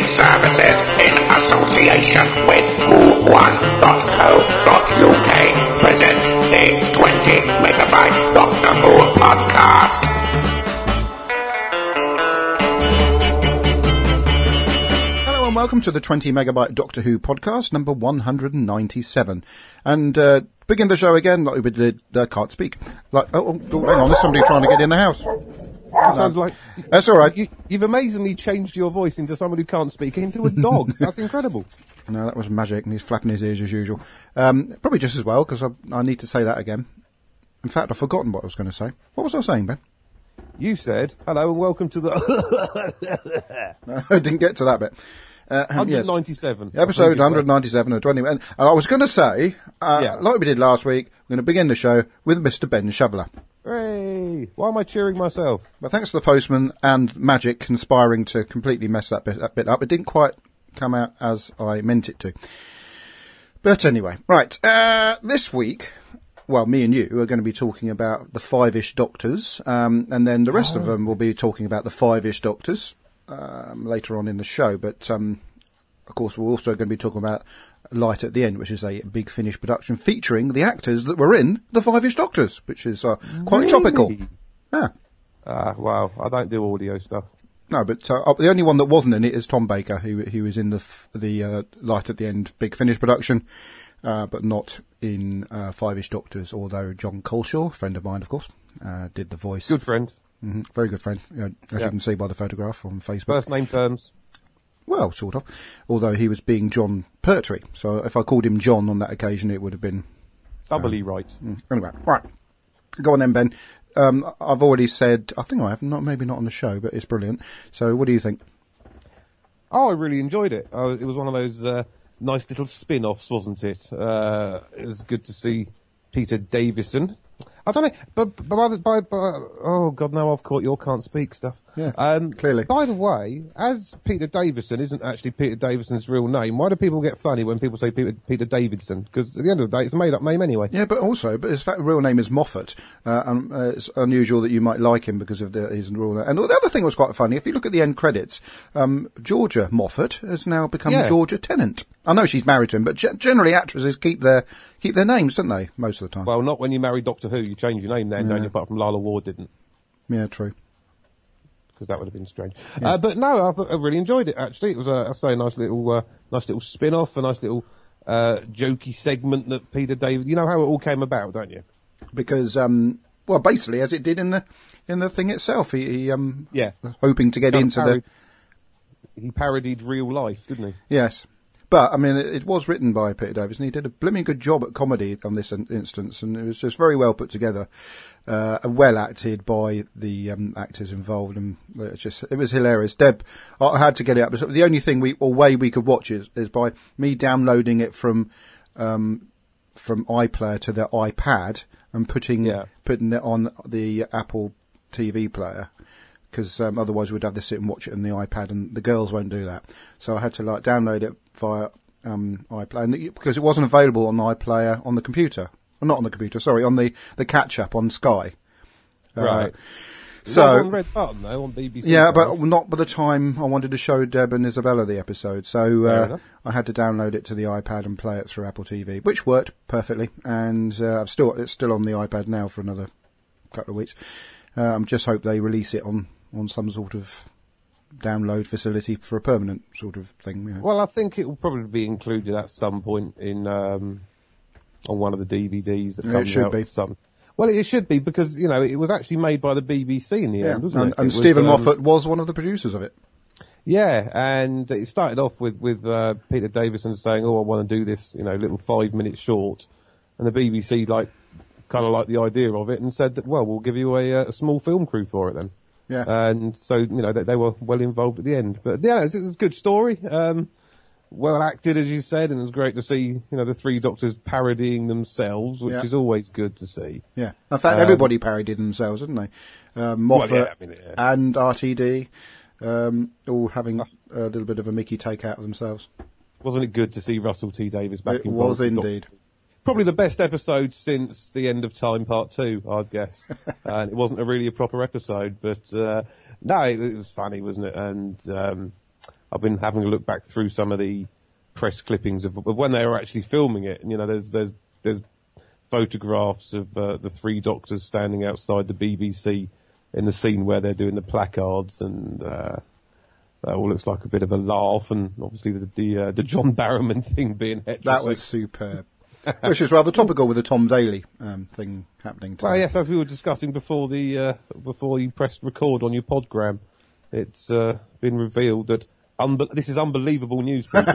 services in association with who1.co.uk presents the 20 Megabyte Doctor Who podcast. Hello and welcome to the 20 Megabyte Doctor Who podcast, number 197. And begin the show again like we did, can't speak. Like, oh, hang on, there's somebody trying to get in the house. Sounds like that's all right. You've amazingly changed your voice into someone who can't speak into a dog. That's incredible. No, that was magic, and he's flapping his ears as usual. Probably just as well, because I need to say that again. In fact, I've forgotten what I was going to say. What was I saying, Ben? You said, hello and welcome to the... No, I didn't get to that bit. 197. Yes. Episode 197 of 20. And I was going to say, like we did last week, we're going to begin the show with Mr. Ben Shoveler. Hooray! Why am I cheering myself? Well, thanks to the postman and magic conspiring to completely mess that bit up. It didn't quite come out as I meant it to. But anyway, right. This week, well, me and you are going to be talking about the Five-ish Doctors, and then the rest of them will be talking about the Five-ish Doctors later on in the show. But, of course, we're also going to be talking about Light at the End, which is a Big Finish production featuring the actors that were in the Five-ish Doctors, which is quite topical. Yeah. Wow, I don't do audio stuff. No, but the only one that wasn't in it is Tom Baker, who was in the Light at the End Big Finish production, but not in Five-ish Doctors, although John Coleshaw, friend of mine, of course, did the voice. Good friend. Mm-hmm. Very good friend, as you can see by the photograph on Facebook. First name terms. Well, sort of. Although he was being John Pertwee, so if I called him John on that occasion, it would have been... Doubly right. Anyway, right. Go on then, Ben. I've already said, I think I have, maybe not on the show, but it's brilliant. So what do you think? Oh, I really enjoyed it. It was one of those nice little spin-offs, wasn't it? It was good to see Peter Davison. I don't know, but oh God, now I've caught your can't speak stuff. Yeah, clearly. By the way, as Peter Davison isn't actually Peter Davison's real name, why do people get funny when people say Peter Davidson? Because at the end of the day, it's a made-up name anyway. Yeah, but his real name is Moffat, and it's unusual that you might like him because of his real name. And the other thing was quite funny, if you look at the end credits, Georgia Moffat has now become Georgia Tennant. I know she's married to him, but generally actresses keep their names, don't they, most of the time? Well, not when you marry Doctor Who, you change your name then, don't you? Apart from Lala Ward didn't. Yeah, true. Because that would have been strange. Yeah. But no, I really enjoyed it, actually. It was, a nice little spin-off, a nice little jokey segment that Peter David... You know how it all came about, don't you? Because, well, basically, as it did in the thing itself, he hoping to get into He parodied real life, didn't he? Yes. But, I mean, it was written by Peter Davison. He did a blooming good job at comedy on this instance, and it was just very well put together, well acted by the actors involved, and it was hilarious. Deb, I had to get it up. The only thing way we could watch it is by me downloading it from iPlayer to the iPad and putting it on the Apple TV player. Because otherwise we'd have to sit and watch it on the iPad, and the girls won't do that. So I had to download it via iPlayer, and because it wasn't available on iPlayer on the computer. Well, not on the computer, sorry, on the catch-up on Sky. Right. So on Red Button though, on BBC. Yeah, but not by the time I wanted to show Deb and Isabella the episode. So I had to download it to the iPad and play it through Apple TV, which worked perfectly. And it's still on the iPad now for another couple of weeks. Just hope they release it on some sort of download facility for a permanent sort of thing. You know. Well, I think it will probably be included at some point in on one of the DVDs that comes out. It should be. Well, it should be because, it was actually made by the BBC in the end, wasn't it? And Stephen Moffat was one of the producers of it. Yeah, and it started off with Peter Davison saying, I want to do this, little 5-minute short. And the BBC kind of liked the idea of it and said that, well, we'll give you a small film crew for it then. Yeah. And so, they were well involved at the end. But yeah, it was a good story. Well acted, as you said, and it was great to see, the three Doctors parodying themselves, which is always good to see. Yeah. In fact, everybody parodied themselves, didn't they? Moffat and RTD, all having a little bit of a Mickey take out of themselves. Wasn't it good to see Russell T Davies back in? It was indeed. Probably the best episode since The End of Time Part 2, I'd guess. And it wasn't really a proper episode, but no, it was funny, wasn't it? And I've been having a look back through some of the press clippings of when they were actually filming it, and there's photographs of the three doctors standing outside the BBC in the scene where they're doing the placards, and that all looks like a bit of a laugh, and obviously the John Barrowman thing being heterosexual. That was superb. Which is rather topical with the Tom Daly thing happening today. Well, yes, as we were discussing before before you pressed record on your podgram, it's been revealed that this is unbelievable news, people.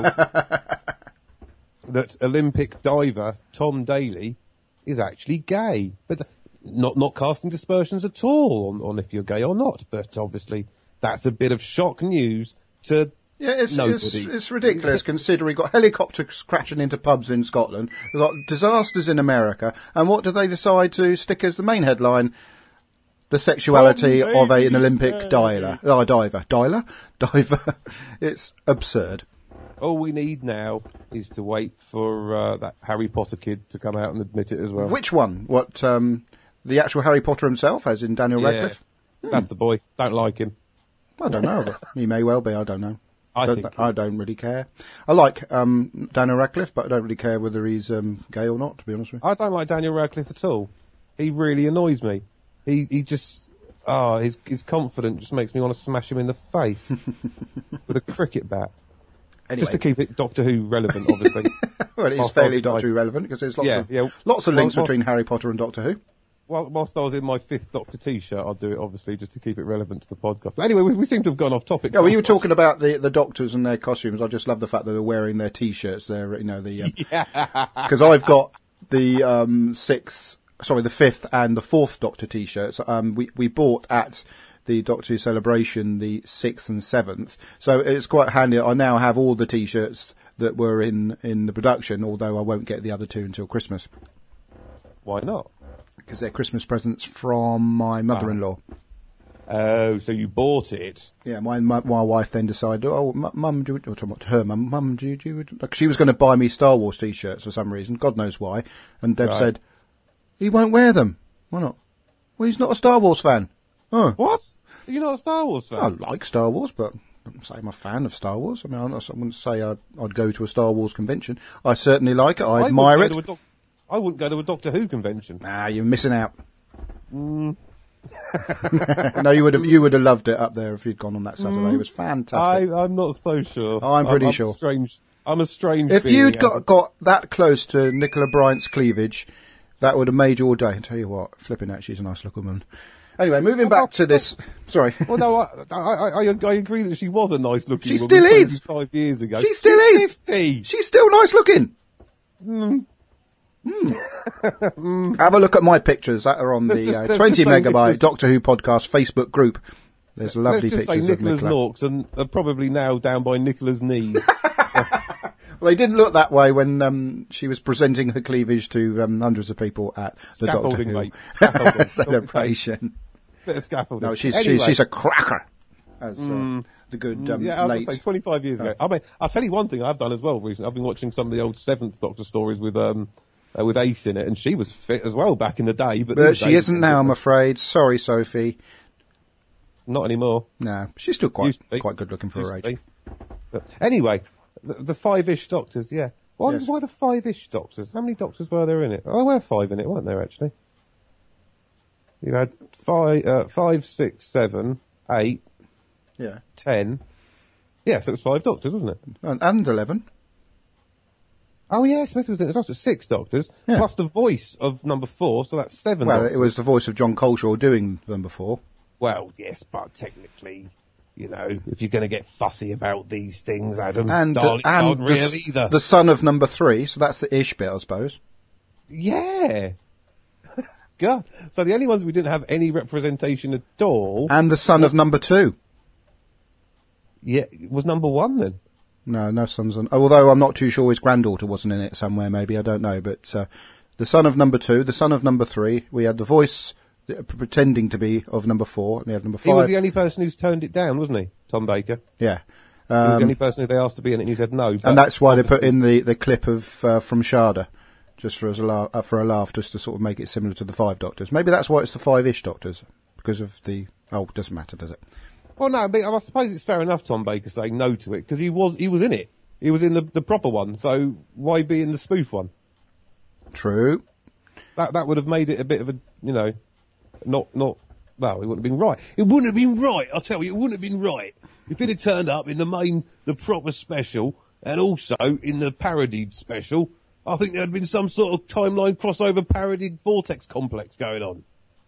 That Olympic diver Tom Daly is actually gay, but not casting dispersions at all on if you're gay or not. But obviously, that's a bit of shock news to. Yeah, it's ridiculous considering we've got helicopters crashing into pubs in Scotland, we've got disasters in America, and what do they decide to stick as the main headline? The sexuality of an Olympic diver. Diver. It's absurd. All we need now is to wait for that Harry Potter kid to come out and admit it as well. Which one? What, the actual Harry Potter himself, as in Daniel Radcliffe? That's the boy. Don't like him. I don't know. He may well be, I don't know. I don't really care. I like Daniel Radcliffe, but I don't really care whether he's gay or not, to be honest with you. I don't like Daniel Radcliffe at all. He really annoys me. He just... his confidence just makes me want to smash him in the face with a cricket bat. Anyway. Just to keep it Doctor Who relevant, obviously. Well, it is fairly Doctor Who relevant, because there's lots of links between Harry Potter and Doctor Who. Whilst I was in my 5th Doctor T-shirt, I'd do it, obviously, just to keep it relevant to the podcast. But anyway, we seem to have gone off topic. Yeah, well, you were talking about the doctors and their costumes. I just love the fact that they're wearing their T-shirts. They're, because I've got the 5th and the 4th Doctor T-shirts. We bought at the Doctor Who celebration the 6th and 7th, so it's quite handy. I now have all the T-shirts that were in the production, although I won't get the other two until Christmas. Why not? Because they're Christmas presents from my mother-in-law. Oh, so you bought it? Yeah, my wife then decided, Mum, she was going to buy me Star Wars T-shirts for some reason, God knows why, and Deb said, he won't wear them. Why not? Well, he's not a Star Wars fan. Oh. What? You're not a Star Wars fan? I like Star Wars, but I wouldn't say I'm a fan of Star Wars. I mean, I wouldn't say I'd go to a Star Wars convention. I certainly like it. I admire it. I wouldn't go to a Doctor Who convention. Nah, you're missing out. No, you would have loved it up there if you'd gone on that Saturday. It was fantastic. I'm not so sure. I'm pretty sure. I'm a strange. If you'd got that close to Nicola Bryant's cleavage, that would have made your day. I tell you what, flipping out, she's a nice looking woman. Anyway, moving back to this. Sorry. Well, no, I agree that she was a nice looking woman. She still is. 5 years ago. She still is. 50. She's still nice looking. Have a look at my pictures that are on the 20 megabyte Doctor Who podcast Facebook group. There's lovely pictures of Nicola's Nicola. looks, and they're probably now down by Nicola's knees. Well, they didn't look that way when she was presenting her cleavage to hundreds of people at the Doctor Who Scaffolding. celebration. Bit of scaffolding. No, she's a cracker. As the good I would late. say 25 years ago. I mean, I'll tell you one thing I've done as well recently. I've been watching some of the old 7th Doctor stories with Ace in it, and she was fit as well back in the day. But she isn't now, I'm afraid. Sorry, Sophie. Not anymore. No, she's still quite good looking for her age. But anyway, the 5-ish Doctors, yeah. Why the 5-ish Doctors? How many Doctors were there in it? Oh, there were 5 in it, weren't there, actually? You had 5, 6, 7, 8, 10. Yeah, so it was 5 Doctors, wasn't it? And 11. Oh, yeah, Smith was in it. It was 6 Doctors, plus the voice of number 4, so that's 7 Well, Doctors. it was the voice of John Coleshaw doing number 4. Well, yes, but technically, you know, if you're going to get fussy about these things, Adam, And either. the son of number 3, so that's the ish bit, I suppose. Yeah. God. So the only ones we didn't have any representation at all. And the son of number 2. Yeah, was number 1 then. No sons. Although I'm not too sure his granddaughter wasn't in it somewhere, maybe, I don't know. But the son of number 2, the son of number 3, we had the voice pretending to be of number 4, and we had number 5. He was the only person who's turned it down, wasn't he? Tom Baker. Yeah. He was the only person who they asked to be in it, and he said no. And that's why they put in the clip of from Sharda, just for a laugh, just to sort of make it similar to the 5 Doctors. Maybe that's why it's the 5-ish Doctors, because of the... Oh, it doesn't matter, does it? Well, no, but I suppose it's fair enough Tom Baker saying no to it, because he was in it. He was in the proper one, so why be in the spoof one? True. That would have made it a bit of a, well, it wouldn't have been right. It wouldn't have been right, I'll tell you, it wouldn't have been right. If it had turned up in the proper special, and also in the parodied special, I think there had been some sort of timeline crossover parodied Vortex complex going on.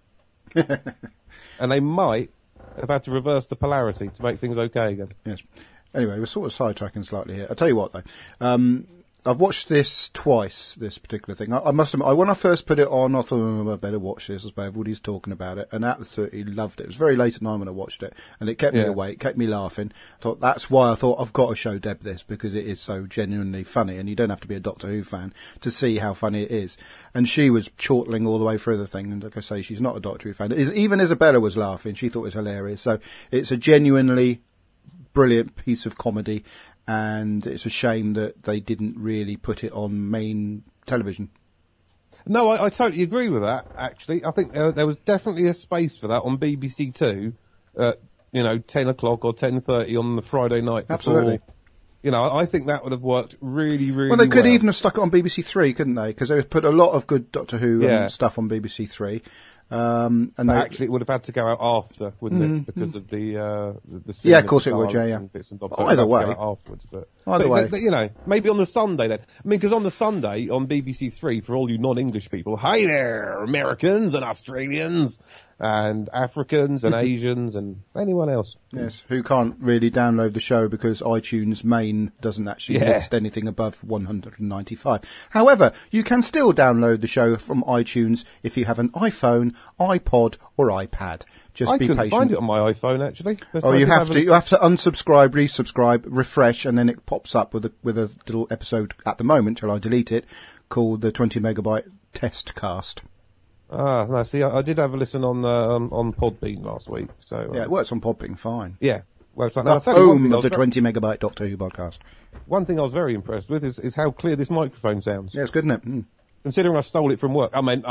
And they might have had to reverse the polarity to make things okay again. Yes. Anyway, we're sort of sidetracking slightly here. I'll tell you what, though. I've watched this twice, this particular thing. I must admit, when I first put it on, I thought, I better watch this, as everybody's talking about it, and absolutely loved it. It was very late at night when I watched it, and it kept me awake, kept me laughing. That's why I thought, I've got to show Deb this, because it is so genuinely funny, and you don't have to be a Doctor Who fan to see how funny it is. And she was chortling all the way through the thing, and like I say, she's not a Doctor Who fan. Even Isabella was laughing. She thought it was hilarious. So it's a genuinely brilliant piece of comedy, and it's a shame that they didn't really put it on main television. No, I totally agree with that, actually. I think there was definitely a space for that on BBC Two at, 10 o'clock or 10:30 on the Friday night before. Absolutely. I think that would have worked really, really well. Well, they could even have stuck it on BBC Three, couldn't they? Because they put a lot of good Doctor Who stuff on BBC Three. Actually, it would have had to go out after, wouldn't it? Because of the yeah, of course it would. Yeah. Bits and bobs. So either way, afterwards, but way, maybe on the Sunday then. I mean, because on the Sunday on BBC Three, for all you non-English people, hi there, Americans and Australians and Africans and Asians and anyone else. Yes, who can't really download the show because iTunes main doesn't actually list anything above 195. However, you can still download the show from iTunes if you have an iPhone, iPod or iPad. Just be patient. I couldn't find it on my iPhone actually. Oh, you have to unsubscribe, resubscribe, refresh, and then it pops up with a little episode at the moment till I delete it, called the 20 megabyte test cast. No, see, I did have a listen on Podbean last week, so... yeah, it works on Podbean fine. Yeah. Well, the home of the 20 megabyte Doctor Who podcast. One thing I was very impressed with is how clear this microphone sounds. Yeah, it's good, isn't it? Mm. Considering I stole it from work.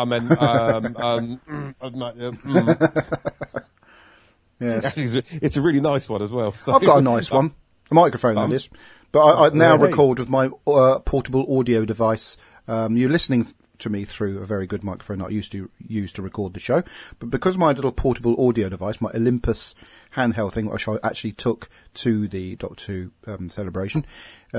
Yes. It's a really nice one as well. So. I've got a nice one. A microphone, that is. But I now record with my portable audio device. You're listening to me through a very good microphone that I used to use to record the show. But because my little portable audio device, my Olympus handheld thing, which I actually took to the Doctor Who celebration,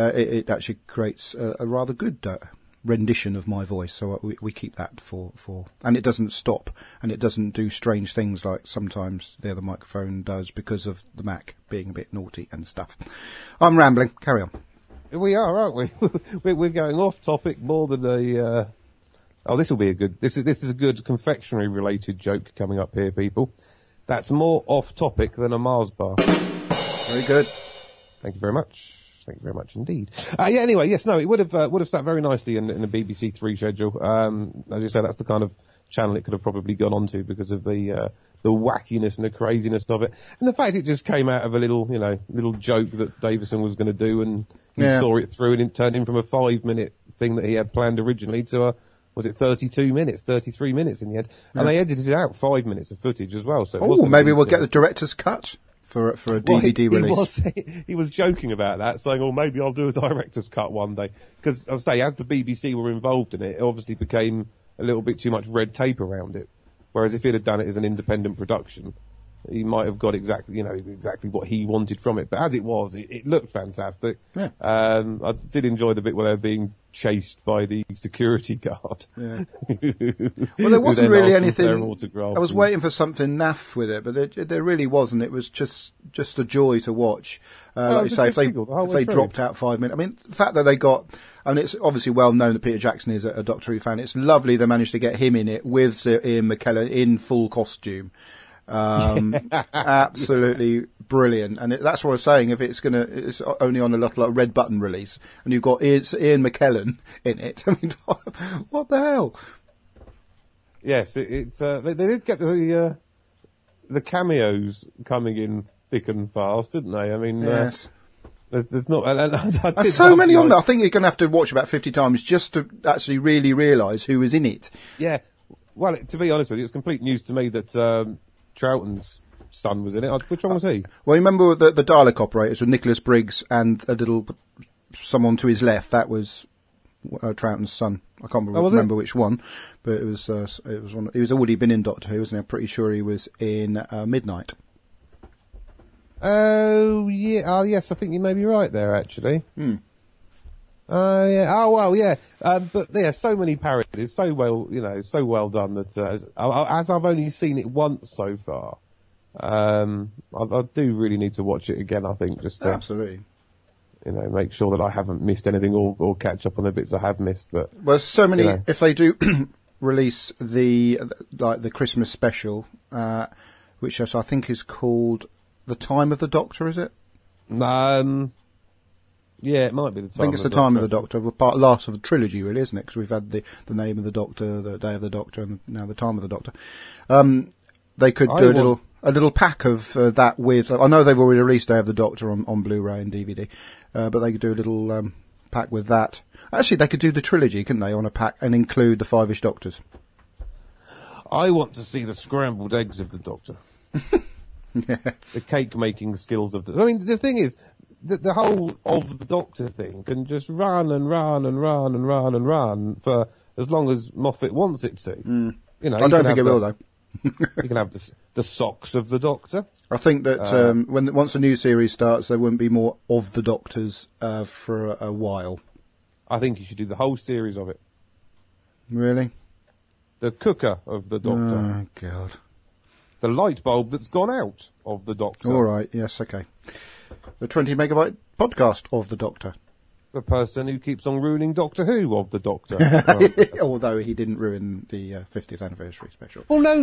it actually creates a rather good rendition of my voice. So we keep that for... And it doesn't stop, and it doesn't do strange things like sometimes the other microphone does because of the Mac being a bit naughty and stuff. I'm rambling. Carry on. We are, aren't we? We're going off topic more than a... this will be a good... This is a good confectionery-related joke coming up here, people. That's more off-topic than a Mars bar. Very good. Thank you very much. Thank you very much indeed. Anyway, yes, no, it would have sat very nicely in the BBC Three schedule. As you say, that's the kind of channel it could have probably gone onto because of the wackiness and the craziness of it, and the fact it just came out of a little joke that Davison was going to do, and he saw it through, and it turned in from a 5-minute thing that he had planned originally to was it 32 minutes, 33 minutes in the end, and they edited out 5 minutes of footage as well. So maybe we'll get the director's cut. For a DVD release. He was joking about that, saying, "Oh, maybe I'll do a director's cut one day." Because, as I say, as the BBC were involved in it, it obviously became a little bit too much red tape around it. Whereas if he'd have done it as an independent production, he might have got exactly what he wanted from it. But as it was, it looked fantastic. Yeah. I did enjoy the bit where they were being chased by the security guard. Yeah. Well, there wasn't really anything. I was waiting for something naff with it, but there really wasn't. It was just a joy to watch. Like you say, if they dropped out 5 minutes. I mean, the fact that they got, and it's obviously well known that Peter Jackson is a Doctor Who fan. It's lovely they managed to get him in it with Sir Ian McKellen in full costume. Absolutely brilliant. And that's what I was saying. If it's only on a little red button release, and you've got Ian McKellen in it. I mean, what the hell? Yes, they did get the cameos coming in thick and fast, didn't they? I mean, yes. There's not. There's so many on there. I think you're going to have to watch about 50 times just to actually really realise who was in it. Yeah. Well, to be honest with you, it's complete news to me that Troughton's son was in it. Which one was he? Well, you remember the Dalek operators with Nicholas Briggs and a little someone to his left? That was Troughton's son. I can't remember which one, but it was one. He was already been in Doctor Who, wasn't he? I'm pretty sure he was in Midnight. Oh yeah. Oh yes, I think you may be right there actually. Hmm. Yeah. Oh well, yeah. But yeah, so many parodies, so well done that as I've only seen it once so far, I do really need to watch it again. I think just to, absolutely, make sure that I haven't missed anything or catch up on the bits I have missed. But so many. If they do release the Christmas special, which I think is called The Time of the Doctor, is it? Yeah, it might be the time. I think it's the Time of the Doctor, last of the trilogy, really, isn't it? Because we've had the Name of the Doctor, the Day of the Doctor, and now the Time of the Doctor. They could do a little pack of that with. I know they've already released Day of the Doctor on Blu-ray and DVD, but they could do a little pack with that. Actually, they could do the trilogy, couldn't they, on a pack and include the Five-ish Doctors? I want to see the scrambled eggs of the Doctor. Yeah. The cake making skills of the. I mean, the thing is. The whole of the Doctor thing can just run and run and run and run and run for as long as Moffat wants it to. I don't think it will, though. You can have the socks of the Doctor. I think that once a new series starts, there wouldn't be more of the Doctors for a while. I think you should do the whole series of it. Really? The cooker of the Doctor. Oh, God. The light bulb that's gone out of the Doctor. All right, yes, okay. The 20 megabyte podcast of the Doctor. The person who keeps on ruining Doctor Who of the Doctor. Although he didn't ruin the 50th anniversary special. Oh, no.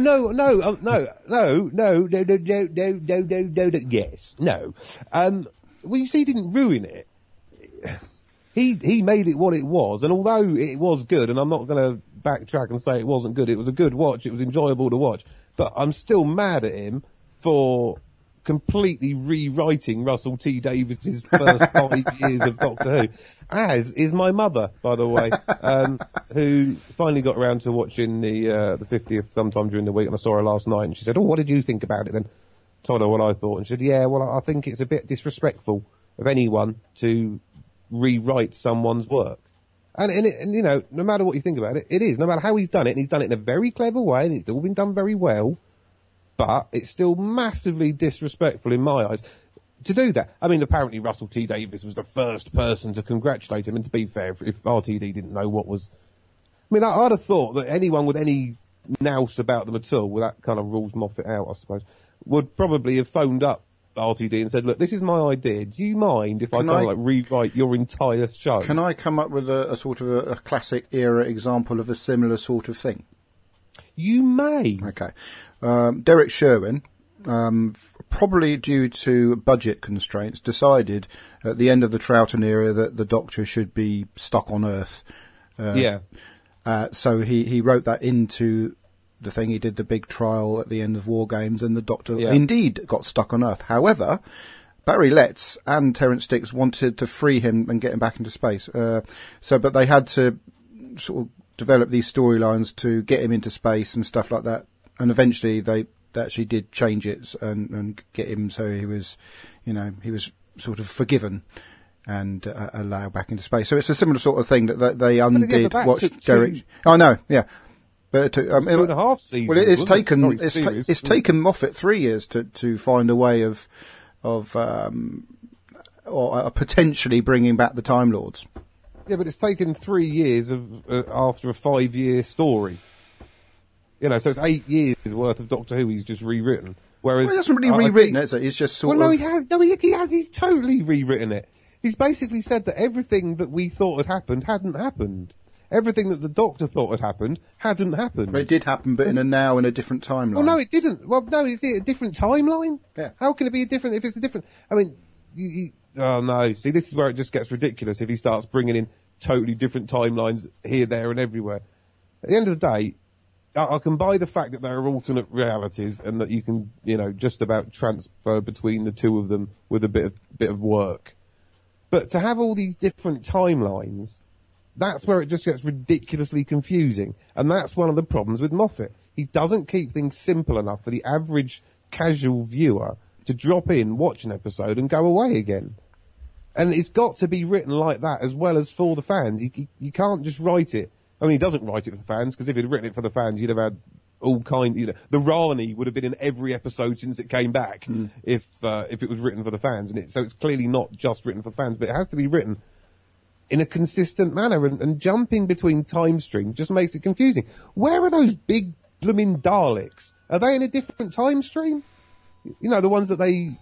Yes, no. Well, you see, he didn't ruin it. He made it what it was, and although it was good, and I'm not going to backtrack and say it wasn't good, it was a good watch, it was enjoyable to watch, but I'm still mad at him for completely rewriting Russell T Davies' first 5 years of Doctor Who, as is my mother, by the way, who finally got around to watching the 50th sometime during the week, and I saw her last night, and she said, "Oh, what did you think about it then?" Told her what I thought, and she said, "Yeah, well, I think it's a bit disrespectful of anyone to rewrite someone's work." And no matter what you think about it, it is. No matter how he's done it, and he's done it in a very clever way, and it's all been done very well, but it's still massively disrespectful in my eyes to do that. I mean, apparently Russell T Davies was the first person to congratulate him, and to be fair, if RTD didn't know what was... I mean, I'd have thought that anyone with any nous about them at all, well, that kind of rules Moffat out, I suppose, would probably have phoned up RTD and said, "Look, this is my idea. Do you mind if I rewrite your entire show?" Can I come up with a sort of a classic era example of a similar sort of thing? You may. Okay. Derek Sherwin, probably due to budget constraints, decided at the end of the Troughton era that the Doctor should be stuck on Earth. So he wrote that into the thing. He did the big trial at the end of War Games, and the Doctor indeed got stuck on Earth. However, Barry Letts and Terence Dicks wanted to free him and get him back into space. But they had to sort of develop these storylines to get him into space and stuff like that. And eventually they actually did change it and get him so he was sort of forgiven and allowed back into space. So it's a similar sort of thing that they undid. Derek. Oh no, yeah. But it took, 2.5 seasons. Well, it's taken Moffat 3 years to find a way of potentially bringing back the Time Lords. Yeah, but it's taken 3 years after a 5-year story. So it's 8 years worth of Doctor Who he's just rewritten. Whereas he hasn't really rewritten it, is it? He's just sort of... No, he has. No, he has. He's totally rewritten it. He's basically said that everything that we thought had happened hadn't happened. Everything that the Doctor thought had happened hadn't happened. But it did happen, but in a different timeline. Well, no, it didn't. Well, no, is it a different timeline? Yeah. How can it be different if it's a different... I mean, oh no. See, this is where it just gets ridiculous if he starts bringing in totally different timelines here, there and everywhere. At the end of the day, I can buy the fact that there are alternate realities and that you can, just about transfer between the two of them with a bit of work. But to have all these different timelines, that's where it just gets ridiculously confusing. And that's one of the problems with Moffat. He doesn't keep things simple enough for the average casual viewer to drop in, watch an episode, and go away again. And it's got to be written like that as well as for the fans. You can't just write it. I mean, he doesn't write it for the fans, because if he'd written it for the fans, you'd have had all kind, the Rani would have been in every episode since it came back if it was written for the fans. So it's clearly not just written for the fans, but it has to be written in a consistent manner, and jumping between time streams just makes it confusing. Where are those big blooming Daleks? Are they in a different time stream? The ones that the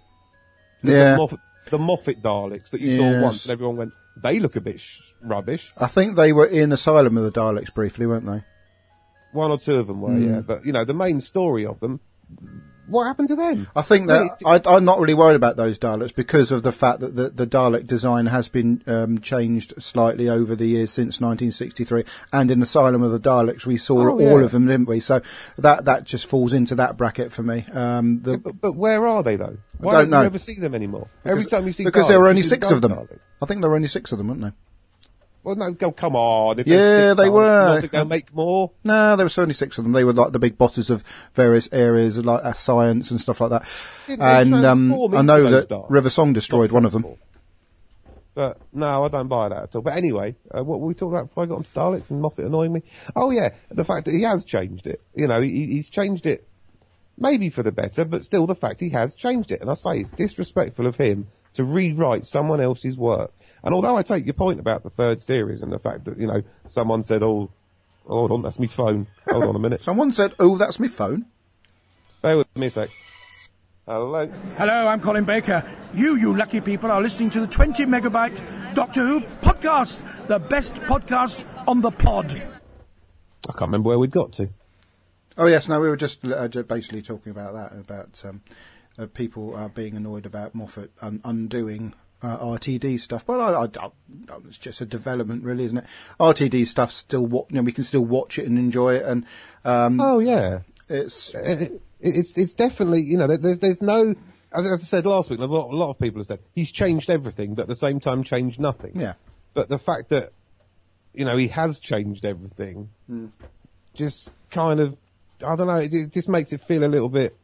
Moffat Daleks that you saw once, and everyone went, they look a bit rubbish. I think they were in Asylum of the Daleks briefly, weren't they? One or two of them were, yeah. But, the main story of them, what happened to them? I think that I'm not really worried about those Daleks because of the fact that the Dalek design has been changed slightly over the years since 1963. And in Asylum of the Daleks, we saw all of them, didn't we? So that just falls into that bracket for me. But where are they, though? Why don't you know. Ever see them anymore? Every time you see because Daleks, there were only you see 6 of them. Dalek. I think there were only 6 of them, weren't there? Well, no, come on. If Yeah, they were. You think they'll make more? No, there were only 6 of them. They were like the big bosses of various areas, like science and stuff like that. And I know that River Song destroyed one of them. But no, I don't buy that at all. But anyway, what were we talking about before I got onto Daleks and Moffat annoying me? Oh yeah, the fact that he has changed it. He's changed it maybe for the better, but still the fact he has changed it. And I say it's disrespectful of him to rewrite someone else's work. And although I take your point about the 3rd series and the fact that, someone said, oh, hold on, that's me phone. Hold on a minute. Someone said, oh, that's me phone. Bear with me a sec. Hello. Hello, I'm Colin Baker. You lucky people are listening to the 20 megabyte Doctor Who podcast, the best podcast on the pod. I can't remember where we'd got to. Oh, yes, no, we were just basically talking about that, about people being annoyed about Moffat undoing RTD stuff, but it's just a development, really, isn't it? RTD stuff still, we can still watch it and enjoy it, and oh yeah, it's definitely there's no, as I said last week, a lot of people have said he's changed everything, but at the same time changed nothing. Yeah, but the fact that he has changed everything, just kind of, I don't know, it just makes it feel a little bit.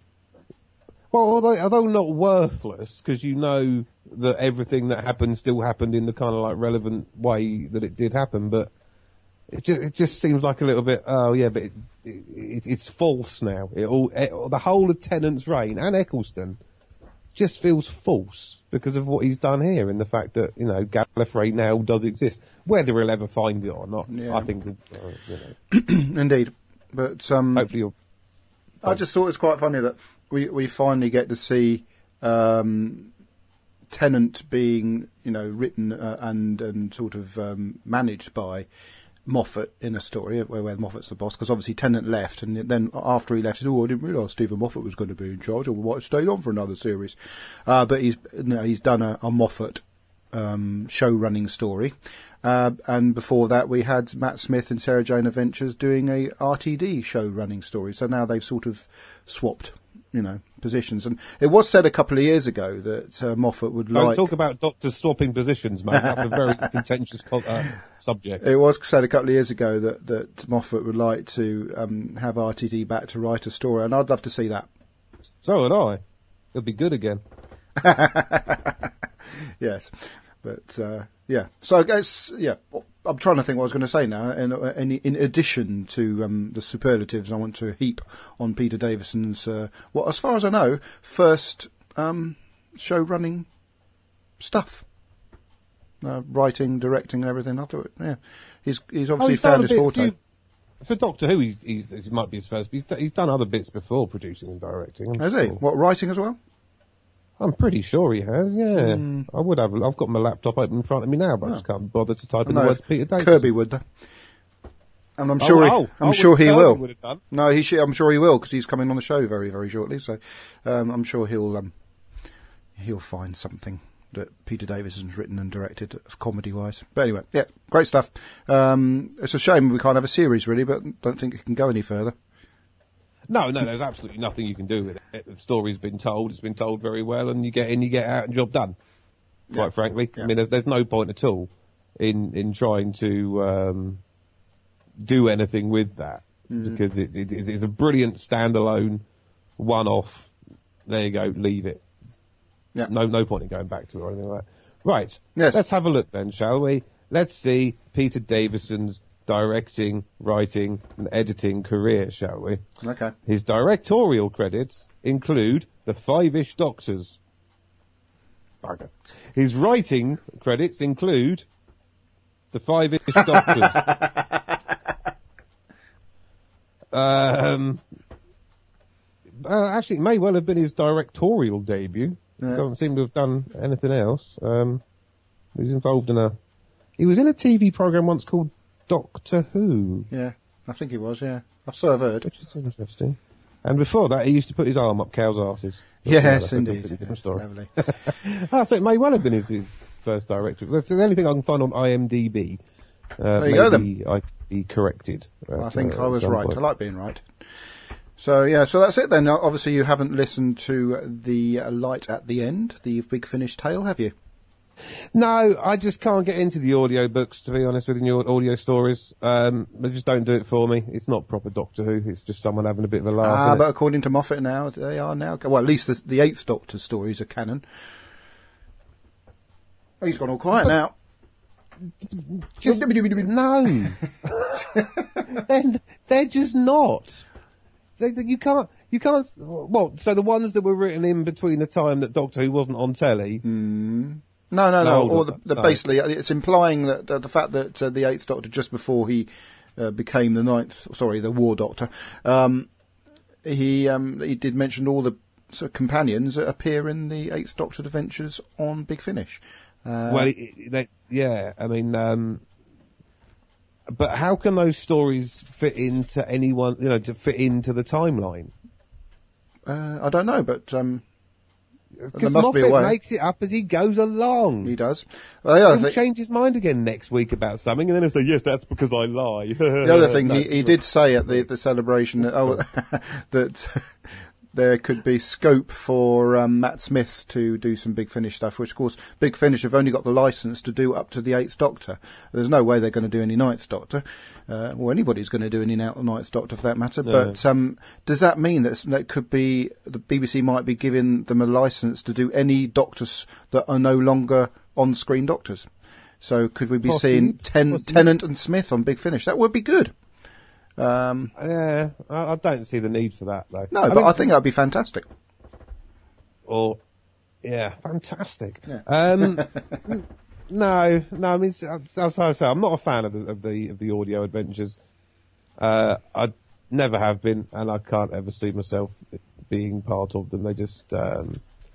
Well, although not worthless, because that everything that happened still happened in the kind of like relevant way that it did happen, but it just seems like a little bit, oh yeah, but it's false now. The whole of Tennant's reign and Eccleston just feels false because of what he's done here, and the fact that Gallifrey now does exist. Whether he'll ever find it or not, I think indeed. But hopefully I just thought it's quite funny that we finally get to see Tennant being written and sort of managed by Moffat in a story where Moffat's the boss, because obviously Tennant left, and then after he left, he said, I didn't realise Stephen Moffat was going to be in charge, or might have stayed on for another series. But he's done a Moffat show running story, and before that we had Matt Smith and Sarah Jane Adventures doing a RTD show running story. So now they've sort of swapped positions. And it was said a couple of years ago that Moffat would Don't talk about doctors swapping positions, mate. That's a very contentious subject. It was said a couple of years ago that Moffat would like to have RTD back to write a story, and I'd love to see that. So would I. It'll be good again. Yes. But, yeah. So I guess, yeah, I'm trying to think what I was going to say now. In addition to the superlatives I want to heap on Peter Davison's, as far as I know, first show running stuff. Writing, directing and everything. I thought, yeah. He's obviously found his forte. For Doctor Who, he might be his first, but he's done other bits before, producing and directing. Has he? What, writing as well? I'm pretty sure he has, yeah. I would have. I've got my laptop open in front of me now, but I just can't bother to type in the words Peter Davison. Kirby would, though. And I'm sure I'm sure he will. No, I'm sure he will, because he's coming on the show very, very shortly. So I'm sure he'll find something that Peter Davison's written and directed, comedy-wise. But anyway, yeah, great stuff. It's a shame we can't have a series, really, but don't think it can go any further. No, there's absolutely nothing you can do with it. The story's been told, it's been told very well, and you get in, you get out, and job done. Quite frankly. Yeah. I mean, there's no point at all in trying to do anything with that, because it's a brilliant standalone, one-off, there you go, leave it. Yeah. No point in going back to it or anything like that. Right. Yes. Let's have a look then, shall we? Let's see Peter Davison's directing, writing, and editing career, shall we? Okay. His directorial credits include The Five-ish Doctors. Okay. His writing credits include The Five-ish Doctors. Actually, it may well have been his directorial debut. Yeah. Doesn't seem to have done anything else. He was involved in he was in a TV program once called Doctor Who, Yeah, I think he was, yeah. So I've heard. which is interesting. And before that, he used to put his arm up cows' arses. Yes, That's a indeed. completely different story. Lovely. So it may well have been his first director. That's the only thing I can find on IMDb. There you go, then. Maybe I could be corrected. I think I at was some right. point. I like being right. So, yeah, so that's it then. Now, obviously, you haven't listened to the Light at the End, the Big Finish tale, have you? No, I just can't get into the audio books, to be honest with you, your audio stories. They just don't do it for me. It's not proper Doctor Who. It's just someone having a bit of a laugh. But according to Moffat now, they are now... Well, at least the Eighth Doctor stories are canon. Oh, he's gone all quiet now. No. they're just not. You can't. Well, so the ones that were written in between the time that Doctor Who wasn't on telly. No. No, Or basically, it's implying that the fact that the Eighth Doctor, just before he became the War Doctor, he did mention all the sort of companions that appear in the Eighth Doctor adventures on Big Finish. Yeah. I mean, but how can those stories fit into anyone? To fit into the timeline? I don't know, but there Because must be a Moffat way. makes it up as he goes along. He does. Well, the other He'll thing, change his mind again next week about something, and then he'll say, "Yes, that's because I lie." the other thing No. he did say at the celebration that, that there could be scope for Matt Smith to do some Big Finish stuff, which of course Big Finish have only got the licence to do up to the Eighth Doctor. There's no way they're going to do any Ninth Doctor, or anybody's going to do any Ninth Doctor for that matter. No. But does that mean that could be the BBC might be giving them a licence to do any Doctors that are no longer on-screen Doctors? So could we be seeing Tennant and Smith on Big Finish? That would be good. Yeah, I don't see the need for that though. No, I think that would be fantastic. Fantastic. Yeah. No. I mean, as I say, I'm not a fan of the audio adventures. I never have been, and I can't ever see myself being part of them. They just, for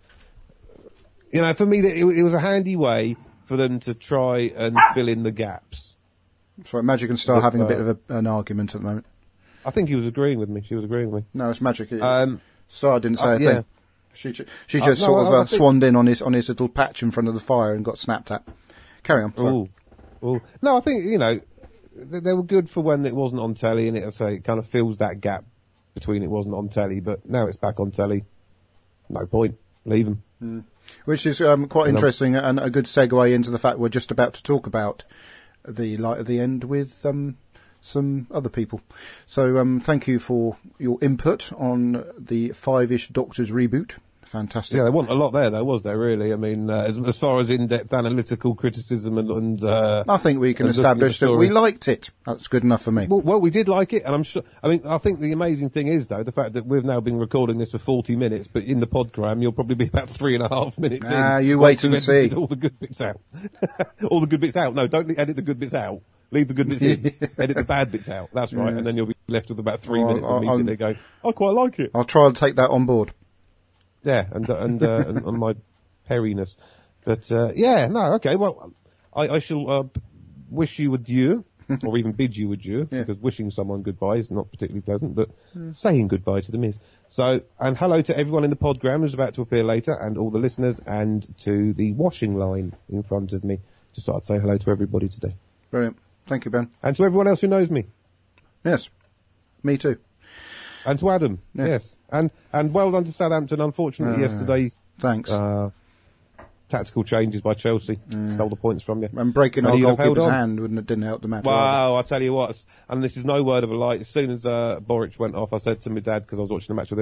me, it was a handy way for them to try and fill in the gaps. So Magic and Star having a bit of an argument at the moment. I think he was agreeing with me. She was agreeing with me. No, it's Magic. Star didn't say a yeah. thing. She just I think- swanned in on his little patch in front of the fire and got snapped at. Carry on. Sorry. Ooh. No, I think, they were good for when it wasn't on telly, and it kind of fills that gap between it wasn't on telly, but now it's back on telly. No point. Leave them. Which is quite interesting and a good segue into the fact we're just about to talk about the Light at the End with some other people. So thank you for your input on the Five-ish Doctors reboot. Fantastic. Yeah, there wasn't a lot there, though, was there, really? I mean, as far as in-depth analytical criticism and I think we can and looking at the establish that story. we liked it. That's good enough for me. Well, we did like it, and I'm sure. I mean, I think the amazing thing is, though, the fact that we've now been recording this for 40 minutes, but in the podgram, you'll probably be about 3.5 minutes in. You once wait and you've see. edited all the good bits out. All the good bits out. No, don't edit the good bits out. Leave the good bits in. Edit the bad bits out. That's right. And then you'll be left with about 3 minutes of me sitting there going, I quite like it. I'll try and take that on board. Yeah, and my periness. But, okay. Well, I shall wish you adieu, or even bid you adieu, because wishing someone goodbye is not particularly pleasant, but saying goodbye to them is. So, and hello to everyone in the podgram who's about to appear later, and all the listeners, and to the washing line in front of me. Just thought I'd say hello to everybody today. Brilliant. Thank you, Ben. And to everyone else who knows me. Yes. Me too. And to Adam, yes. And well done to Southampton. Unfortunately, yesterday, Thanks. tactical changes by Chelsea stole the points from you. And breaking our he'd have held goalkeeper's on. hand didn't help the matter. Wow, I tell you what, and this is no word of a lie. As soon as Boric went off, I said to my dad, because I was watching the match with him,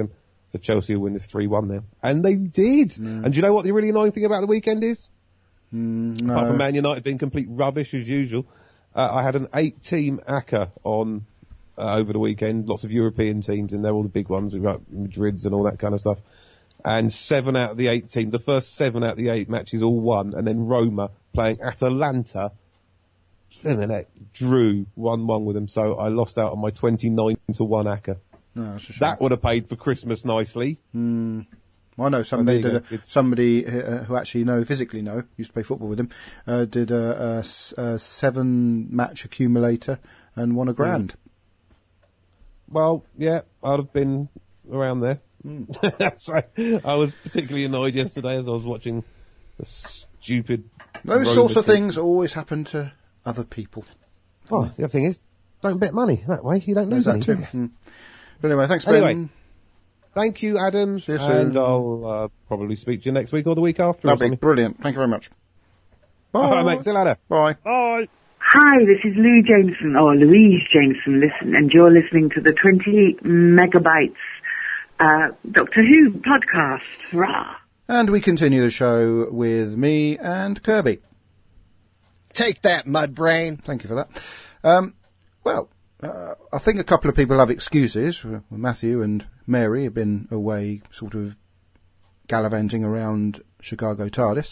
So Chelsea will win this 3-1 now. And they did. And do you know what the really annoying thing about the weekend is? No. Apart from Man United being complete rubbish as usual, I had an 8-team ACCA on over the weekend. Lots of European teams in there, all the big ones. We've got Madrids and all that kind of stuff. And 7 out of the 8 teams, the first 7 out of the 8 matches all won. And then Roma playing Atalanta, drew 1-1 with them. So I lost out on my 29-1 ACCA. No, that's a shame. That would have paid for Christmas nicely. I know somebody who actually physically used to play football with him, did a 7-match accumulator and won $1,000. Well, yeah, I'd have been around there. So I was particularly annoyed yesterday as I was watching the stupid... Those sorts of things always happen to other people. Oh, the other thing is, don't bet money that way. You don't lose any, do you? But anyway, thanks, Ben. Anyway, thank you, Adam. See you soon. And I'll probably speak to you next week or the week after. That'll be brilliant. Thank you very much. Bye. All right, mate. See you later. Bye. Bye. Hi, this is Louise Jameson, and you're listening to the 20 megabytes Doctor Who podcast. Hurrah! And we continue the show with me and Kirby. Take that, Mudbrain. Thank you for that. I think a couple of people have excuses. Matthew and Mary have been away sort of gallivanting around Chicago TARDIS.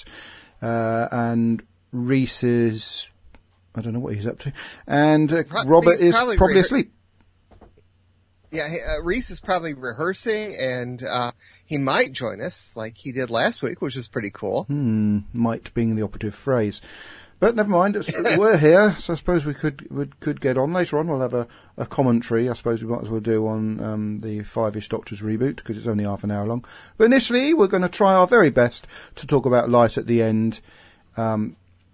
And Reese is... I don't know what he's up to. And Robert is probably asleep. Yeah, Reese is probably rehearsing, and he might join us like he did last week, which was pretty cool. Might being the operative phrase. But never mind, we're here, so I suppose we could get on. Later on we'll have a commentary, I suppose we might as well do on the Five-ish Doctors reboot, because it's only half an hour long. But initially we're going to try our very best to talk about Light at the End. The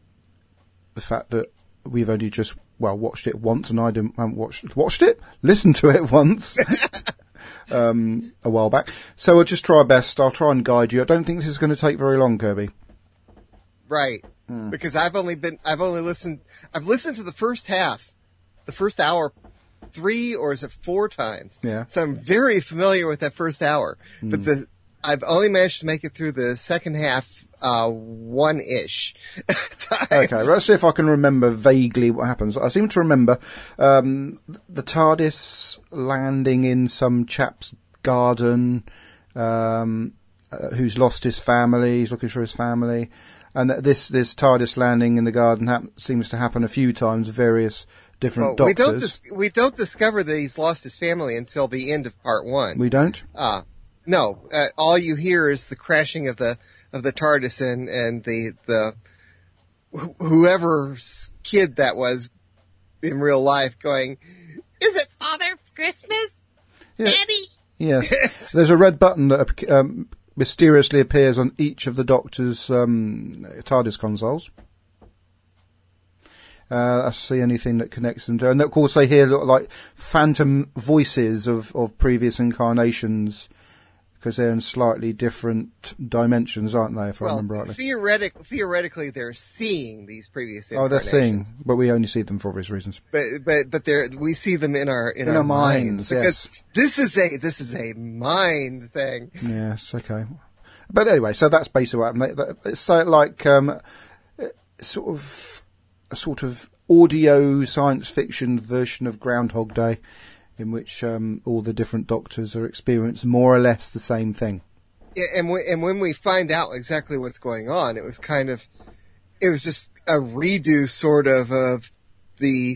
fact that we've only just, watched it once, and I haven't watched it? Listened to it once. A while back. So we'll just try our best. I'll try and guide you. I don't think this is going to take very long, Kirby. Right. Because I've listened to the first hour 3 or is it 4 times? Yeah. So I'm very familiar with that first hour. But I've only managed to make it through the second half 1-ish times. Okay, let's see if I can remember vaguely what happens. I seem to remember the TARDIS landing in some chap's garden who's lost his family. He's looking for his family. And this TARDIS landing in the garden seems to happen a few times, various different doctors. We don't discover that he's lost his family until the end of part 1. We don't? No. All you hear is the crashing of the TARDIS and the whoever's kid that was in real life going, "Is it Father Christmas? Yeah. Daddy?" Yes. There's a red button that mysteriously appears on each of the Doctor's TARDIS consoles. That's the only thing that connects them to. And of course they hear like phantom voices of previous incarnations, because they're in slightly different dimensions, aren't they, if I remember rightly? Theoretically, they're seeing these previous incarnations. Oh, they're seeing, but we only see them for obvious reasons. But we see them in our minds. Yes. Because this is a mind thing. Yes, okay. But anyway, so that's basically what happened. It's like a sort of audio science fiction version of Groundhog Day, in which all the different Doctors are experiencing more or less the same thing. Yeah, and when we find out exactly what's going on, it was just a redo sort of the.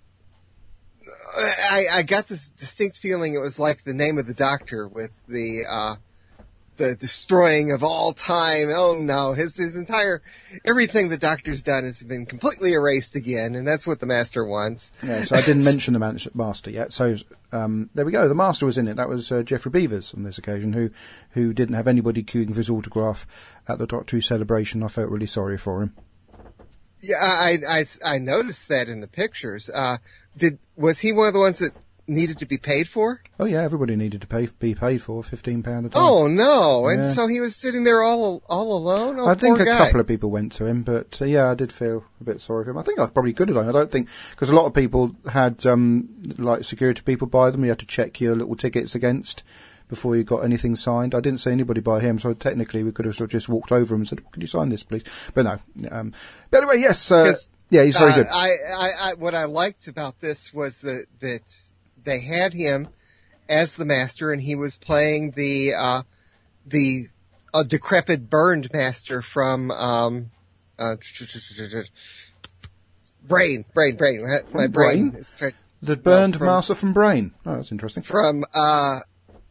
I got this distinct feeling it was like the Name of the Doctor with the destroying of all time. Oh no, his entire everything the Doctor's done has been completely erased again, and that's what the Master wants. Yeah, so I didn't mention the Master yet. So there we go. The Master was in it. That was Geoffrey Beevers on this occasion, who didn't have anybody queuing for his autograph at the Doctor Who celebration. I felt really sorry for him. Yeah, I noticed that in the pictures. Was he one of the ones that needed to be paid for? Oh yeah, everybody needed to be paid for £15 a time. Oh no! And Yeah. so he was sitting there all alone. Oh, I think poor a guy. couple of people went to him, but yeah, I did feel a bit sorry for him. I think I probably could have done. I don't think, because a lot of people had like security people buy them. You had to check your little tickets against before he got anything signed. I didn't see anybody by him, so technically we could have sort of just walked over him and said, "Could you sign this, please?" But no. But anyway, yes, yeah, he's very good. What I liked about this was that they had him as the master, and he was playing the decrepit burned master from Brain. My brain is trying. The burned master from Brain. Oh, that's interesting. From what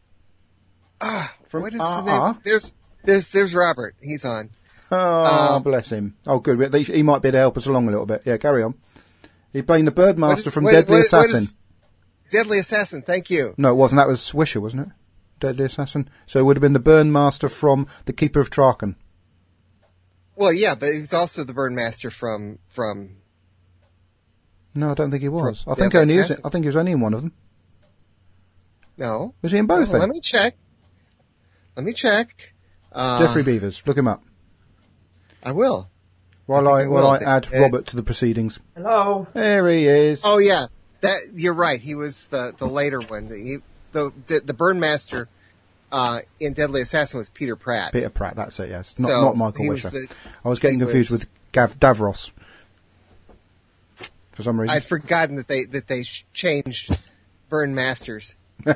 is the name? There's Robert. He's on. Oh, bless him. Oh, good. He might be able to help us along a little bit. Yeah, carry on. He's playing the bird master from Deadly Assassin. Deadly Assassin, thank you. No, it wasn't. That was Swisher, wasn't it? Deadly Assassin. So it would have been the burn master from The Keeper of Traken. Well, yeah, but he was also the burn master from. No, I don't think he was. I think he was only in one of them. No. Was he in both then? Let me check. Jeffrey Beavers. Look him up. I will. While I add Robert to the proceedings. Hello. There he is. Oh yeah, you're right. He was the later one. The burn master in Deadly Assassin was Peter Pratt. Peter Pratt, that's it. Yes, not Michael Wisher. I was getting confused with Davros. For some reason, I'd forgotten that they changed burn masters.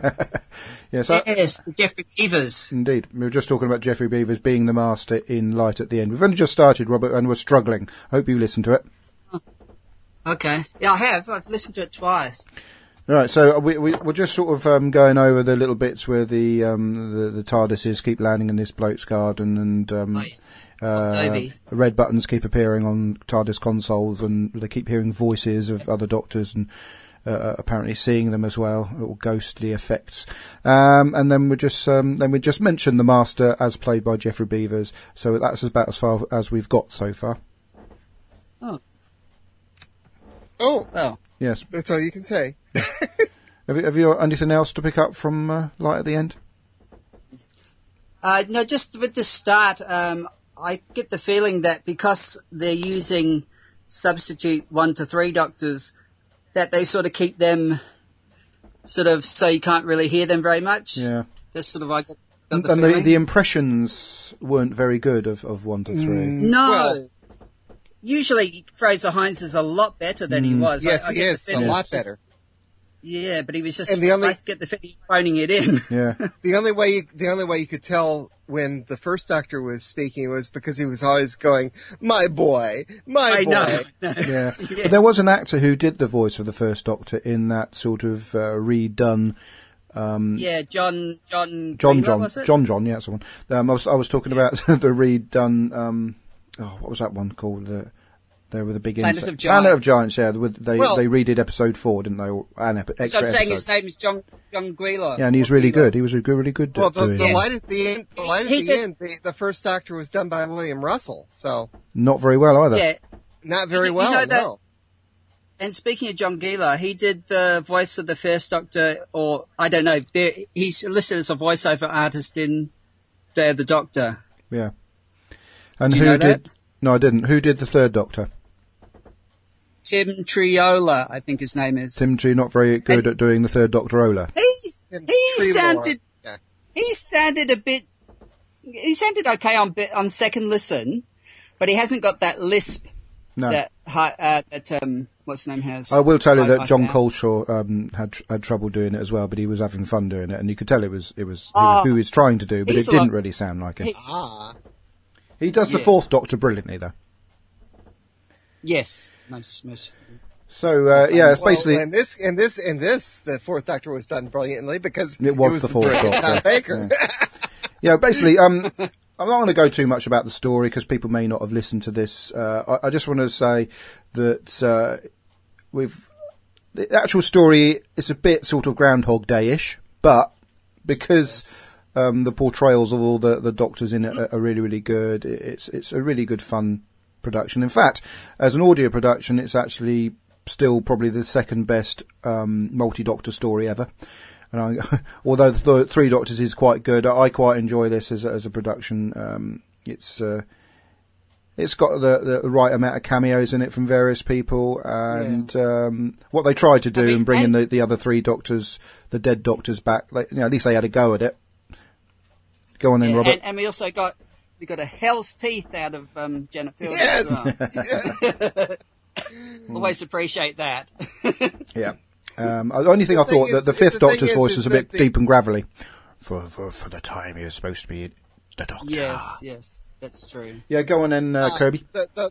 Yes, Jeffrey Beavers. Indeed. We were just talking about Jeffrey Beavers being the master in Light at the End. We've only just started, Robert, and we're struggling. Hope you listened to it. Okay. Yeah, I have. I've listened to it twice. Right, so we're just sort of going over the little bits where the TARDISes keep landing in this bloke's garden, and red buttons keep appearing on TARDIS consoles, and they keep hearing voices of other doctors and apparently seeing them as well, little ghostly effects. And then we just mentioned the Master as played by Jeffrey Beavers. So that's about as far as we've got so far. Oh, well, yes, that's all you can say. Have you got anything else to pick up from Light at the End? No, just with the start, I get the feeling that because they're using substitute 1 to 3 doctors, that they sort of keep them sort of so you can't really hear them very much. Yeah. That's sort of I got the and feeling. the impressions weren't very good of 1 to 3. No. Well, usually Fraser Hines is a lot better than he was. yes, he is a lot better. Yeah, but he was just. And the only- I get the feeling he's phoning it in. Yeah. The only way you could tell when the first Doctor was speaking was because he was always going, "My boy, my I boy." know. Yeah. Yes. But there was an actor who did the voice of the first Doctor in that sort of redone. Yeah, John. Was it? John. Yeah, that's the one. I was talking about the redone. What was that one called? There were the big Planet insect. of Giants. Planet of Giants. Yeah, they redid episode 4, didn't they? Or an extra So I'm saying episode. his name is John Guilo. Yeah, and he was really good. He was really good. Well, at doing the it. light at the end. The light at the end. The first Doctor was done by William Russell, so Not very well either. Yeah. not very You well. know that- No. And speaking of John Guilo, he did the voice of the first Doctor, or I don't know. He's listed as a voiceover artist in Day of the Doctor. Yeah. And Do you who know did? that? No, I didn't. Who did the third Doctor? Tim Triola, I think his name is. Tim Tree, not very good at doing the third Doctor Ola. Tim He Trelawney. sounded. Yeah. He sounded a bit. He sounded okay on second listen, but he hasn't got that lisp No. that what's his name has. I will tell you that I John found. Coleshaw had trouble doing it as well, but he was having fun doing it, and you could tell it was Oh, who he's trying to do, but it he's a didn't lot- really sound like it. Ah. He does the Yeah. fourth Doctor brilliantly, though. Yes, most. So yeah, it's Well, basically in this, the fourth Doctor was done brilliantly because It was the fourth brilliant Doctor. Tom Baker. yeah. Basically, I'm not going to go too much about the story because people may not have listened to this. I just want to say that the actual story is a bit sort of Groundhog Day-ish, but because the portrayals of all the Doctors in it are really, really good, it's a really good fun production. In fact, as an audio production, it's actually still probably the second best multi-Doctor story ever. And although the Three Doctors is quite good, I quite enjoy this as a production. It's got the right amount of cameos in it from various people, and what they tried to do and bring in the other 3 Doctors, the dead Doctors back. At least they had a go at it. Go on then, Robert. And we also got a hell's teeth out of Janet Fielder Yes. as well. Always appreciate that. Yeah. The only thing I thing thought that is- the fifth the thing Doctor's is- voice is was a that bit deep and gravelly. For the time he was supposed to be the Doctor. Yes, that's true. Yeah, go on then, Kirby.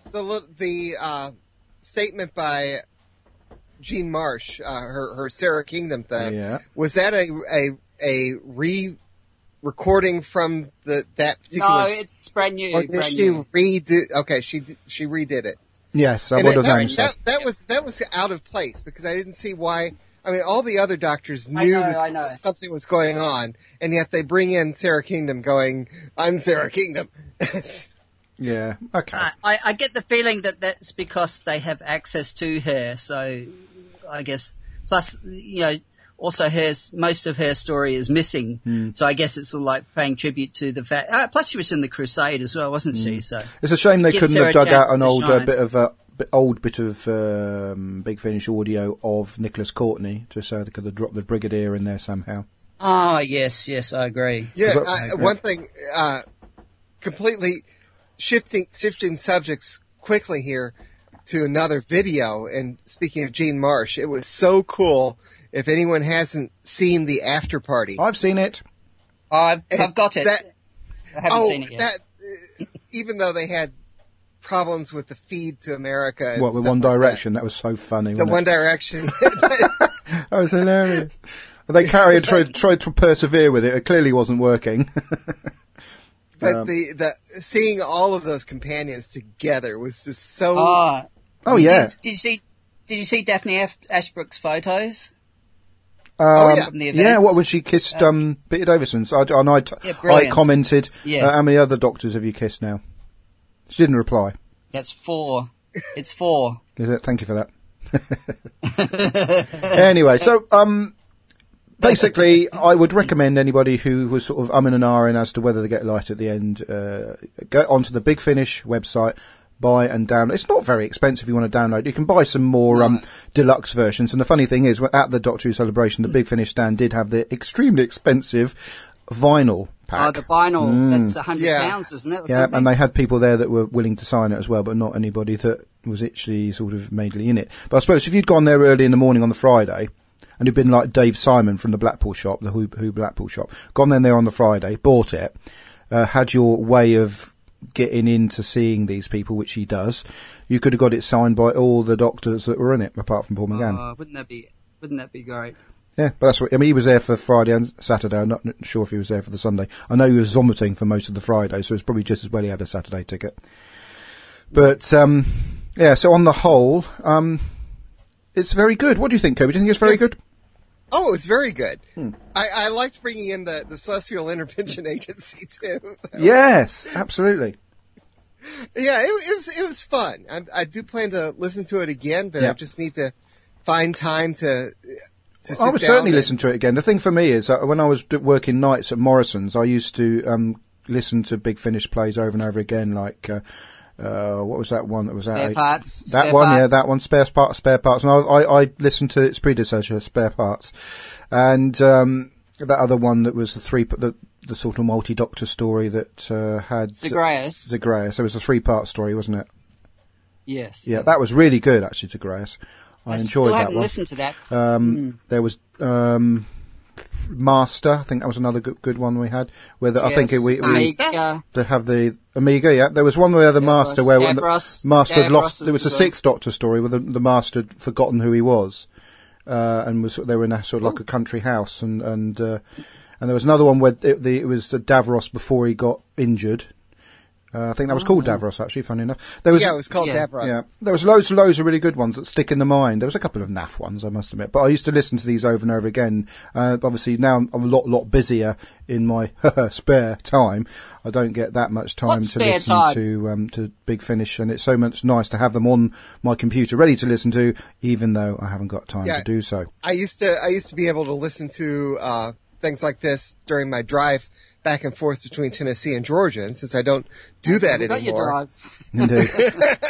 The statement by Jean Marsh, her Sarah Kingdom thing, Yeah. was that a re-recording from that particular? No, it's brand new. Or did brand she new. redo? Okay, she redid it. Yes, I And would have that, named that. that was out of place because I didn't see why. I mean, all the other doctors I knew know. that something was going on, and yet they bring in Sarah Kingdom going, "I'm Sarah Kingdom." Yeah, okay. I get the feeling that that's because they have access to her, so I guess, plus, also most of her story is missing, so I guess it's sort of like paying tribute to the fact, plus she was in the Crusade as well, wasn't she? So It's a shame they gives couldn't her have a dug out chance an to old shine. bit of Big Finish audio of Nicholas Courtney, just so they could have dropped the Brigadier in there somehow. Oh, yes, I agree. Yeah, Because one thing, completely shifting subjects quickly here to another video. And speaking of Jean Marsh, it was so cool. If anyone hasn't seen the after party, I've seen it. I've got it. I haven't seen it yet. Even though they had problems with the feed to America, and What, with stuff One like Direction? That was so funny. the Wasn't One it? Direction. That was hilarious. They tried to persevere with it. It clearly wasn't working. But the seeing all of those companions together was just so. Oh yeah. Did you see Daphne Ashbrook's photos? yeah. From the Yeah, events? what when she kissed Peter Davison? So I Yeah, brilliant. commented, Yes. how many other doctors have you kissed now? She didn't reply. That's 4. It's 4. Is it? Thank you for that. Anyway, so basically, I would recommend anybody who was sort of umming and ahhing as to whether they get light at the end, go onto the Big Finish website, buy and download. It's not very expensive if you want to download. You can buy some more deluxe versions. And the funny thing is, at the Doctor Who celebration, the Big Finish stand did have the extremely expensive vinyl pack. Oh, the vinyl, that's £100, Yeah. isn't it? Or Yeah, something? and they had people there that were willing to sign it as well, but not anybody that was actually sort of mainly in it. But I suppose if you'd gone there early in the morning on the Friday, and you'd been like Dave Simon from the Blackpool shop, the Who Blackpool shop, gone in there on the Friday, bought it, had your way of getting into seeing these people, which he does, you could have got it signed by all the doctors that were in it, apart from Paul McGann. Wouldn't that be great? Yeah, but that's what, I mean, he was there for Friday and Saturday. I'm not sure if he was there for the Sunday. I know he was vomiting for most of the Friday, so it's probably just as well he had a Saturday ticket. But, yeah, so on the whole, it's very good. What do you think, Kobe? Do you think it's very good? Oh, it was very good. I liked bringing in the Celestial Intervention Agency too. Yes, absolutely. Yeah, it was fun. I do plan to listen to it again, but Yeah. I just need to find time to sit I would down certainly and- listen to it again. The thing for me is that when I was working nights at Morrison's, I used to listen to Big Finish plays over and over again, like what was that one that was Spare out? Parts. That Spare one, yeah, Parts. that one, Spare Parts. And I listened to its predecessor, Spare Parts, and that other one that was the sort of multi-doctor story that had Zagreus. Zagreus. It was a 3-part story, wasn't it? Yes. Yeah, that was really good, actually, Zagreus. I enjoyed still that haven't one. listened to that. There was Master. I think that was another good one we had. Where I think we Amiga. to have the Amiga. Yeah, there was one where the Master, where when the Davros. Master had Davros lost. There was a as well. 6th Doctor story where the Master had forgotten who he was, and they were in a sort of like a country house, and there was another one where it was the Davros before he got injured. I think that was called Davros, actually, funny enough. There was, Yeah, it was called Davros. yeah, there was loads and loads of really good ones that stick in the mind. There was a couple of naff ones, I must admit, but I used to listen to these over and over again. Obviously, now I'm a lot busier in my spare time. I don't get that much time What to spare listen time? to Big Finish, and it's so much nice to have them on my computer, ready to listen to, even though I haven't got time Yeah. to do so. I used to be able to listen to things like this during my drive back and forth between Tennessee and Georgia, and since I don't do that We got your anymore, drive. Indeed.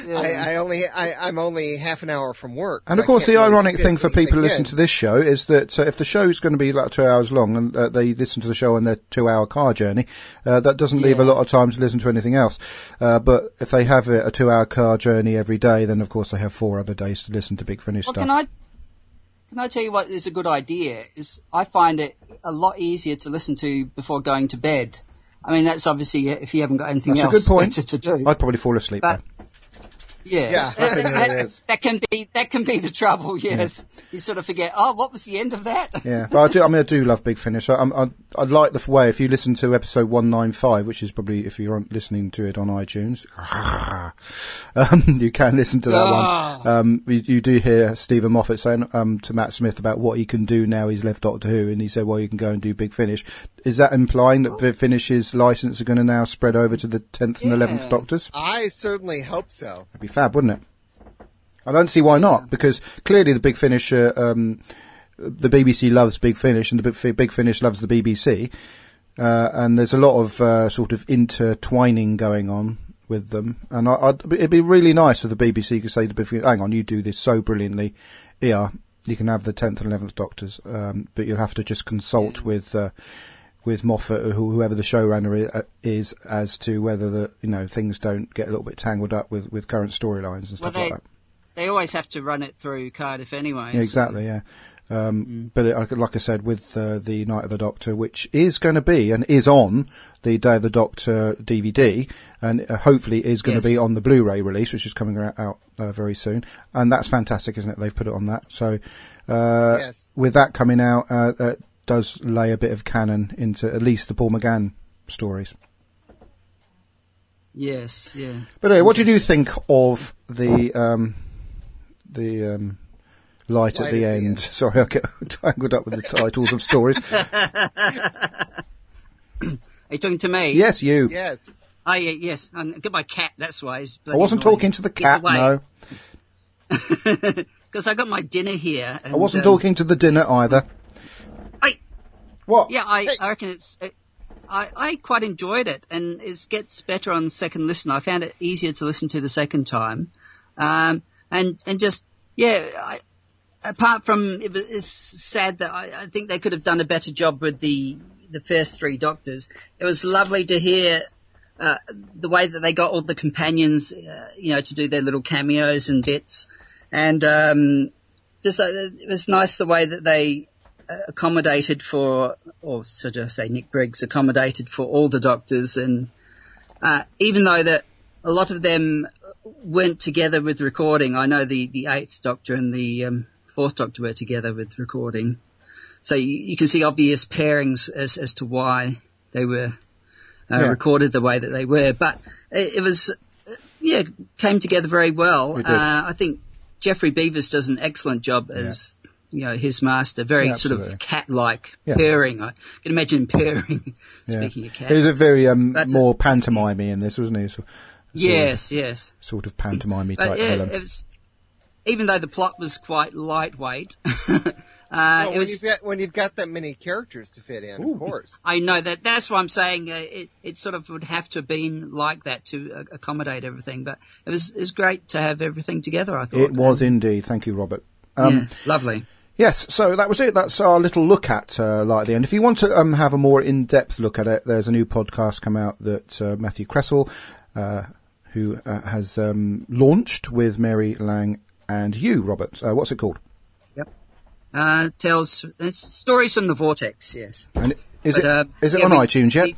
I'm only half an hour from work. And so of course, I the can't really ironic thing for fit people who anything listen to this show is that if the show's going to be like 2 hours long and they listen to the show on their 2-hour car journey, that doesn't leave a lot of time to listen to anything else. But if they have a 2-hour car journey every day, then of course they have 4 other days to listen to Big Finish stuff. Can I tell you what is a good idea? Is I find it a lot easier to listen to before going to bed. I mean, that's obviously if you haven't got anything That's else a good point. better to do. I'd probably fall asleep But Yeah. that can be the trouble. Yes, you sort of forget. Oh, what was the end of that? Yeah, but I do love Big Finish. I like the way, if you listen to episode 195, which is probably, if you're listening to it on iTunes, you can listen to that one. You do hear Stephen Moffat saying to Matt Smith about what he can do now he's left Doctor Who, and he said, well, you can go and do Big Finish. Is that implying that Big Finish's license are going to now spread over to the 10th and 11th Doctors? I certainly hope so. That'd be fab, wouldn't it? I don't see why not, because clearly the Big Finish, the BBC loves Big Finish, and the Big Finish loves the BBC, and there's a lot of sort of intertwining going on with them. And it'd be really nice if the BBC could say to Big Finish, hang on, you do this so brilliantly, yeah, you can have the 10th and 11th Doctors, but you'll have to just consult with Moffat or whoever the showrunner is as to whether things don't get a little bit tangled up with current storylines and stuff like that. They always have to run it through Cardiff anyway. Yeah, exactly, yeah. But like I said, with the Night of the Doctor, which is going to be and is on the Day of the Doctor DVD, and hopefully is going to be on the Blu-ray release, which is coming out very soon. And that's fantastic, isn't it? They've put it on that. So with that coming out, it does lay a bit of canon into at least the Paul McGann stories. Yes, yeah. But what did you think of the light at the end? Sorry, I get tangled up with the titles of stories. Are you talking to me? Yes, you. Yes. Oh, yeah, yes. I get my cat, that's why. I wasn't talking to the cat, no. Because I got my dinner here. And, I wasn't talking to the dinner either. What? Yeah, I reckon it's... I quite enjoyed it, and it gets better on second listen. I found it easier to listen to the second time. And just, apart from, it's sad that I think they could have done a better job with the first 3 Doctors. It was lovely to hear the way that they got all the companions, to do their little cameos and bits. And it was nice the way that they accommodated for, or should I say Nick Briggs accommodated for all the Doctors. And even though that a lot of them weren't together with recording, I know the 8th Doctor and the 4th Doctor were together with recording. So you can see obvious pairings as to why they were recorded the way that they were. But it was, came together very well. I think Geoffrey Beevers does an excellent job as, his master. Very sort of cat-like purring. I can imagine purring, speaking of cats. He was a very more pantomime-y in this, wasn't he? Yes. Sort of pantomime-y type villain. It was, even though the plot was quite lightweight, when you've got that many characters to fit in, of course. I know that's why I'm saying it sort of would have to have been like that to accommodate everything. But it was great to have everything together, I thought. It was indeed. Thank you, Robert. Lovely. Yes, so that was it. That's our little look at Light at the End. If you want to have a more in-depth look at it, there's a new podcast come out that Matthew Kressel, who has launched with Mary Lang and you, Robert. What's it called? Yep. Tells stories from the Vortex, yes. And is it on iTunes yet?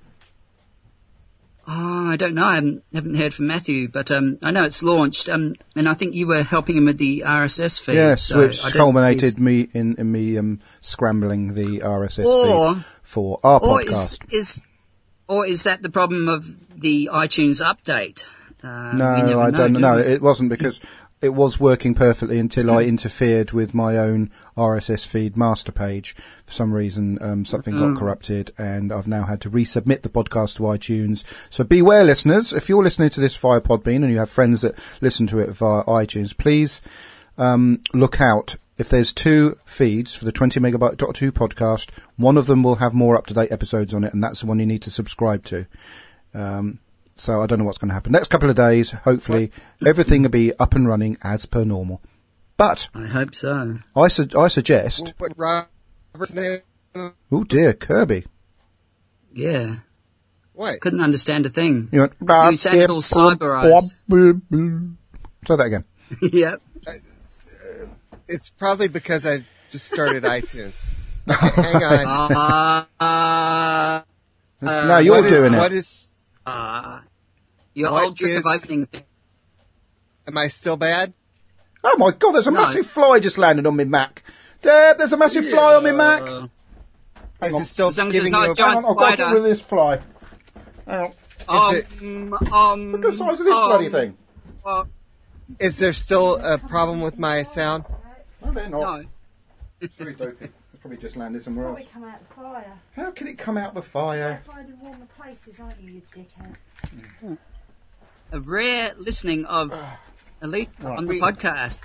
I don't know. I haven't heard from Matthew, but I know it's launched, and I think you were helping him with the RSS feed. Yes, so which culminated in me scrambling the RSS feed for our podcast. Is that the problem of the iTunes update? No, I don't know. It wasn't, because it was working perfectly until I interfered with my own RSS feed master page. For some reason, something got corrupted, and I've now had to resubmit the podcast to iTunes. So beware, listeners. If you're listening to this via Podbean and you have friends that listen to it via iTunes, please look out. If there's 2 feeds for the 20 Megabyte Doctor Who podcast, one of them will have more up-to-date episodes on it, and that's the one you need to subscribe to. So I don't know what's going to happen. Next couple of days, hopefully, everything will be up and running as per normal. But I hope so. I suggest... What Robert's name? Oh dear, Kirby. Yeah. What? Couldn't understand a thing. You went... You sounded all cyberized. Try that again. Yep. It's probably because I just started iTunes. Hang on. No, you're doing it. What is... Your What old trick is- of opening. Am I still bad? Oh my God, there's a massive fly just landed on my Mac. Deb, there's a massive fly on my Mac. Is it still As long as it's giving not you a giant Hang on, I've got to get spider. rid of this fly. Hang on. Look at the size of this bloody thing. Is there still a problem with my sound? No, they're not. No. It's very dopey. It's probably just landed somewhere else. Probably come out the fire. How can it come out the fire? Finding warmer places, aren't you, you dickhead? A rare listening of Elite on the podcast.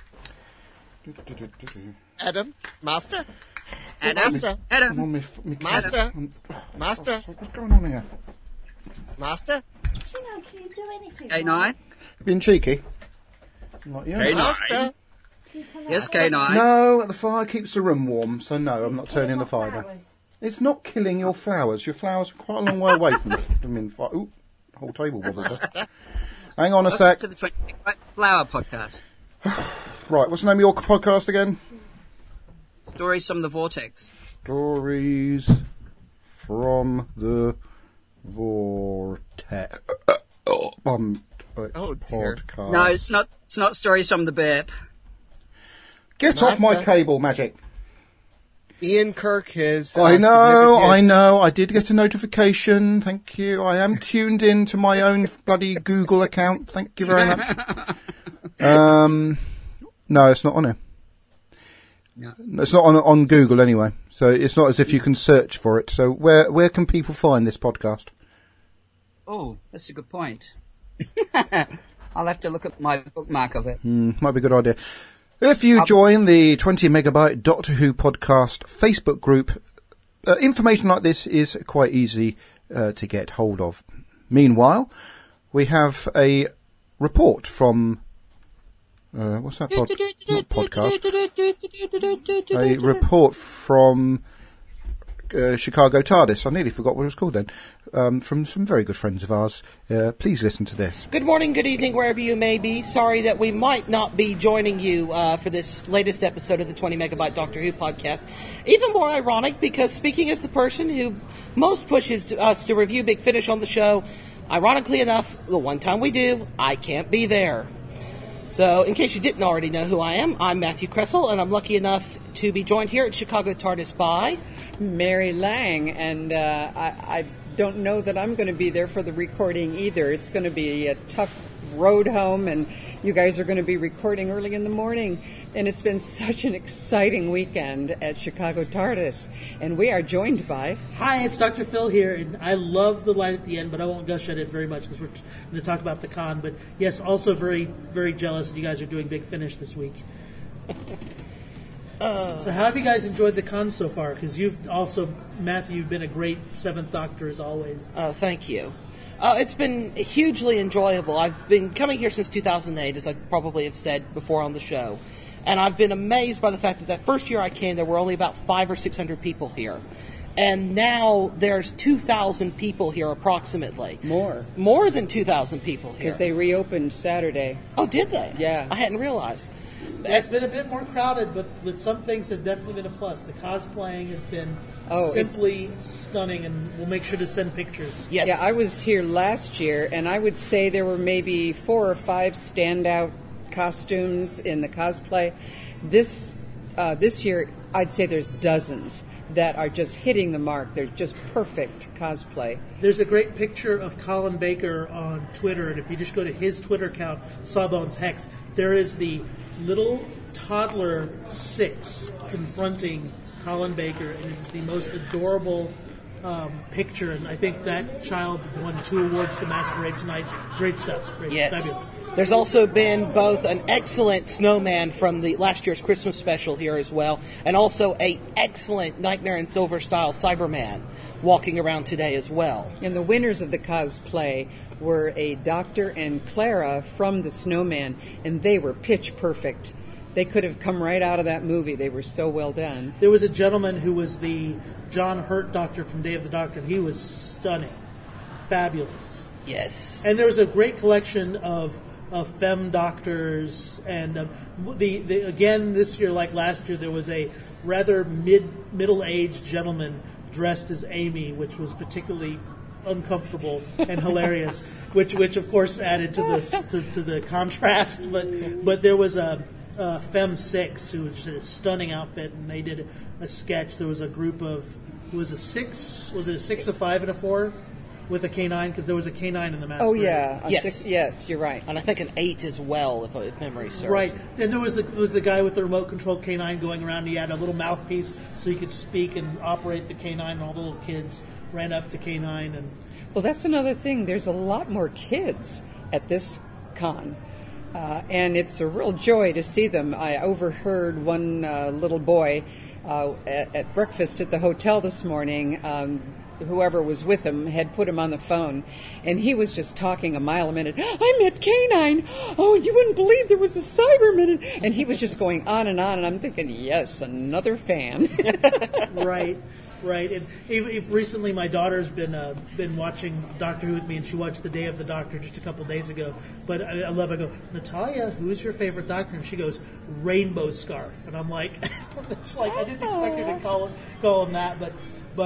Adam? Master? Adam. Master? I'm on my Master? Master? What's going on here? Master? Shino, can you do anything? K9. Being cheeky. I'm like, yeah. Master? Can you tell me Yes, how to- K9. No, the fire keeps the room warm, so no, I'm not turning the fire down. Flowers. It's not killing your flowers. Your flowers are quite a long way away from the fire. Ooh, the whole table wobbled there. Hang on a sec. To the 20 Flower podcast. Right, what's the name of your podcast again? Stories from the Vortex. Stories from the Vortex. Oh, dear. Podcast. No, it's not. It's not Stories from the Burp. Get off my Master. cable, Magic. Ian Kirk has... I know, submitted I his- know. I did get a notification. Thank you. I am tuned in to my own bloody Google account. Thank you very much. No, it's not on here. No. It's not on Google anyway. So it's not as if you can search for it. So where can people find this podcast? Oh, that's a good point. I'll have to look at my bookmark of it. Might be a good idea. If you join the 20 megabyte Doctor Who podcast Facebook group, information like this is quite easy to get hold of. Meanwhile, we have a report from what's that not podcast? A report from Chicago TARDIS. I nearly forgot what it was called then. From some very good friends of ours. Please listen to this. Good morning, good evening, wherever you may be. Sorry that we might not be joining you for this latest episode of the 20 Megabyte Doctor Who podcast. Even more ironic, because speaking as the person who most pushes us to review Big Finish on the show, ironically enough, the one time we do, I can't be there. So, in case you didn't already know who I am, I'm Matthew Kressel, and I'm lucky enough to be joined here at Chicago TARDIS by... Mary Lang, and I don't know that I'm going to be there for the recording either. It's going to be a tough road home, and you guys are going to be recording early in the morning. And it's been such an exciting weekend at Chicago TARDIS, and we are joined by... Hi, it's Dr. Phil here, and I love the light at the end, but I won't gush at it very much because we're going to talk about the con. But yes, also very, very jealous that you guys are doing Big Finish this week. So how have you guys enjoyed the con so far? Because you've also, Matthew, you've been a great Seventh Doctor as always. Thank you. It's been hugely enjoyable. I've been coming here since 2008, as I probably have said before on the show. And I've been amazed by the fact that first year I came, there were only about 500 or 600 people here. And now there's 2,000 people here approximately. More than 2,000 people here. Because they reopened Saturday. Oh, did they? Yeah. I hadn't realized. It's been a bit more crowded, but some things have definitely been a plus. The cosplaying has been simply stunning, and we'll make sure to send pictures. Yes. Yeah, I was here last year, and I would say there were maybe 4 or 5 standout costumes in the cosplay. This year, I'd say there's dozens that are just hitting the mark. They're just perfect cosplay. There's a great picture of Colin Baker on Twitter, and if you just go to his Twitter account, Sawbones Hex, there is the little toddler 6 confronting Colin Baker, and it is the most adorable picture, and I think that child won 2 awards at the Masquerade tonight. Great stuff. Great, Yes. fabulous. There's also been both an excellent snowman from the last year's Christmas special here as well, and also a excellent Nightmare in Silver style Cyberman walking around today as well. And the winners of the cosplay were a Doctor and Clara from the Snowman, and they were pitch perfect. They could have come right out of that movie. They were so well done. There was a gentleman who was the John Hurt Doctor from Day of the Doctor, and he was stunning. Fabulous. Yes. And there was a great collection of femme doctors, and the again this year, like last year, there was a rather middle-aged gentleman dressed as Amy, which was particularly uncomfortable and hilarious, which of course added to the contrast. But there was a Femme 6 who was a stunning outfit, and they did a sketch. There was a group of, was it a 6, a 5, and a 4 with a K9, because there was a K9 in the Masquerade. Oh yeah, Yes. yes, you're right. And I think an 8 as well, if memory serves. Right, and there was the guy with the remote control K9 going around. He had a little mouthpiece so he could speak and operate the K9, and all the little kids ran up to K9. And Well, that's another thing. There's a lot more kids at this con. And it's a real joy to see them. I overheard one little boy at breakfast at the hotel this morning. Whoever was with him had put him on the phone, and he was just talking a mile a minute. I met K9. Oh, you wouldn't believe there was a Cyberman. And he was just going on, and I'm thinking, yes, another fan. Right. And if recently, my daughter's been watching Doctor Who with me, and she watched the Day of the Doctor just a couple days ago. But I go, Natalia, who's your favorite Doctor? And she goes, Rainbow Scarf. And I'm like, it's like I didn't expect her to call him that, but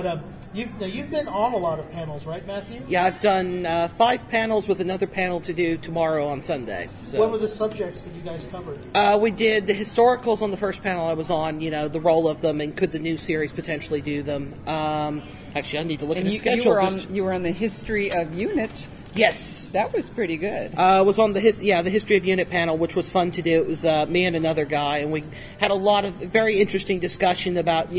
you've been on a lot of panels, right, Matthew? Yeah, I've done 5 panels with another panel to do tomorrow on Sunday. So. What were the subjects that you guys covered? We did the historicals on the first panel I was on, the role of them, and could the new series potentially do them. Actually, I need to look at the schedule. You were on the history of UNIT. Yes. That was pretty good. Was on the history of UNIT panel, which was fun to do. It was me and another guy, and we had a lot of very interesting discussion about,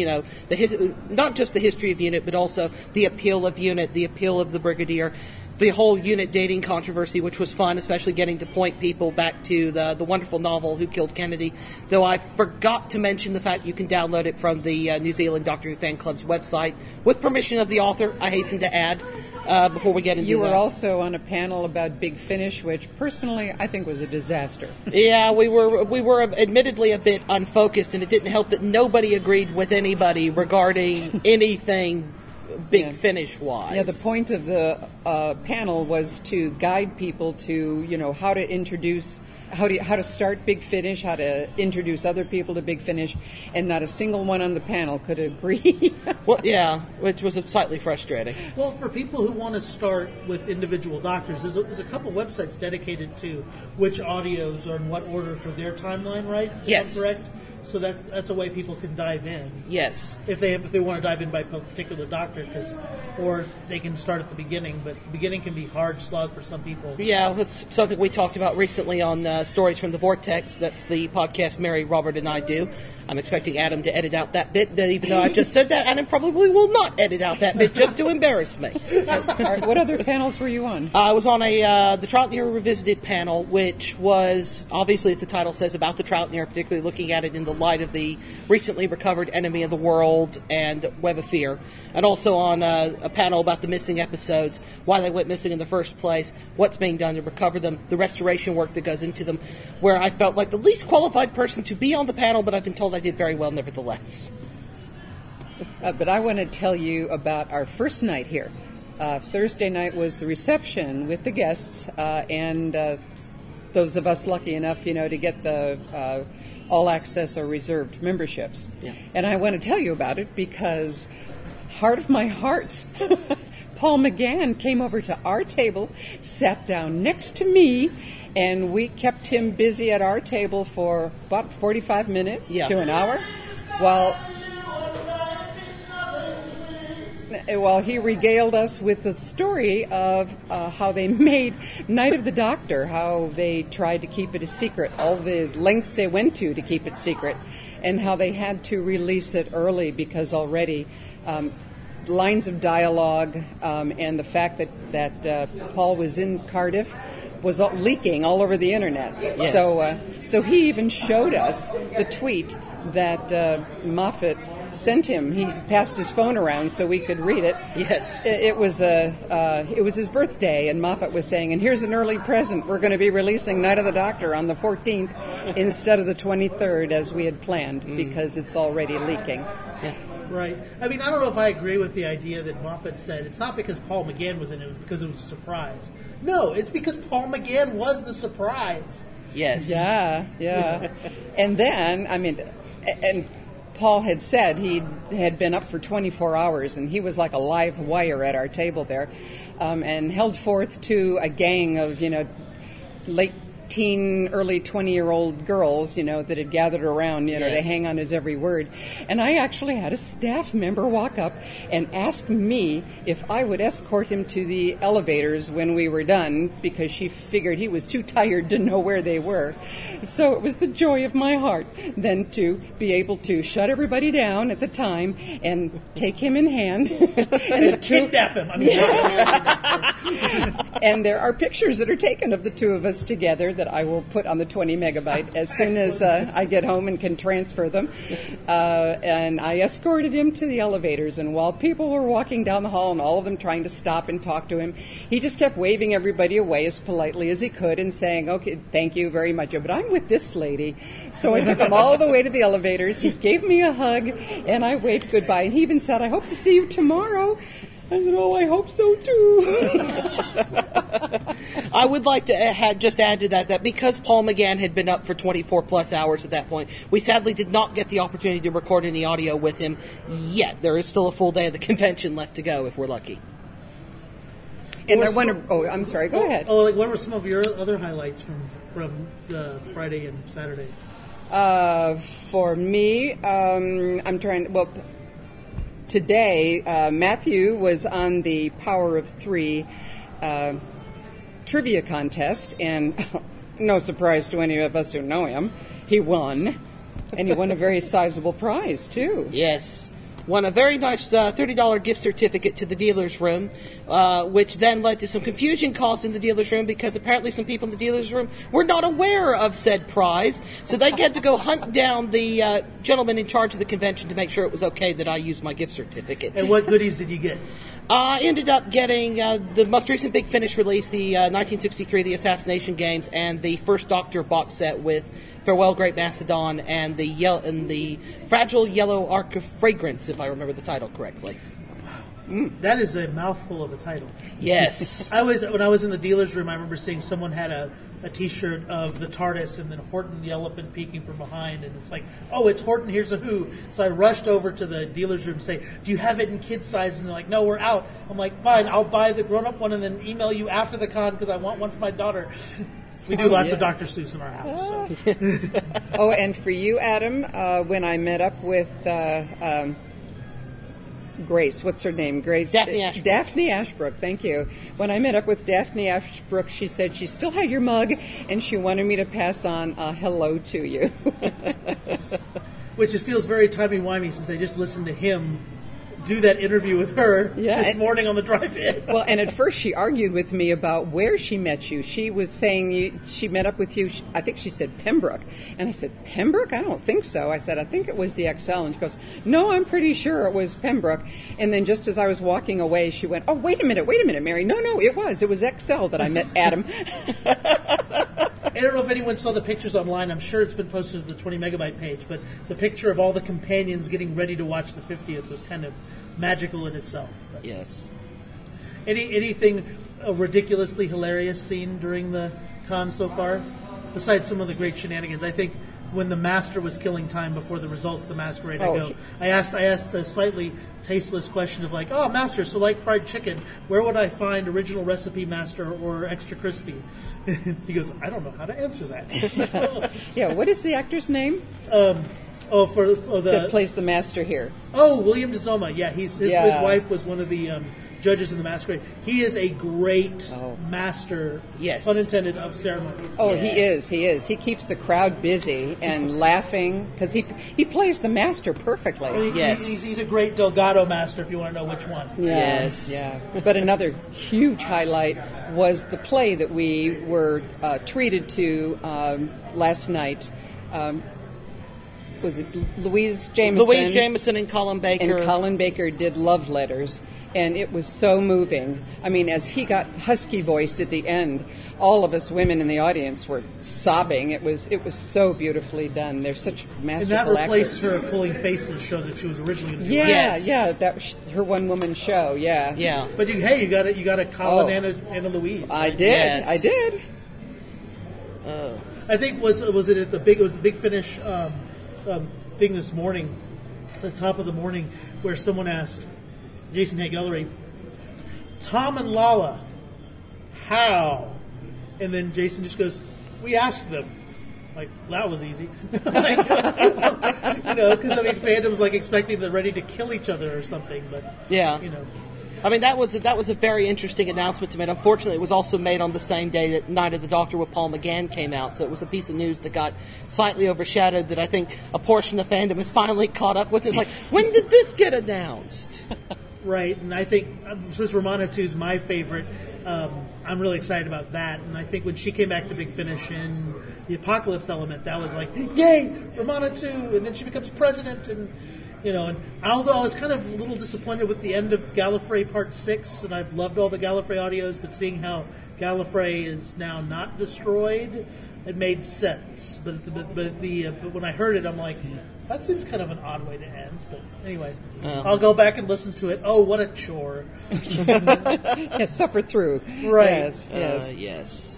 not just the history of UNIT, but also the appeal of UNIT, the appeal of the Brigadier, the whole UNIT dating controversy, which was fun, especially getting to point people back to the wonderful novel Who Killed Kennedy, though I forgot to mention the fact you can download it from the New Zealand Doctor Who Fan Club's website, with permission of the author, I hasten to add. Before we get into You were also on a panel about Big Finish, which personally I think was a disaster. Yeah, we were admittedly a bit unfocused, and it didn't help that nobody agreed with anybody regarding anything Big Finish wise. Yeah, the point of the panel was to guide people to how to introduce. How to start Big Finish, how to introduce other people to Big Finish, and not a single one on the panel could agree. Well, yeah, which was slightly frustrating. Well, for people who want to start with individual doctors, there's a couple websites dedicated to which audios are in what order for their timeline, right? Yes. Am I correct? So that's a way people can dive in. Yes. If they want to dive in by a particular doctor, or they can start at the beginning, but the beginning can be hard slog for some people. Yeah, that's something we talked about recently on Stories from the Vortex. That's the podcast Mary, Robert, and I do. I'm expecting Adam to edit out that bit, even though I just said that. Adam probably will not edit out that bit just to embarrass me. All right, what other panels were you on? I was on the Troutner Revisited panel, which was, obviously, as the title says, about the Troutner, particularly looking at it in the light of the recently recovered Enemy of the World and Web of Fear. And also on a panel about the missing episodes, why they went missing in the first place, what's being done to recover them, the restoration work that goes into them, where I felt like the least qualified person to be on the panel, but I've been told I did very well nevertheless. But I want to tell you about our first night here. Thursday night was the reception with the guests, and those of us lucky enough, to get the all-access or reserved memberships. Yeah. And I want to tell you about it because, heart of my hearts, Paul McGann came over to our table, sat down next to me, and we kept him busy at our table for about 45 minutes to an hour while he regaled us with the story of how they made Night of the Doctor, how they tried to keep it a secret, all the lengths they went to keep it secret, and how they had to release it early because already lines of dialogue and the fact that Paul was in Cardiff was leaking all over the internet. Yes. So he even showed us the tweet that Moffat sent him. He passed his phone around so we could read it. Yes. It was his birthday, and Moffat was saying, and here's an early present. We're going to be releasing Night of the Doctor on the 14th instead of the 23rd as we had planned because it's already leaking. Yeah. Right. I mean, I don't know if I agree with the idea that Moffat said it's not because Paul McGann was in it, it was because it was a surprise. No, it's because Paul McGann was the surprise. Yes. Yeah. And then, I mean, and Paul had said he had been up for 24 hours, and he was like a live wire at our table there, and held forth to a gang of, late teen, early 20-year-old girls, that had gathered around, to hang on his every word. And I actually had a staff member walk up and ask me if I would escort him to the elevators when we were done, because she figured he was too tired to know where they were. So it was the joy of my heart then to be able to shut everybody down at the time and take him in hand. and kidnap him. And there are pictures that are taken of the two of us together that I will put on the 20 megabyte as soon as I get home and can transfer them. And I escorted him to the elevators, and while people were walking down the hall and all of them trying to stop and talk to him, he just kept waving everybody away as politely as he could and saying, okay, thank you very much, but I'm with this lady. So I took him all the way to the elevators. He gave me a hug, and I waved goodbye. And he even said, I hope to see you tomorrow. I said, oh, I hope so, too. I would like to just add to that because Paul McGann had been up for 24-plus hours at that point, we sadly did not get the opportunity to record any audio with him yet. There is still a full day of the convention left to go, if we're lucky. And I'm sorry, go ahead. What were some of your other highlights from the Friday and Saturday? For me, today, Matthew was on the Power of Three trivia contest, and no surprise to any of us who know him, he won. And he won a very sizable prize, too. Yes. Won a very nice $30 gift certificate to the dealer's room, which then led to some confusion caused in the dealer's room because apparently some people in the dealer's room were not aware of said prize. So they had to go hunt down the gentleman in charge of the convention to make sure it was okay that I used my gift certificate. And what goodies did you get? I ended up getting the most recent Big Finish release, the 1963, the Assassination Games, and the First Doctor box set with Farewell Great Macedon and the Fragile Yellow Arc of Fragrance, if I remember the title correctly. That is a mouthful of a title. Yes. When I was in the dealer's room, I remember seeing someone had a T-shirt of the TARDIS and then Horton the elephant peeking from behind, and it's like, oh, it's Horton, here's a Who. So I rushed over to the dealer's room and say, do you have it in kid size? And they're like, no, we're out. I'm like, fine, I'll buy the grown-up one and then email you after the con because I want one for my daughter. We do lots of Dr. Seuss in our house. So. Oh, and for you, Adam, when I met up with Grace, what's her name? Daphne Ashbrook. Daphne Ashbrook, thank you. When I met up with Daphne Ashbrook, she said she still had your mug, and she wanted me to pass on a hello to you. Which feels very timey-wimey since I just listened to him do that interview with her this morning on the drive-in. Well, and at first she argued with me about where she met you. She was saying she met up with you, I think she said Pembroke. And I said, Pembroke? I don't think so. I said, I think it was the XL. And she goes, no, I'm pretty sure it was Pembroke. And then just as I was walking away, she went, oh, wait a minute, Mary. No, it was XL that I met Adam. I don't know if anyone saw the pictures online. I'm sure it's been posted to the 20 megabyte page, but the picture of all the companions getting ready to watch the 50th was kind of magical in itself. But yes. Anything ridiculously hilarious seen during the con so far? Besides some of the great shenanigans. I think when the Master was killing time before the results of the Masquerade, I asked a slightly tasteless question of like, oh, Master, so like fried chicken, where would I find original recipe Master or extra crispy? He goes, I don't know how to answer that. Yeah, what is the actor's name? For the that plays the Master here. Oh, William DeZoma. Yeah, his wife was one of the judges in the Masquerade. He is a great master, pun intended, of ceremonies. Oh, yes. He is. He keeps the crowd busy and laughing because he plays the master perfectly. He's a great Delgado master, if you want to know which one. Yes. Yeah. But another huge highlight was the play that we were treated to last night. Was it Louise Jameson? Louise Jameson and Colin Baker. And Colin Baker did Love Letters, and it was so moving. I mean, as he got husky-voiced at the end, all of us women in the audience were sobbing. It was so beautifully done. They're such masterful actors. And that replaced actors. her Pulling Faces show that she was originally doing. Yeah, that was her one-woman show, yeah. But you got a Colin and a Louise. I did. I think was it at the Big Finish thing this morning, at the top of the morning, where someone asked Jason Hay-Gallery, Tom and Lala, how? And then Jason just goes, we asked them. Like, that was easy. Because fandom's like expecting they're ready to kill each other or something, but I mean, that was a very interesting announcement to make. Unfortunately, it was also made on the same day that Night of the Doctor with Paul McGann came out, so it was a piece of news that got slightly overshadowed that I think a portion of fandom has finally caught up with. It's like, when did this get announced? Right, and I think, since Romana 2 is my favorite, I'm really excited about that. And I think when she came back to Big Finish in the Apocalypse element, that was like, yay, Romana 2, and then she becomes president, and although I was kind of a little disappointed with the end of Gallifrey Part 6, and I've loved all the Gallifrey audios, but seeing how Gallifrey is now not destroyed, it made sense. But when I heard it, I'm like, that seems kind of an odd way to end. But anyway, I'll go back and listen to it. Oh, what a chore. Suffer through. Right. Yes.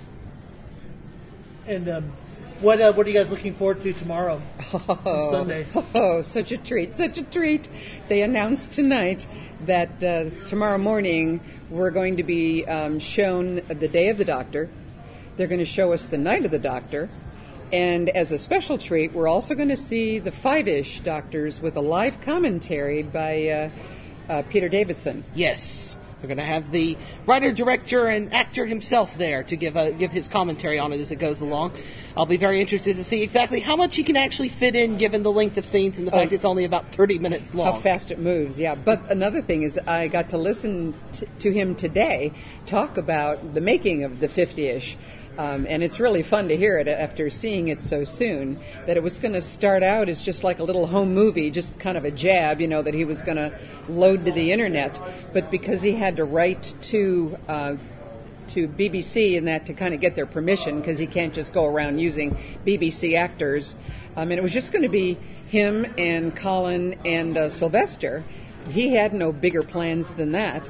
And what are you guys looking forward to tomorrow, on Sunday? Oh, such a treat. They announced tonight that tomorrow morning we're going to be shown the Day of the Doctor. They're going to show us the Night of the Doctor. And as a special treat, we're also going to see the Five-ish Doctors with a live commentary by Peter Davison. Yes. We're going to have the writer, director, and actor himself there to give his commentary on it as it goes along. I'll be very interested to see exactly how much he can actually fit in, given the length of scenes and the fact it's only about 30 minutes long. How fast it moves, yeah. But another thing is I got to listen to him today talk about the making of the 50-ish. And it's really fun to hear it after seeing it so soon, that it was going to start out as just like a little home movie, just kind of a jab, that he was going to load to the internet. But because he had to write to BBC and that to kind of get their permission, because he can't just go around using BBC actors, and it was just going to be him and Colin and Sylvester. He had no bigger plans than that.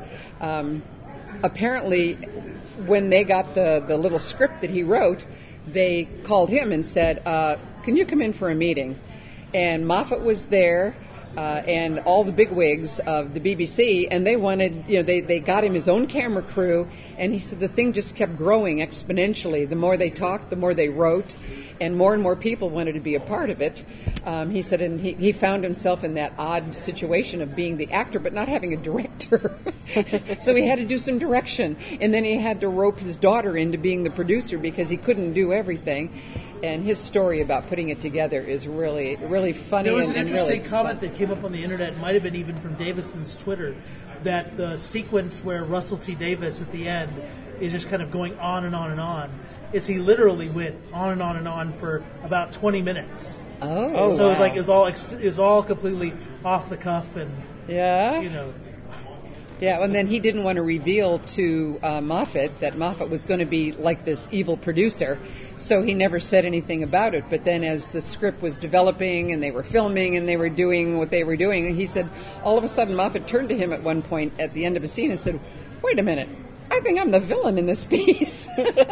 Apparently, when they got the little script that he wrote, they called him and said, can you come in for a meeting? And Moffat was there, and all the bigwigs of the BBC, and they wanted, they got him his own camera crew, and he said the thing just kept growing exponentially. The more they talked, the more they wrote, and more people wanted to be a part of it. He said, and he found himself in that odd situation of being the actor but not having a director. So he had to do some direction, and then he had to rope his daughter into being the producer because he couldn't do everything. And his story about putting it together is really, really funny. There was an interesting really comment that came up on the internet, it might have been even from Davison's Twitter, that the sequence where Russell T. Davies at the end is just kind of going on and on and on, is he literally went on and on for about 20 minutes. Oh, so wow. It was all completely off the cuff and Yeah, and then he didn't want to reveal to Moffat that Moffat was going to be like this evil producer, so he never said anything about it. But then as the script was developing and they were filming and they were doing what they were doing, he said all of a sudden Moffat turned to him at one point at the end of a scene and said, "Wait a minute, I think I'm the villain in this piece."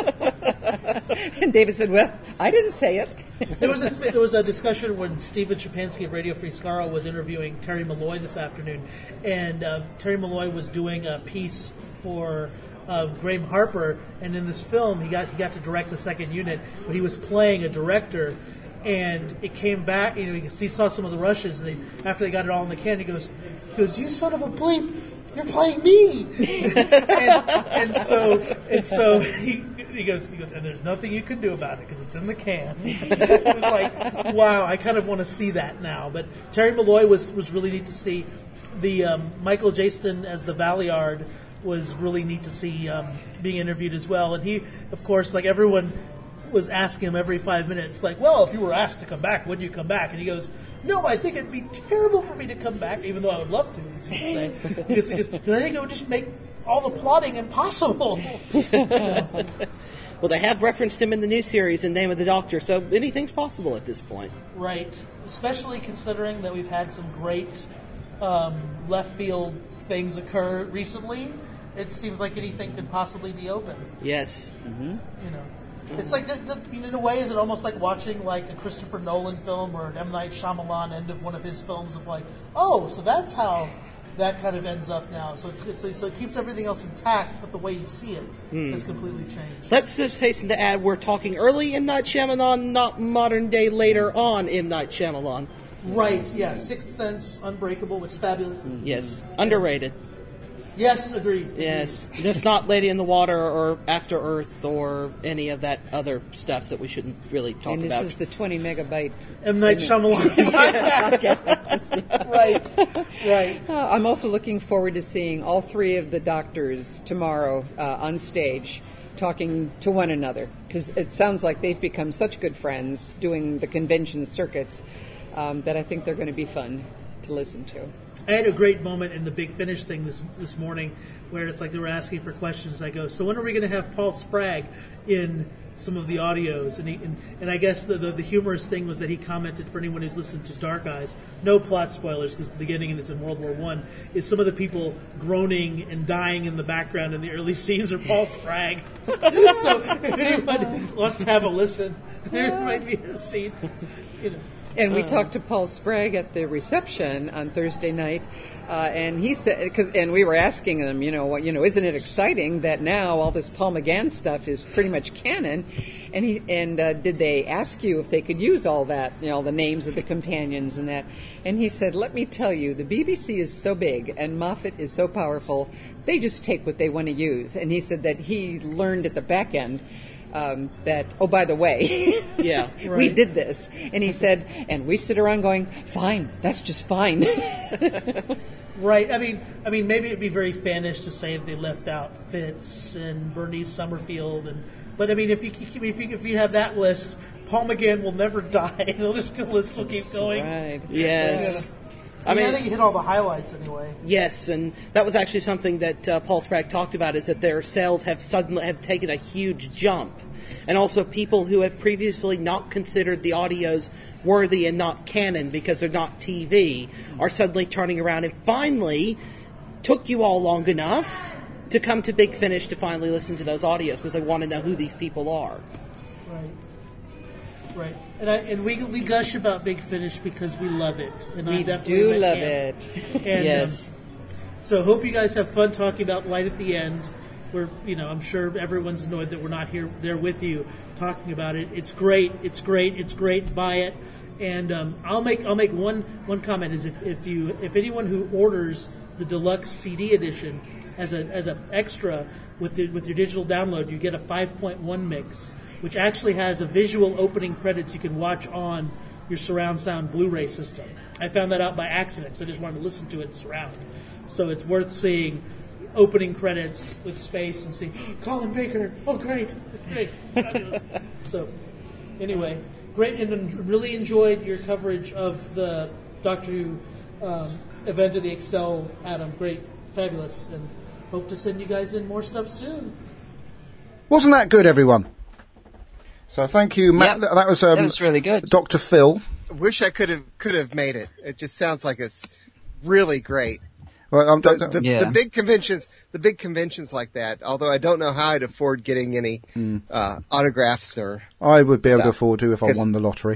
And David said, "Well, I didn't say it." There was a discussion when Stephen Shapansky of Radio Free Skaro was interviewing Terry Malloy this afternoon, and Terry Malloy was doing a piece for Graham Harper, and in this film he got to direct the second unit, but he was playing a director, and it came back. He saw some of the rushes, and after they got it all in the can, he goes, "You son of a bleep! "You're playing me," and so he goes, and there's nothing you can do about it because it's in the can. It was like, wow, I kind of want to see that now. But Terry Malloy was really neat to see. The Michael Jaston as the Valeyard was really neat to see being interviewed as well. And he, of course, like everyone was asking him every 5 minutes, like, well, if you were asked to come back, would you come back? And he goes, no, I think it'd be terrible for me to come back, even though I would love to, as he would say. Because I think it would just make all the plotting impossible. Well, they have referenced him in the new series in Name of the Doctor, so anything's possible at this point. Right. Especially considering that we've had some great left field things occur recently. It seems like anything could possibly be open. Yes. Mm-hmm. You know. It's like, in a way, is it almost like watching like a Christopher Nolan film or an M. Night Shyamalan end of one of his films of like, oh, so that's how that kind of ends up now. So so it keeps everything else intact, but the way you see it has completely changed. Let's just hasten to add, we're talking early M. Night Shyamalan, not modern day later on M. Night Shyamalan. Right, yeah. Sixth Sense, Unbreakable, which is fabulous. Yes, underrated. Yes, agreed. Yes, just not Lady in the Water or After Earth or any of that other stuff that we shouldn't really talk about. And this is the 20 megabyte M. Night Shyamalan podcast. Right. I'm also looking forward to seeing all three of the doctors tomorrow on stage talking to one another, because it sounds like they've become such good friends doing the convention circuits that I think they're going to be fun to listen to. I had a great moment in the Big Finish thing this morning where it's like they were asking for questions. I go, so when are we going to have Paul Spragg in some of the audios? And I guess the humorous thing was that he commented, for anyone who's listened to Dark Eyes, no plot spoilers because it's the beginning and it's in World War I, is some of the people groaning and dying in the background in the early scenes are Paul Spragg. So if anyone wants to have a listen, there might be a scene, you know. And we talked to Paul Spragg at the reception on Thursday night, and he said, and we were asking him, isn't it exciting that now all this Paul McGann stuff is pretty much canon? And did they ask you if they could use all that, the names of the companions and that? And he said, let me tell you, the BBC is so big and Moffat is so powerful, they just take what they want to use. And he said that he learned at the back end that, oh, by the way, yeah, right. We did this. And he said, and we sit around going, fine, that's just fine. Right. I mean, maybe it'd be very fanish to say that they left out Fitz and Bernice Summerfield, but I mean, if you have that list, Paul McGann will never die. The list will keep going. Right. Yes. Yeah. I think you hit all the highlights anyway. Yes, and that was actually something that Paul Spragg talked about, is that their sales have taken a huge jump. And also people who have previously not considered the audios worthy and not canon because they're not TV are suddenly turning around and finally took you all long enough to come to Big Finish to finally listen to those audios because they want to know who these people are. Right. And we gush about Big Finish because we love it. And we I definitely do love it. And, yes. So hope you guys have fun talking about Light at the End. We're, I'm sure everyone's annoyed that we're not there with you talking about it. It's great. It's great. Buy it. And I'll make one comment is if anyone who orders the deluxe CD edition as a extra with your digital download, you get a 5.1 mix, which actually has a visual opening credits you can watch on your surround sound Blu-ray system. I found that out by accident, so I just wanted to listen to it in surround. So it's worth seeing opening credits with space and see Colin Baker. Oh, great. So anyway, great, and really enjoyed your coverage of the Doctor Who event of the Excel, Adam. Great, fabulous, and hope to send you guys in more stuff soon. Wasn't that good, everyone? So thank you, Matt. Yep. That was really good. Dr. Phil. Wish I could have made it. It just sounds like it's really great. Well, the big conventions like that. Although I don't know how I'd afford getting any autographs or. I would be able to stuff. afford to if I won the lottery.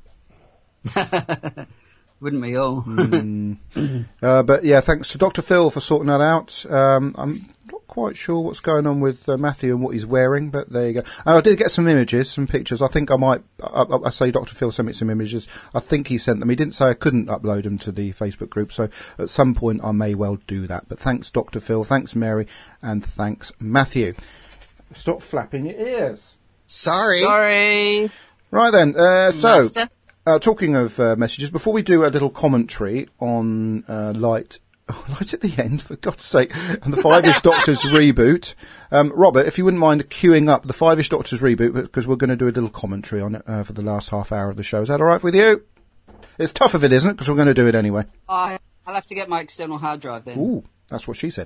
Wouldn't we all? But yeah, thanks to Dr. Phil for sorting that out. I'm not quite sure what's going on with Matthew and what he's wearing, but there you go. And I did get some images, some pictures. I think I might, I say Dr. Phil sent me some images. I think he sent them. He didn't say I couldn't upload them to the Facebook group, so at some point I may well do that. But thanks, Dr. Phil, thanks, Mary, and thanks, Matthew. Stop flapping your ears. Sorry. Right then, talking of messages, before we do a little commentary on Light at the end, for God's sake, and the Five-ish Doctors reboot, Robert, if you wouldn't mind queuing up the Five-ish Doctors reboot, because we're going to do a little commentary on it for the last half hour of the show. Is that all right with you? It's tough if it isn't, because we're going to do it anyway. I'll have to get my external hard drive then. Ooh, that's what she said.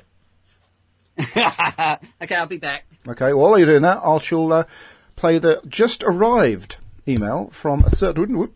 Okay, I'll be back. Okay, well, while you're doing that, I shall play the just arrived email from a certain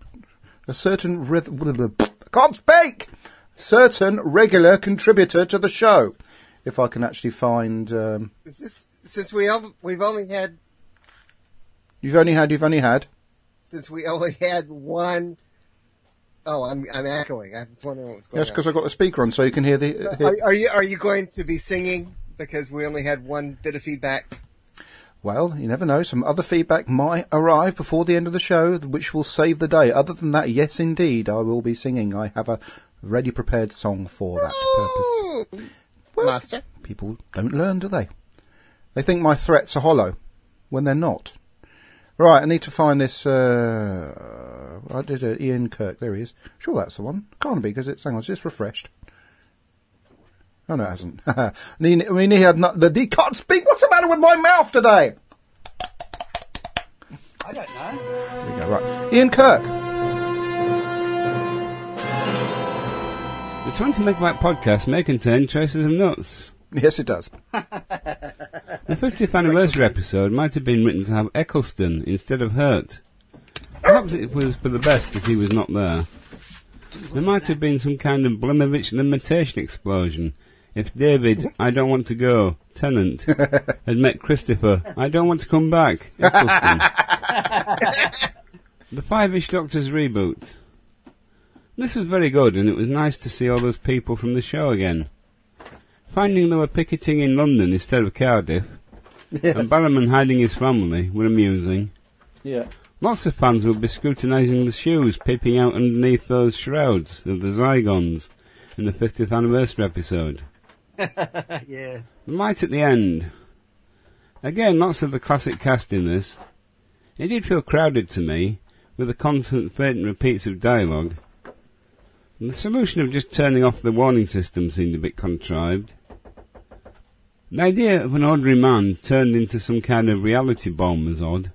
regular contributor to the show. If I can actually find, Is this, since we've only had. You've only had. Since we only had one. Oh, I'm echoing. I was wondering what was going on. Yes, because I've got the speaker on, so you can hear the. Are you going to be singing because we only had one bit of feedback? Well, you never know. Some other feedback might arrive before the end of the show, which will save the day. Other than that, yes, indeed, I will be singing. I have a ready prepared song for that purpose. Well, Master? People don't learn, do they? They think my threats are hollow when they're not. Right, I need to find this. I did Ian Kirk. There he is. Sure, that's the one. Can't be because it's. Hang on, it's just refreshed. Oh no, it hasn't. He can't speak. What's the matter with my mouth today? I don't know. There we go. Right, Ian Kirk. The 20 Megabyte podcast may contain traces of nuts. Yes, it does. The 50th anniversary episode might have been written to have Eccleston instead of Hurt. Perhaps it was for the best that he was not there. There might have been some kind of Blimovich limitation explosion if David, I don't want to go, Tennant, had met Christopher, I don't want to come back, Eccleston. The Five-ish Doctors reboot. This was very good, and it was nice to see all those people from the show again. Finding they were picketing in London instead of Cardiff, yes, and Barrowman hiding his family were amusing. Yeah. Lots of fans will be scrutinising the shoes peeping out underneath those shrouds of the Zygons in the 50th anniversary episode. Yeah. The light at the end. Again, lots of the classic cast in this. It did feel crowded to me, with the constant blatant repeats of dialogue. And the solution of just turning off the warning system seemed a bit contrived. The idea of an ordinary man turned into some kind of reality bomb was odd.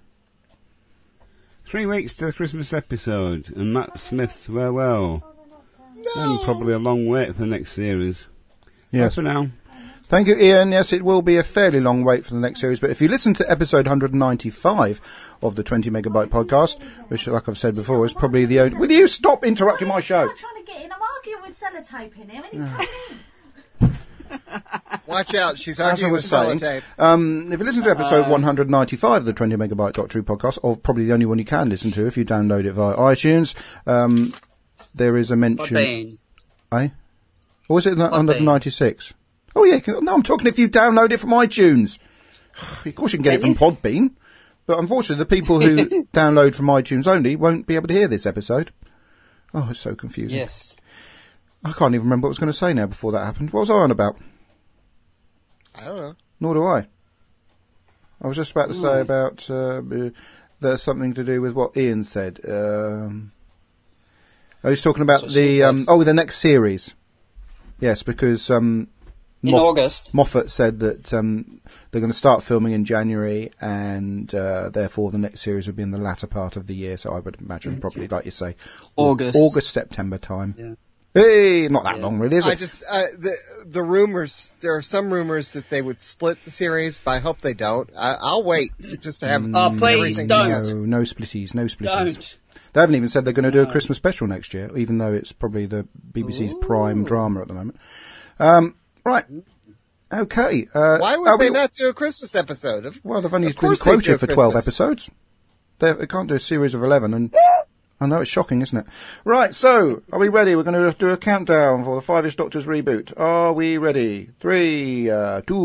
3 weeks to the Christmas episode, and Matt Smith's farewell. No. Then probably a long wait for the next series. Yes. Bye for now. Thank you, Ian. Yes, it will be a fairly long wait for the next series, but if you listen to episode 195 of the 20 Megabyte podcast, which, like I've said before, is probably the only... Will you stop interrupting my show? I'm not trying to get in. I'm arguing with Sellotape in him, and he's coming in. Watch out, she's arguing with Sellotape. If you listen to episode 195 of the 20 Megabyte Doctor Who podcast, or probably the only one you can listen to if you download it via iTunes, there is a mention... Podbean. Eh? Or was it 196? Oh yeah, no, I'm talking if you download it from iTunes. Of course you can get it from Podbean, but unfortunately the people who download from iTunes only won't be able to hear this episode. Oh, it's so confusing. Yes. I can't even remember what I was going to say now before that happened. What was I on about? I don't know. Nor do I. I was just about to say about there's something to do with what Ian said. I was talking about the next series. Yes, because in August, Moffat said that they're going to start filming in January, and therefore the next series would be in the latter part of the year. So I would imagine probably, like you say, August, September time. Yeah. Hey, not that long, really, is it? I just the rumors. There are some rumors that they would split the series, but I hope they don't. I'll wait just to have. Please don't. No splitties. Don't. They haven't even said they're going to do a Christmas special next year, even though it's probably the BBC's prime drama at the moment. Right. Okay. Why would they not do a Christmas episode? Well, they've only been quoted for 12 episodes. They can't do a series of 11 and... I know, it's shocking, isn't it? Right, so, are we ready? We're going to do a countdown for the Five-ish Doctors reboot. Are we ready? 3, 2,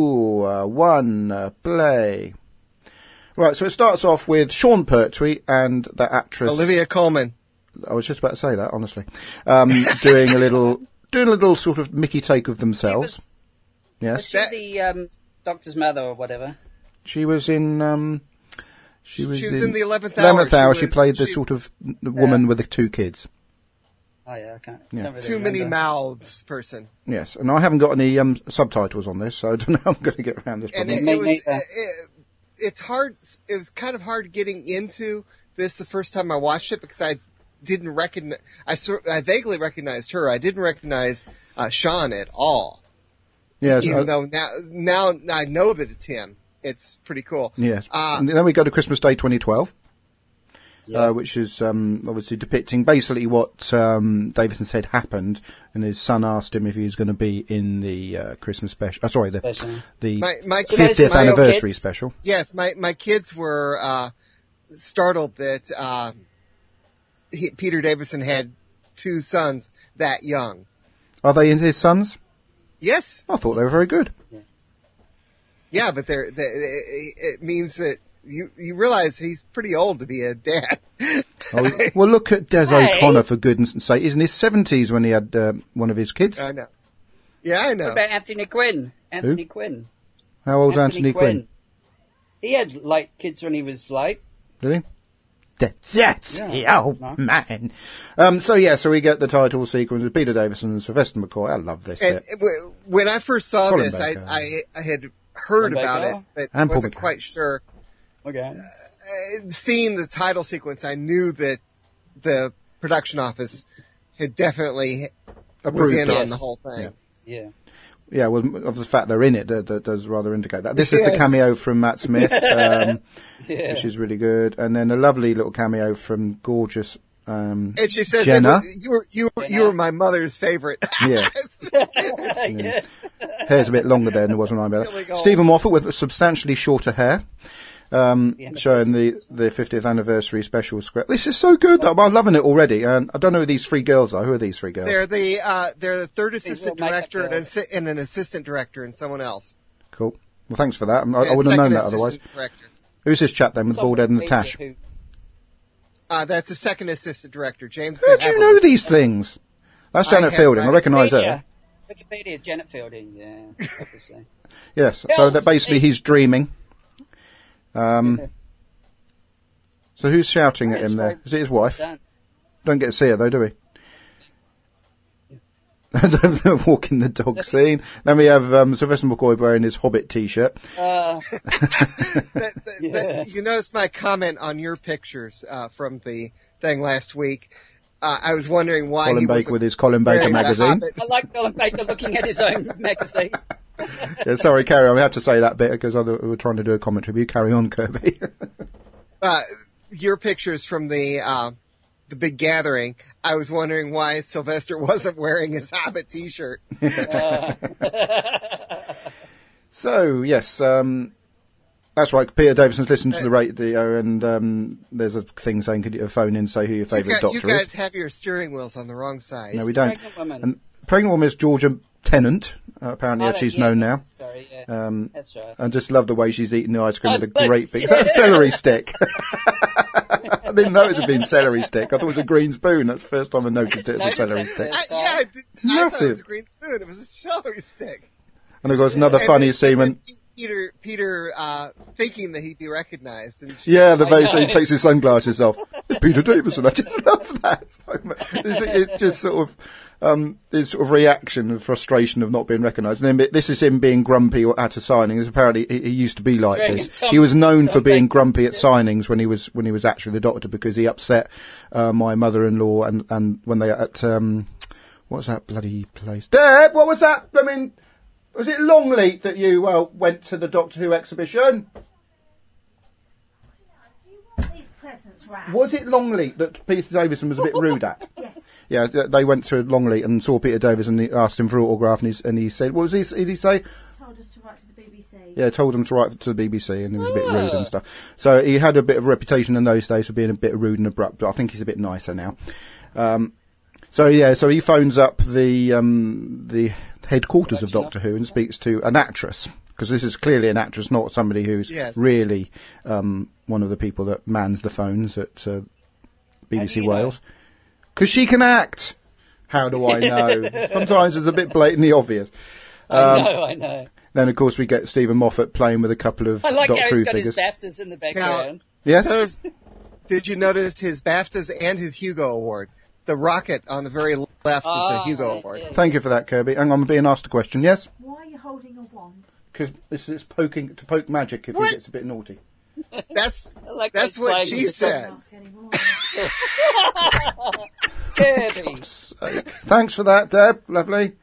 1, play. Right, so it starts off with Sean Pertwee and the actress... Olivia Colman. I was just about to say that, honestly. Doing a little sort of Mickey take of themselves. Was she the Doctor's mother or whatever? She was in... She was in the 11th Hour. 11th Hour, she played the sort of woman with the 2 kids. Oh, yeah, I can't really Too many mouths person. Yes, and I haven't got any subtitles on this, so I don't know how I'm going to get around this. And it's hard. It was kind of hard getting into this the first time I watched it because I didn't recognize. I vaguely recognized her. I didn't recognize Sean at all. Yes, even though now I know that it's him. It's pretty cool. Yes. And then we go to Christmas Day 2012, which is obviously depicting basically what Davison said happened, and his son asked him if he was going to be in the Christmas special. The my 50th anniversary special. Yes, my kids were startled that Peter Davison had 2 sons that young. Are they his sons? Yes. I thought they were very good. Yeah, but it means that you realize he's pretty old to be a dad. Well, look at Des O'Connor, for goodness sake. He's in his 70s when he had one of his kids. I know. Yeah, I know. What about Anthony Quinn? Anthony Quinn. How old's Anthony Quinn? He had kids when he was Did he? That's man. So we get the title sequence with Peter Davison and Sylvester McCoy. I love this. And when I first saw this, I had heard about it, but wasn't quite sure. Okay. Seeing the title sequence, I knew that the production office had definitely was in on the whole thing. Yeah, well, of the fact they're in it, that does rather indicate that. This is the cameo from Matt Smith, which is really good, and then a lovely little cameo from gorgeous and she says, Jenna. You were my mother's favorite. Yeah. Hair's a bit longer there than it was when I met her. Stephen Moffat with substantially shorter hair. Showing the 50th anniversary special script. This is so good. I'm loving it already. And I don't know who these 3 girls are. Who are these 3 girls? They're the third assistant director and an assistant director and someone else. Cool. Well, thanks for that. I wouldn't have known that otherwise. Director. Who's this chap then with the bald head and the tash? That's the second assistant director, James. How do you know these things? That's Janet Fielding. I recognise her. Wikipedia, Janet Fielding. Yeah, obviously. Yes. So that basically he's dreaming. So who's shouting at him there? Is it his wife? Don't get to see her though, do we? Walking the dog scene. Then we have Sylvester McCoy wearing his Hobbit t-shirt. You noticed my comment on your pictures from the thing last week. I was wondering why Colin Baker with his Colin Baker magazine. I like Colin Baker looking at his own magazine. Yeah, sorry, carry on. We had to say that bit because we were trying to do a commentary. But you carry on, Kirby. Your pictures from the big gathering. I was wondering why Sylvester wasn't wearing his Hobbit t-shirt. So yes, that's right. Peter Davison's listened to the radio, and there's a thing saying, "Could you phone in, say who your favourite doctor is?" You guys have your steering wheels on the wrong side. No, we don't. And pregnant woman is Georgia Tennant. Apparently, she's known now. Sorry, that's right. I just love the way she's eating the ice cream with a great big. Is that a celery stick? I didn't know it had been celery stick. I thought it was a green spoon. That's the first time I noticed it as a celery stick. I thought it was a green spoon. It was a celery stick. And of course, another funny scene when Peter thinking that he'd be recognized. And basically he takes his sunglasses off. It's Peter Davison. I just love that so much. It's just sort of his sort of reaction of frustration of not being recognised. And then this is him being grumpy at a signing. Apparently, he used to be like this. He was known for being grumpy at signings when he was actually the doctor because he upset my mother-in-law and when they at what's that bloody place? Deb, what was that? I mean. Was it Longleat that you went to the Doctor Who exhibition? Was it Longleat that Peter Davison was a bit rude at? Yes. Yeah, they went to Longleat and saw Peter Davison and he asked him for an autograph and he said, what was he? Did he say? Told us to write to the BBC. Yeah, told him to write to the BBC, and he was a bit rude and stuff. So he had a bit of a reputation in those days for being a bit rude and abrupt, but I think he's a bit nicer now. So he phones up the headquarters of Doctor Who and speaks to an actress, because this is clearly an actress, not somebody who's really one of the people that mans the phones at BBC Wales. Because she can act. How do I know? Sometimes it's a bit blatantly obvious. I know. Then, of course, we get Stephen Moffat playing with a couple of I like Doctor how Who he's got figures. his BAFTAs in the background. Yes? Did you notice his BAFTAs and his Hugo Award? The rocket on the very left is a Hugo Award. Thank you for that, Kirby. Hang on, I'm being asked a question. Yes? Why are you holding a wand? Because it's poking to poke magic if he gets a bit naughty. That's like what she says. Kirby. Thanks for that, Deb. Lovely.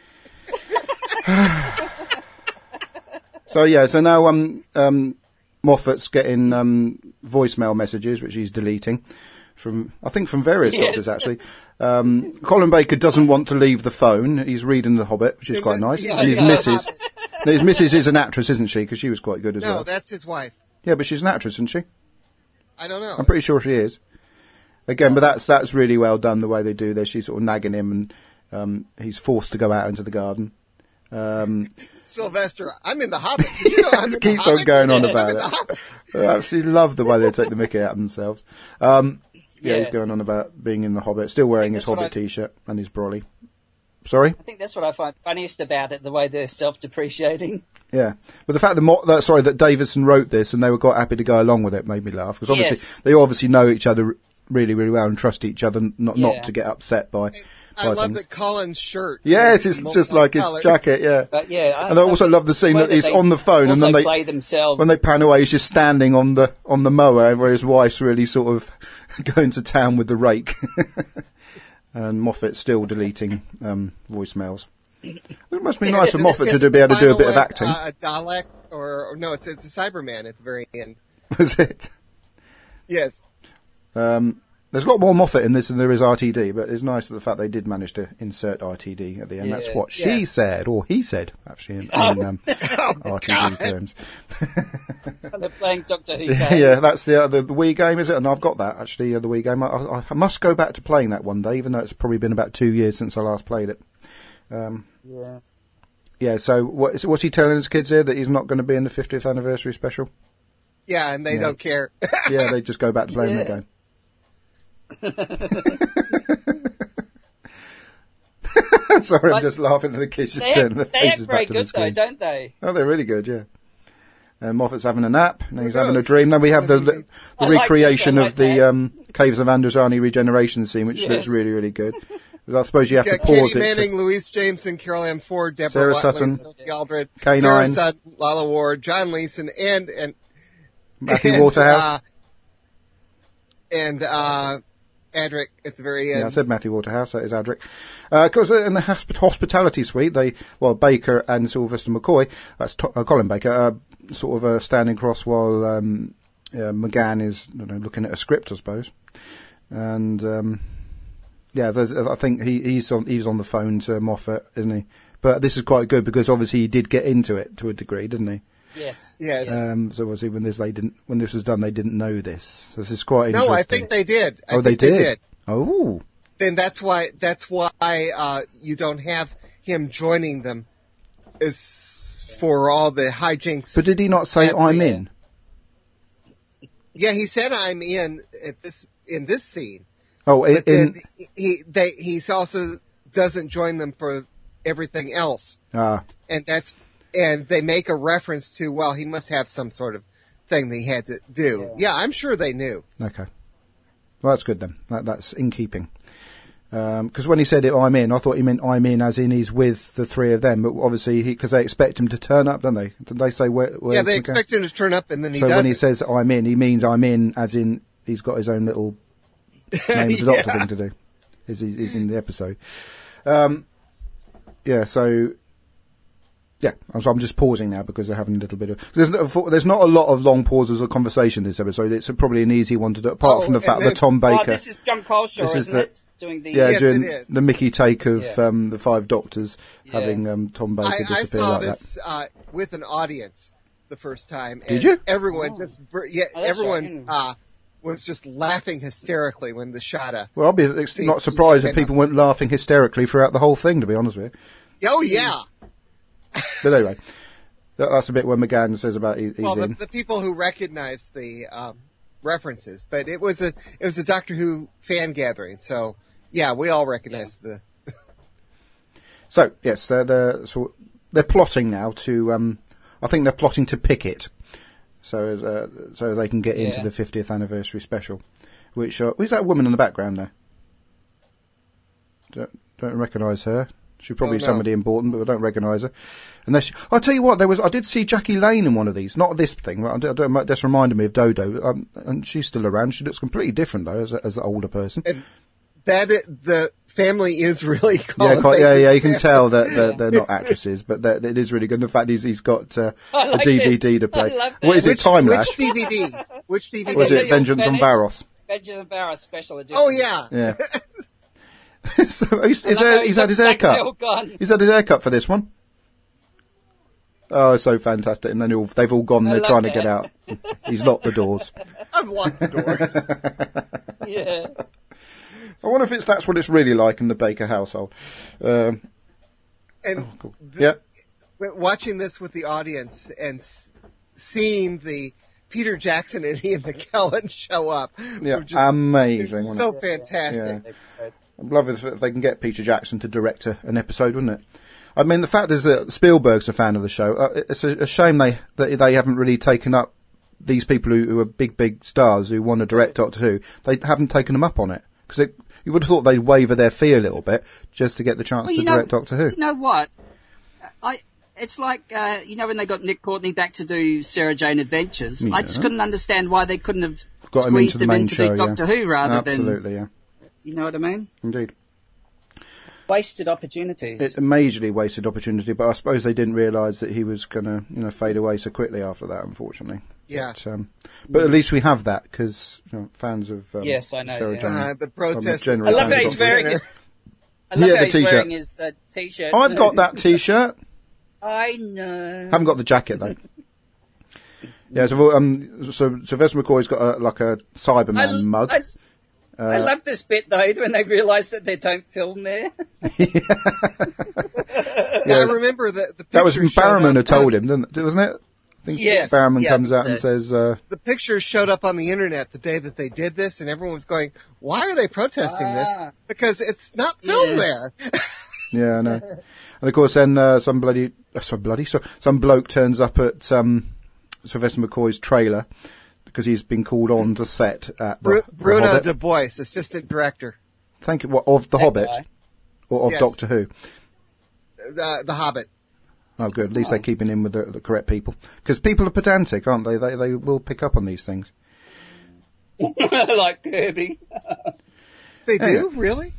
So now Moffat's getting voicemail messages, which he's deleting from various doctors actually. Colin Baker doesn't want to leave the phone. He's reading The Hobbit, which is quite nice. And his missus is an actress, isn't she? Because she was quite good as well. No, that's his wife. Yeah, but she's an actress, isn't she? I don't know. I'm pretty sure she is. Again, but that's really well done the way they do this. She's sort of nagging him, and he's forced to go out into the garden. Sylvester, I'm in The Hobbit. You know, Just keeps on going on about it. I absolutely love the way they take the mickey out of themselves. He's going on about being in The Hobbit, still wearing his Hobbit t-shirt and his brolly. Sorry? I think that's what I find funniest about it, the way they're self-depreciating. Yeah, but the fact that Davison wrote this and they were quite happy to go along with it made me laugh, because they obviously know each other really, really well and trust each other, not to get upset by. I love that Colin's shirt. Yes, it's just like his jacket. Yeah, and I also love the scene that he's on the phone, and then when they pan away, he's just standing on the mower, where his wife's really sort of going to town with the rake, and Moffat's still deleting voicemails. It must be nice for Moffat to be able to do a bit of acting. A Dalek, or no, it's a Cyberman at the very end. Was it? Yes. There's a lot more Moffat in this than there is RTD, but it's nice the fact they did manage to insert RTD at the end. That's what she said, or he said, actually, in RTD terms. And they're playing Doctor Who. Yeah, that's the Wii game, is it? And I've got that, actually, the Wii game. I must go back to playing that one day, even though it's probably been about 2 years since I last played it. Yeah, so what's he telling his kids here, that he's not going to be in the 50th anniversary special? Yeah, and they don't care. Yeah, they just go back to playing that game. Sorry, I'm just laughing at the kids just turning their faces back to the screen. They act very good though, don't they? Oh, they're really good, yeah. And Moffat's having a nap, and he's having a dream. Then we have the recreation of the Caves of Androzani regeneration scene, which looks really, really good. I suppose you have to pause Katie it. Manning, Louise Jameson, Carol Ann Ford, Sarah Deborah Watley, Sutton, Sophie Aldred, K9, Sarah Sutton, Lala Ward, John Leeson, and Matthew Waterhouse. And Adric at the very end. Yeah, I said Matthew Waterhouse, that is Adric. Because in the hospitality suite, Baker and Sylvester McCoy, that's Colin Baker, sort of standing across while McGann is looking at a script, I suppose. And I think he's on the phone to Moffat, isn't he? But this is quite good because obviously he did get into it to a degree, didn't he? Yes. So obviously when this was done, they didn't know this. So this is quite interesting. No, I think they did. They did. Oh. Then that's why you don't have him joining them, is for all the hijinks. But did he not say I'm in? Yeah, he said I'm in this scene. Oh, he also doesn't join them for everything else. And they make a reference to, well, he must have some sort of thing that he had to do. Yeah, I'm sure they knew. Okay. Well, that's good then. That's in keeping. Because when he said it, I'm in, I thought he meant I'm in as in he's with the three of them. But obviously, because they expect him to turn up, don't they? Did they say where yeah, they expect him to turn up and then he does. So when he says I'm in, he means I'm in as in he's got his own little name of the doctor thing to do. He's in the episode. So I'm just pausing now because they're having a little bit of... There's not a lot of long pauses of conversation this episode. It's probably an easy one to do, apart from the fact that Tom Baker... this is John Coleshaw, isn't it? Doing the... Yes, it is. The Mickey take of the Five Doctors, having Tom Baker disappear I saw like this with an audience, the first time. And Did you? Everyone everyone shocking. was just laughing hysterically when the Shada. Well, I'll be not surprised if people weren't laughing hysterically throughout the whole thing, to be honest with you. Oh, yeah. But anyway, that's a bit where McGann says about he's in. The people who recognize the references, but it was a Doctor Who fan gathering, so yeah, we all recognize the. So yes, they're plotting now to. I think they're plotting to pick it, so they can get into the 50th anniversary special. Which who's that woman in the background there? Don't recognise her. She's probably somebody important, but I don't recognise her. Unless I'll tell you what, I did see Jackie Lane in one of these. Not this thing. But just reminded me of Dodo, and she's still around. She looks completely different though as an older person. And the family is really cool. You can tell that they're not actresses, but it is really good. The fact he's got a DVD to play. What is it? Time Lash. Which DVD? Was it Vengeance on Barros? Vengeance on Barros special edition. Oh yeah. Yeah. So he's had his haircut. He's had his haircut for this one. Oh, so fantastic! And then they've all gone. They're trying to get out. He's locked the doors. I've locked the doors. Yeah. I wonder if that's what it's really like in the Baker household. And cool. watching this with the audience and seeing the Peter Jackson and Ian McKellen show up. Yeah, amazing. It's so fantastic. Yeah. I'd love it if they can get Peter Jackson to direct an episode, wouldn't it? I mean, the fact is that Spielberg's a fan of the show. It's a shame that they haven't really taken up these people who are big stars who want to direct Doctor Who. They haven't taken them up on it. Because you would have thought they'd waver their fee a little bit just to get the chance to direct Doctor Who. You know what? It's like, when they got Nick Courtney back to do Sarah Jane Adventures, I just couldn't understand why they couldn't have squeezed him into the Doctor Who rather than... Absolutely, yeah. You know what I mean? Indeed. Wasted opportunities. It's a majorly wasted opportunity, but I suppose they didn't realise that he was going to, fade away so quickly after that, unfortunately. Yeah. But at least we have that, because fans of... yes, I know. Sarah Jane, the protest. I love that he's wearing his T-shirt. I've got that T-shirt. I know. Haven't got the jacket, though. Yeah, so Sylvester McCoy's got a Cyberman mug. I love this bit though when they realise that they don't film there. I remember that the picture that was Barrowman who told him, wasn't it? I think Barrowman comes out and says the pictures showed up on the internet the day that they did this, and everyone was going, "Why are they protesting this? Because it's not filmed there." Yeah, I know. And of course, then some bloke turns up at Sylvester McCoy's trailer. Because he's been called on to set at Bruno Du Bois, assistant director. Thank you. What, of The Hobbit? Or of Doctor Who? The Hobbit. Oh, good. At least they're keeping in with the correct people. Because people are pedantic, aren't they? They will pick up on these things. Like Kirby. They do? Really?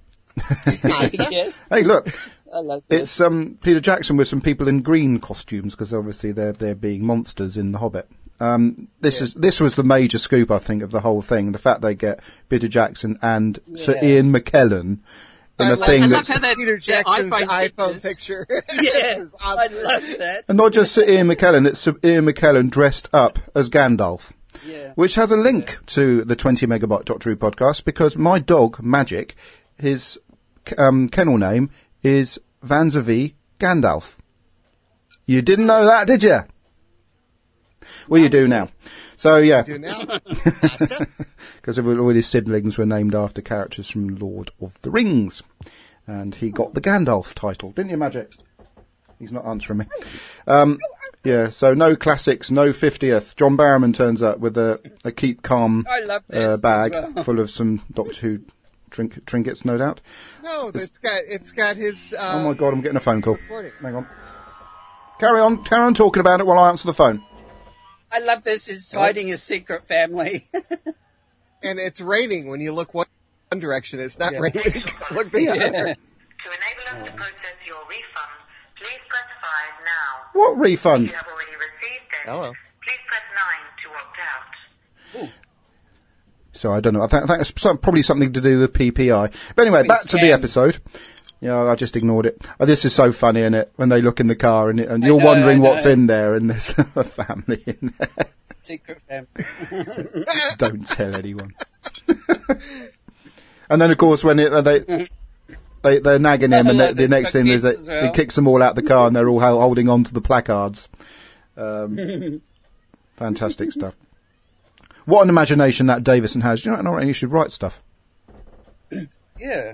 Yes. Hey, look. I love that. It's Peter Jackson with some people in green costumes, because obviously they're being monsters in The Hobbit. This was the major scoop, I think, of the whole thing. The fact they get Peter Jackson and Sir Ian McKellen in a thing that's Peter Jackson's iPhone picture. Yeah, I love that. And not just Sir Ian McKellen, it's Sir Ian McKellen dressed up as Gandalf. Yeah. Which has a link to the 20 Megabyte Doctor Who podcast, because my dog, Magic, his kennel name is Vanzavie Gandalf. You didn't know that, did you? Well, you do now. So, yeah. You do now? Because all his siblings were named after characters from Lord of the Rings. And he got the Gandalf title. Didn't you, Magic? He's not answering me. Yeah, so no classics, no 50th. John Barrowman turns up with a Keep Calm bag full of some Doctor Who trinkets, no doubt. No, it's got his... oh, my God, I'm getting a phone call. Recording. Hang on. Carry on talking about it while I answer the phone. I love this. He's hiding his secret family. And it's raining when you look one direction. It's not raining when you look the other. To enable us to process your refund, please press 5 now. What refund? If you have already received it, Hello. please press 9 to opt out. So I don't know. I think it's probably something to do with PPI. But anyway, back to the episode. Yeah, I just ignored it. Oh, this is so funny, isn't it? When they look in the car and you're wondering what's in there, and there's a family in there. Secret family. Don't tell anyone. And then, of course, when they're nagging him, and the next thing is that he kicks them all out the car, and they're all holding on to the placards. Fantastic stuff. What an imagination that Davison has. You know, I reckon he should write stuff. Yeah.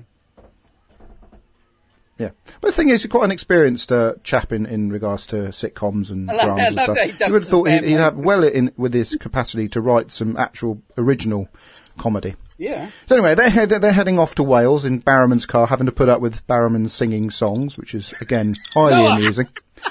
Yeah. But the thing is, he's quite an experienced chap in regards to sitcoms and dramas and stuff. You would have thought he'd have well in with his capacity to write some actual original comedy. Yeah. So anyway, they're heading off to Wales in Barrowman's car, having to put up with Barrowman singing songs, which is, again, highly amusing.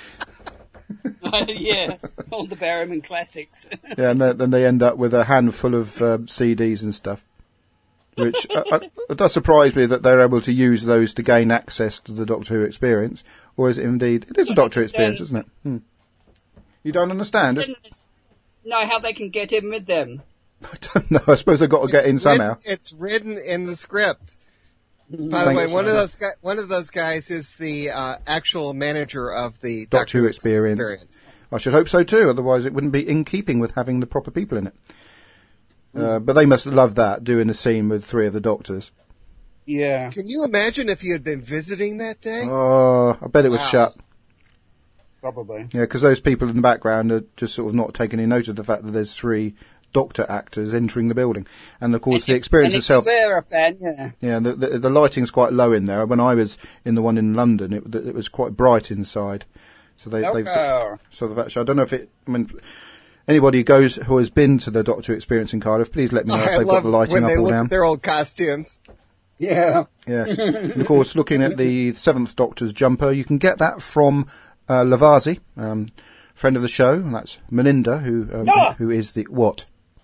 Yeah, all the Barrowman classics. Yeah, and then they end up with a handful of CDs and stuff, which it does surprise me that they're able to use those to gain access to the Doctor Who experience. Or is it indeed? It is a Doctor Who experience, isn't it? You don't understand? No, how they can get in with them. I don't know. I suppose they've got to get in somehow. It's written in the script. By the way, one of those guys is the actual manager of the Doctor Who experience. I should hope so too. Otherwise, it wouldn't be in keeping with having the proper people in it. But they must love that, doing a scene with 3 of the Doctors. Yeah. Can you imagine if you had been visiting that day? Oh, I bet it was shut. Probably. Yeah, because those people in the background are just sort of not taking any note of the fact that there's 3 Doctor actors entering the building, and of course the experience itself. If you're a fan, yeah, the lighting's quite low in there. When I was in the one in London, it was quite bright inside. So they've sort of actually. I don't know if it. I mean, anybody who has been to the Doctor experience in Cardiff, please let me know if they've got the lighting up or down. At their old costumes. Yeah. Yes. And of course, looking at the 7th Doctor's jumper, you can get that from Lavazzi, friend of the show, and that's Melinda, who is the what?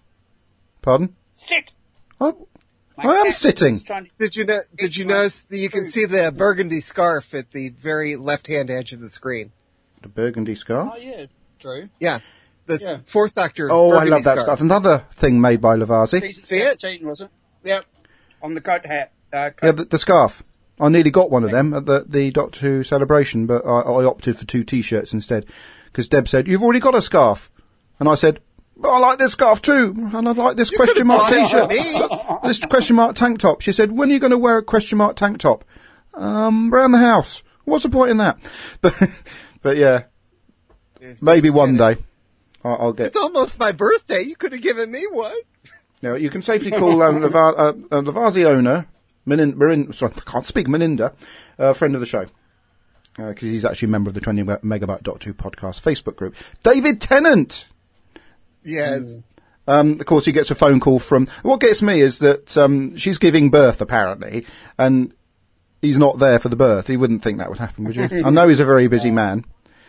Pardon? Sit. Oh, I am sitting. Did you notice that you can see the burgundy scarf at the very left-hand edge of the screen? The burgundy scarf? Oh yeah, true. Yeah, the 4th Doctor. Oh, burgundy I love that scarf. Another thing made by Lavazzi. See it? Was it? Yep. On the coat hat. Yeah, the scarf. I nearly got one of them at the Doctor Who celebration, but I opted for 2 T-shirts instead because Deb said, "You've already got a scarf," and I said, "But I like this scarf too, and I like this question mark T-shirt, this question mark tank top." She said, "When are you going to wear a question mark tank top?" Around the house. What's the point in that? But yeah, maybe one day I'll get. It's almost my birthday. You could have given me one. No, you can safely call Lavazzi owner, sorry, I can't speak, Melinda, friend of the show. Because he's actually a member of the 20 Megabyte Doctor Who podcast Facebook group. David Tennant! Yes. Of course, he gets a phone call from... What gets me is that she's giving birth, apparently, and he's not there for the birth. You wouldn't think that would happen, would you? I know he's a very busy man,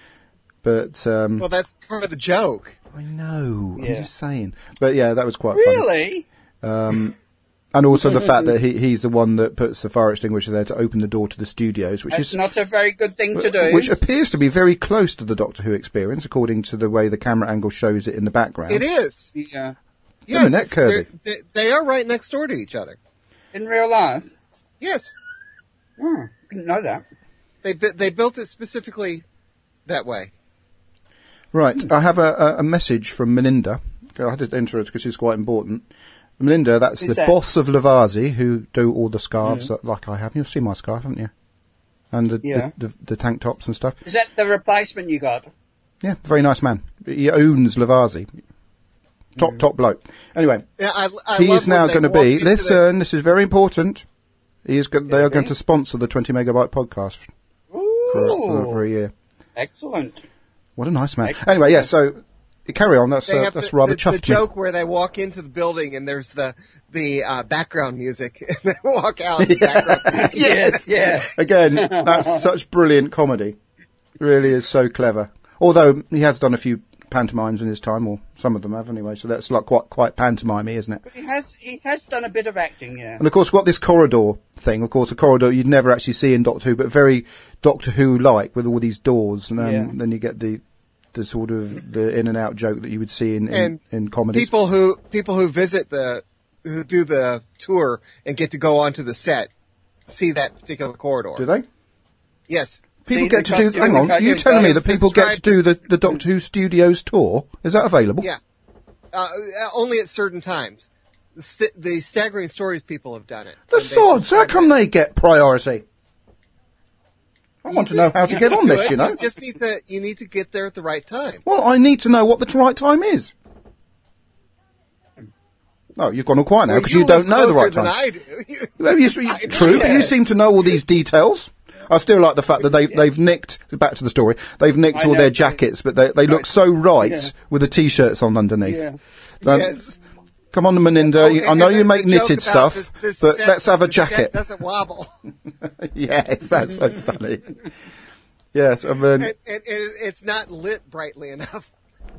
but... well, that's part of the joke. I know. Yeah. I'm just saying. But yeah, that was quite funny. Really? And also the fact that he's the one that puts the fire extinguisher there to open the door to the studios, which is not a very good thing to do. Which appears to be very close to the Doctor Who experience, according to the way the camera angle shows it in the background. It is. Yeah. Yes, they are right next door to each other. In real life? Yes. Didn't know that. They built it specifically that way. Right. I have a message from Melinda. I had to enter it because it's quite important. Melinda, that's the boss of Lavazzi, who do all the scarves like I have. You've seen my scarf, haven't you? And the tank tops and stuff. Is that the replacement you got? Yeah, very nice man. He owns Lavazzi. Top bloke. Anyway, he is now going to be... Listen, this is very important. They are going to sponsor the 20 Megabyte podcast for a year. Excellent. What a nice man. Excellent. Anyway, yeah, so... Carry on. That's rather chuffed the joke where they walk into the building and there's the background music and they walk out. And the background yes, yeah. Again, that's such brilliant comedy. It really is so clever. Although he has done a few pantomimes in his time, or some of them have anyway. So that's like quite pantomime-y, isn't it? But he has done a bit of acting, yeah. And of course, we've got this corridor thing. Of course, a corridor you'd never actually see in Doctor Who, but very Doctor Who-like with all these doors, and then you get the sort of the in and out joke that you would see in comedies. People who visit who do the tour and get to go onto the set see that particular corridor. Do they? Yes. People get to do. Hang on, you telling me that people get to do the Doctor Who Studios tour? Is that available? Yeah. Only at certain times. The Staggering Stories people have done it. The swords. How come they get priority? I want to know how to get on this. You know. You need to get there at the right time. Well, I need to know what the right time is. Oh, you've gone all quiet now because you don't know the right time. I do. True, but you seem to know all these details. I still like the fact that they've nicked, back to the story, they've nicked all their jackets, but they look so right with the T-shirts on underneath. Yeah. Yes. Come on, Meninda, I know you make knitted stuff, but let's have a jacket. Set doesn't wobble. Yes, that's so funny. Yes, I mean... It's not lit brightly enough.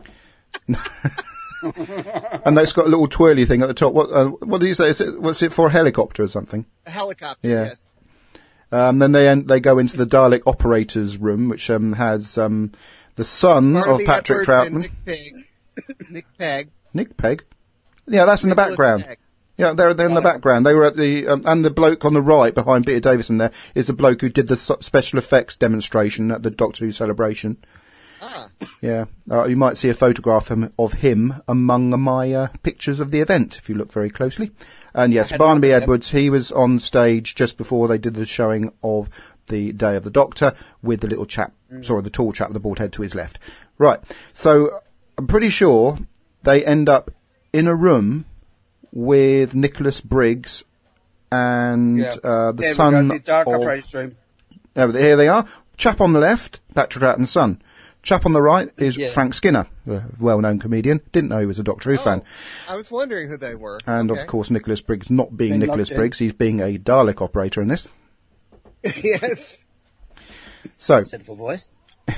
And that's got a little twirly thing at the top. What do you say? What's it for, a helicopter or something? A helicopter, yeah. Yes. Then they go into the Dalek operator's room, which has the son of Patrick Troughton. Nick Pegg. Nick Pegg? Yeah, that's in the background. Pegg. Yeah, they're in the background. They were at the and the bloke on the right behind Peter Davison there is the bloke who did the special effects demonstration at the Doctor Who celebration. Ah. Yeah, you might see a photograph of him among my pictures of the event if you look very closely. And yes, Barnaby Edwards, he was on stage just before they did the showing of the Day of the Doctor with the little chap, the tall chap with the bald head to his left. Right, so I'm pretty sure they end up in a room with Nicholas Briggs and the son the Dark of... Operator's room. Here they are. Chap on the left, Patrick Troughton's son. Chap on the right is Frank Skinner, a well-known comedian. Didn't know he was a Doctor Who fan. I was wondering who they were. And, of course, Nicholas Briggs not being Nicholas Briggs. He's being a Dalek operator in this. Yes. So. Simple voice.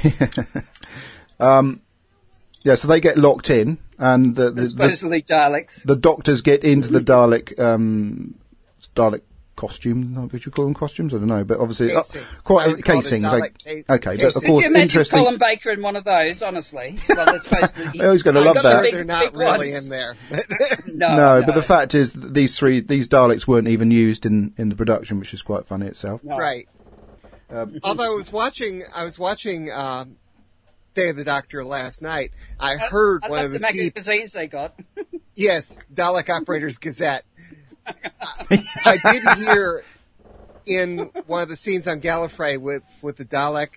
Yeah, so they get locked in, and supposedly Daleks. The Doctors get into the Dalek costume. Would you call them costumes? I don't know, but obviously casings. Okay, but of course, Could you imagine interesting. Colin Baker in one of those? Honestly, well, they're supposed to. He's going to love that. They're not really in there. No, but the fact is, that these Daleks weren't even used in the production, which is quite funny itself. No. Right. Although I was watching Day of the Doctor last night. I heard one of the magazines they got. Yes, Dalek Operator's Gazette. I did hear in one of the scenes on Gallifrey with the Dalek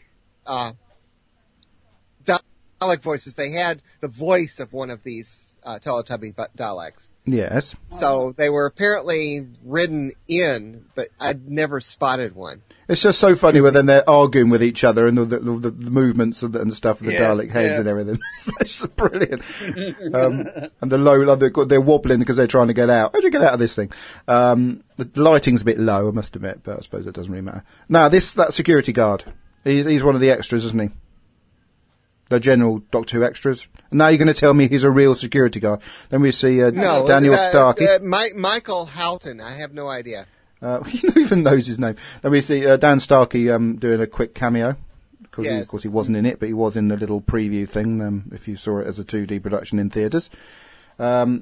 voices, they had the voice of one of these Teletubby Daleks. Yes. So they were apparently written in, but I'd never spotted one. It's just so funny when they're arguing with each other and the movements and stuff of the Dalek heads and everything. It's just brilliant. And they're wobbling because they're trying to get out. How do you get out of this thing? The lighting's a bit low, I must admit, but I suppose it doesn't really matter. Now, that security guard, he's one of the extras, isn't he? The general Doctor Who extras. And now you're going to tell me he's a real security guard. Then we see Daniel Starkey. Michael Houghton, I have no idea. He even knows his name. Then we see Dan Starkey doing a quick cameo. Because of course he wasn't in it, but he was in the little preview thing, if you saw it as a 2D production in theatres. So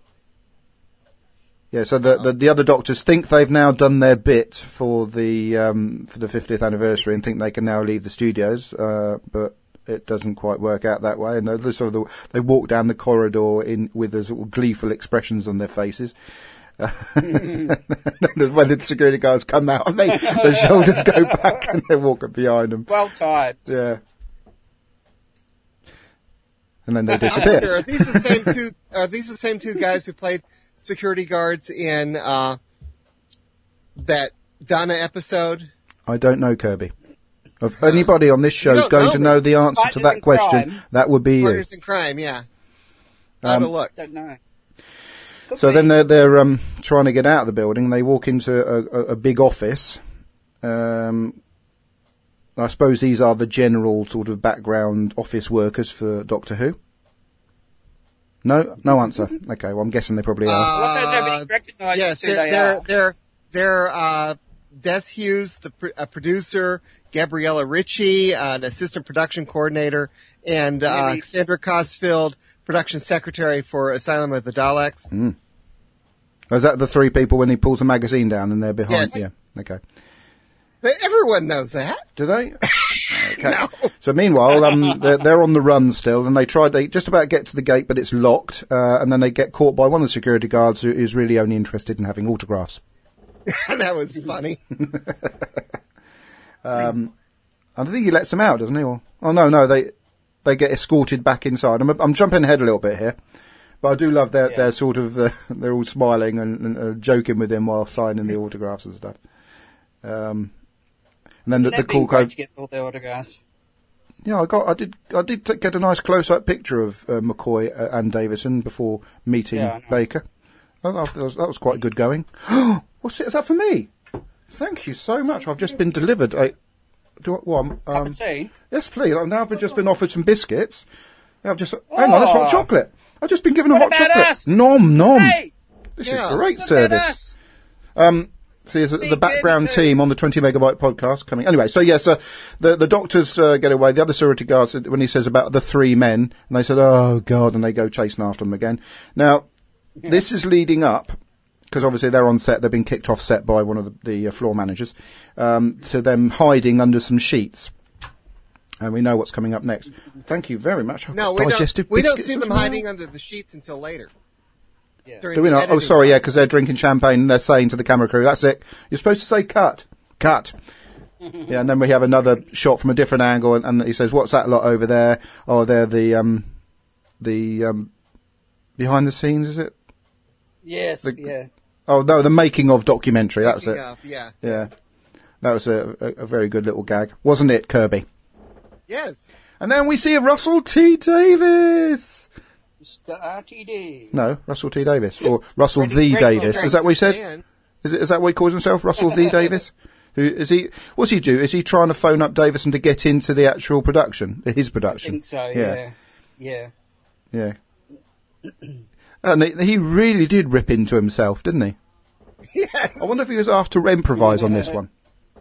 the other Doctors think they've now done their bit for the 50th anniversary and think they can now leave the studios, but it doesn't quite work out that way. And they walk down the corridor with the sort of gleeful expressions on their faces. When the security guards come out, and their shoulders go back and they're walking behind them. Well timed. Yeah. And then they disappear. Are these the same two guys who played security guards in that Donna episode? I don't know, Kirby. If anybody on this show is going to know the answer to that question, that would be you. Murders and Crime, yeah. Have a look. Don't know. So then they're trying to get out of the building. They walk into a big office. I suppose these are the general sort of background office workers for Doctor Who. No answer. Okay, well I'm guessing they probably are. Yes, they're Des Hughes, a producer, Gabriella Ritchie, an assistant production coordinator, and Sandra Cosfield, production secretary for Asylum of the Daleks. Mm. Oh, is that the three people when he pulls the magazine down and they're behind? Yes. Okay. But everyone knows that. Do they? Okay. So meanwhile, they're on the run still, and they just about get to the gate, but it's locked, and then they get caught by one of the security guards who is really only interested in having autographs. That was funny. And I think he lets them out, doesn't he? No, they get escorted back inside. I'm jumping ahead a little bit here, but I do love their sort of they're all smiling and joking with him while signing the autographs and stuff. And then the call code to get all the autographs. Yeah, I did get a nice close-up picture of McCoy and Davison before meeting Baker. That was quite good going. What's it? Is that for me? Thank you so much. I've just been delivered a. Tea? Yes, please. I've just been offered some biscuits. Hang on, it's hot chocolate. I've just been given a hot chocolate. Us? Nom nom. Hey! This is great service. See, there's the background team on the 20 Megabyte podcast coming. Anyway, so yes, the doctors get away. The other security guards, when he says about the three men, and they said, "Oh God," and they go chasing after them again. Now, this is leading up, because obviously they're on set. They've been kicked off set by one of the floor managers, to them hiding under some sheets. And we know what's coming up next. Thank you very much. No, we don't see them hiding under the sheets until later. Yeah. Do we not? Oh, sorry, because they're drinking champagne and they're saying to the camera crew, "That's it. You're supposed to say cut. Cut." Yeah, and then we have another shot from a different angle, and he says, "What's that lot over there?" Oh, they're the behind the scenes, is it? Yes, yeah. Oh, no, the making of documentary, that's it. Yeah. Yeah. That was a very good little gag. Wasn't it, Kirby? Yes. And then we see Russell T. Davis. Mr. RTD. No, Russell T. Davis. Or Russell the Davis. Is that what he said? Is that what he calls himself? Russell the Davis? What's he do? Is he trying to phone up Davison to get into the actual production? His production? I think so, yeah. Yeah. And he really did rip into himself, didn't he? Yes. I wonder if he was asked to improvise on this one.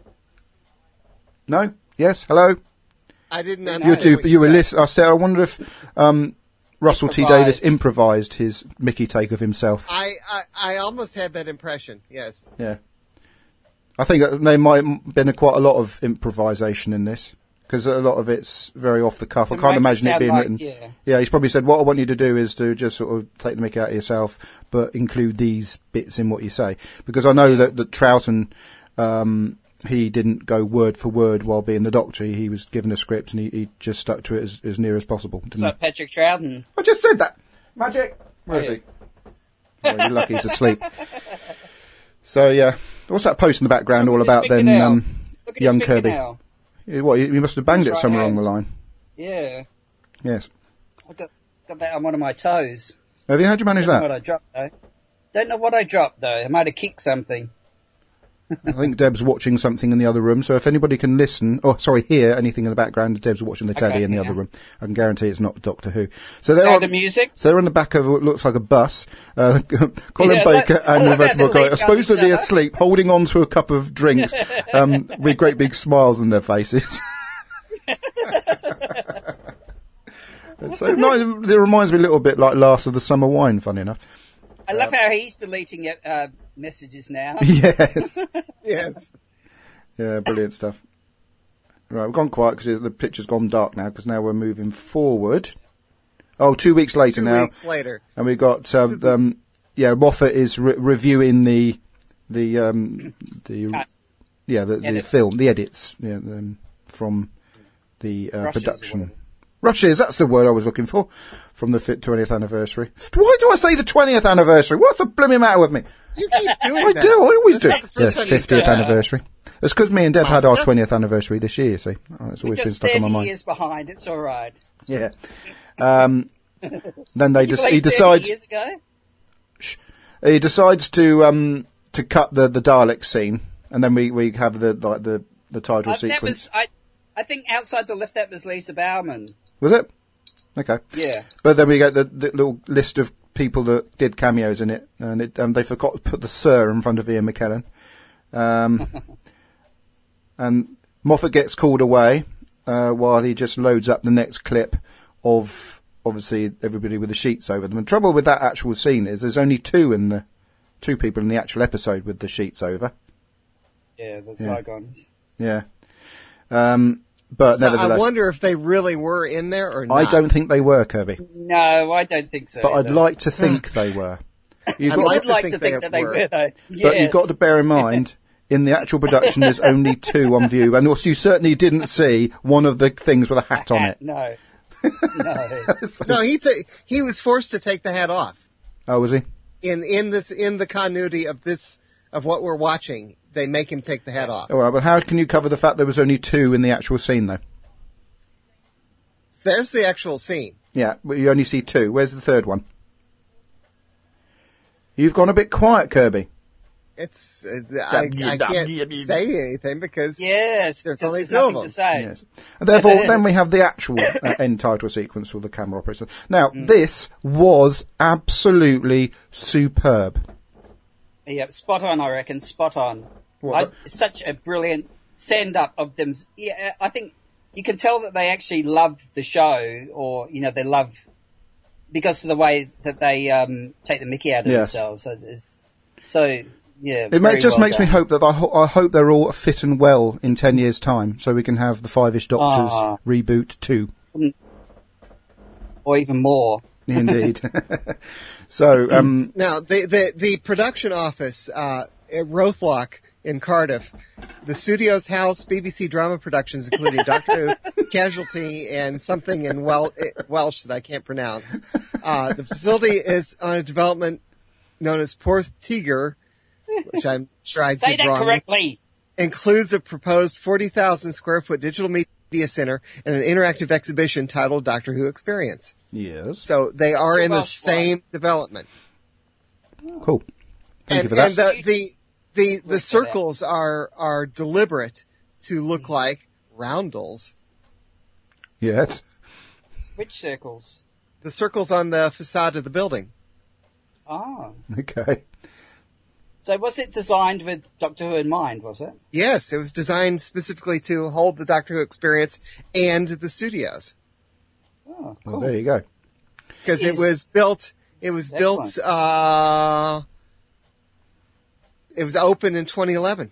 No? Yes? Hello? I didn't understand. You were listening. I said, I wonder if Russell T. Davis improvised his Mickey take of himself. I almost had that impression, yes. Yeah. I think there might have been quite a lot of improvisation in this, because a lot of it's very off the cuff. I can't imagine it being written. Yeah, he's probably said, what I want you to do is to just sort of take the Mickey out of yourself, but include these bits in what you say. Because I know that Troughton, he didn't go word for word while being the Doctor. He was given a script and he just stuck to it as near as possible. So Patrick Troughton. I just said that. Magic. Where is he? Oh, you're lucky he's asleep. So yeah, what's that post in the background all about then? Young Kirby. What? You must have banged it somewhere along the line. Yeah. Yes. I got that on one of my toes. Have you? How'd you manage that? Don't know what I dropped though. I might have kicked something. I think Deb's watching something in the other room, so if anybody can hear anything in the background, Deb's watching the telly in the other room. I can guarantee it's not Doctor Who. So they're the music? So they're on the back of what looks like a bus. Colin Baker and Roberta McCoy are supposedly asleep, holding on to a cup of drinks, with great big smiles on their faces. So it reminds me a little bit like Last of the Summer Wine, funny enough. I love how he's deleting messages now. Yes. Yes. Yeah, brilliant stuff. Right, we've gone quiet because the picture's gone dark now, because now we're moving forward. Oh, 2 weeks later now. 2 weeks later. And we've got, Moffat is reviewing the film, the edits, from the production. Rushes, that's the word I was looking for, from the 20th anniversary. Why do I say the 20th anniversary? What's the blooming matter with me? You keep doing that. I always do. Yes, 50th anniversary. It's because me and Deb had our 20th anniversary this year, you see. It's always been stuck in my mind. 30 years behind, it's alright. Yeah. Then he decides... years ago? He decides to cut the Dalek scene, and then we have the title sequence. I think outside the lift that was Lisa Bauman. Was it? Okay. Yeah. But then we get the little list of people that did cameos in it, and they forgot to put the Sir in front of Ian McKellen. And Moffat gets called away while he just loads up the next clip of, obviously, everybody with the sheets over them. And the trouble with that actual scene is there's only two people in the actual episode with the sheets over. Yeah, the Zygons. Yeah. But So nevertheless, I wonder if they really were in there or not. I don't think they were, Kirby. No, I don't think so. But I'd like to think they were. I'd like to think that they were, though. But you've got to bear in mind, in the actual production, there's only 2 on view, and also you certainly didn't see one of the things with a hat on it. No. No, he was forced to take the hat off. Oh, was he? In the continuity of what we're watching, they make him take the hat off. All right, but how can you cover the fact there was only 2 in the actual scene, though? There's the actual scene. Yeah, but you only see 2. Where's the third one? You've gone a bit quiet, Kirby. It's I can't say anything because there's only 2 of them. To say. Yes. And therefore, then we have the actual end title sequence with the camera operator. Now, this was absolutely superb. Yeah, spot on, I reckon. Spot on. Such a brilliant send-up of them. Yeah, I think you can tell that they actually love the show, or, they love, because of the way that they take the mickey out of themselves. It makes me hope that I hope they're all fit and well in 10 years' time, so we can have the Five-ish Doctors reboot 2. Or even more. Indeed. So, now the production office at Rothlock in Cardiff, the studio's house, BBC drama productions, including Doctor Who, Casualty, and something in Welsh that I can't pronounce. The facility is on a development known as Porth Tigr, which I'm sure I Say did that wrong. correctly. Includes a proposed 40,000 square foot digital media center and an interactive exhibition titled Doctor Who Experience. Yes. So they are in the same development. Cool. Thank you for that. And the circles are deliberate to look like roundels. Yes. Which circles? The circles on the facade of the building. Oh. Okay. So was it designed with Doctor Who in mind, was it? Yes, it was designed specifically to hold the Doctor Who experience and the studios. Oh, cool. Well, there you go. Because it was built, it was open in 2011.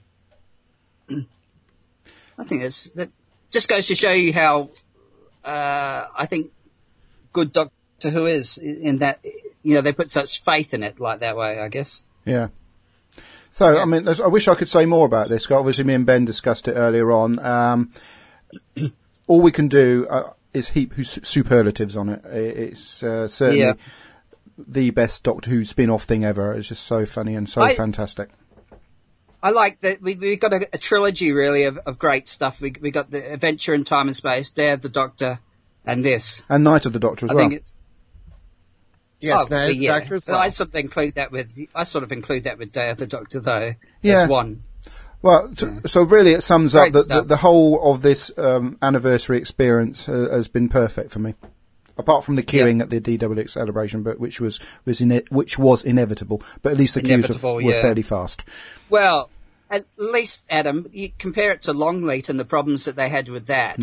I think that just goes to show you how, I think good Doctor Who is in that, they put such faith in it like that way, I guess. Yeah. So, yes. I mean, I wish I could say more about this. Obviously, me and Ben discussed it earlier on. All we can do is heap superlatives on it. It's certainly the best Doctor Who spin-off thing ever. It's just so funny and so fantastic. I like that we've got a trilogy, really, of great stuff. We got the Adventure in Time and Space, Day of the Doctor, and this. And Night of the Doctor as well. I think it's... Yes, Night of the Doctor as well. I sort of include that with Day of the Doctor, though, as one. Well, so really it sums up that the whole of this anniversary experience has been perfect for me. Apart from the queuing at the DWX celebration, but which was inevitable. But at least the queues were fairly fast. Well, at least, Adam, you compare it to Longleat and the problems that they had with that.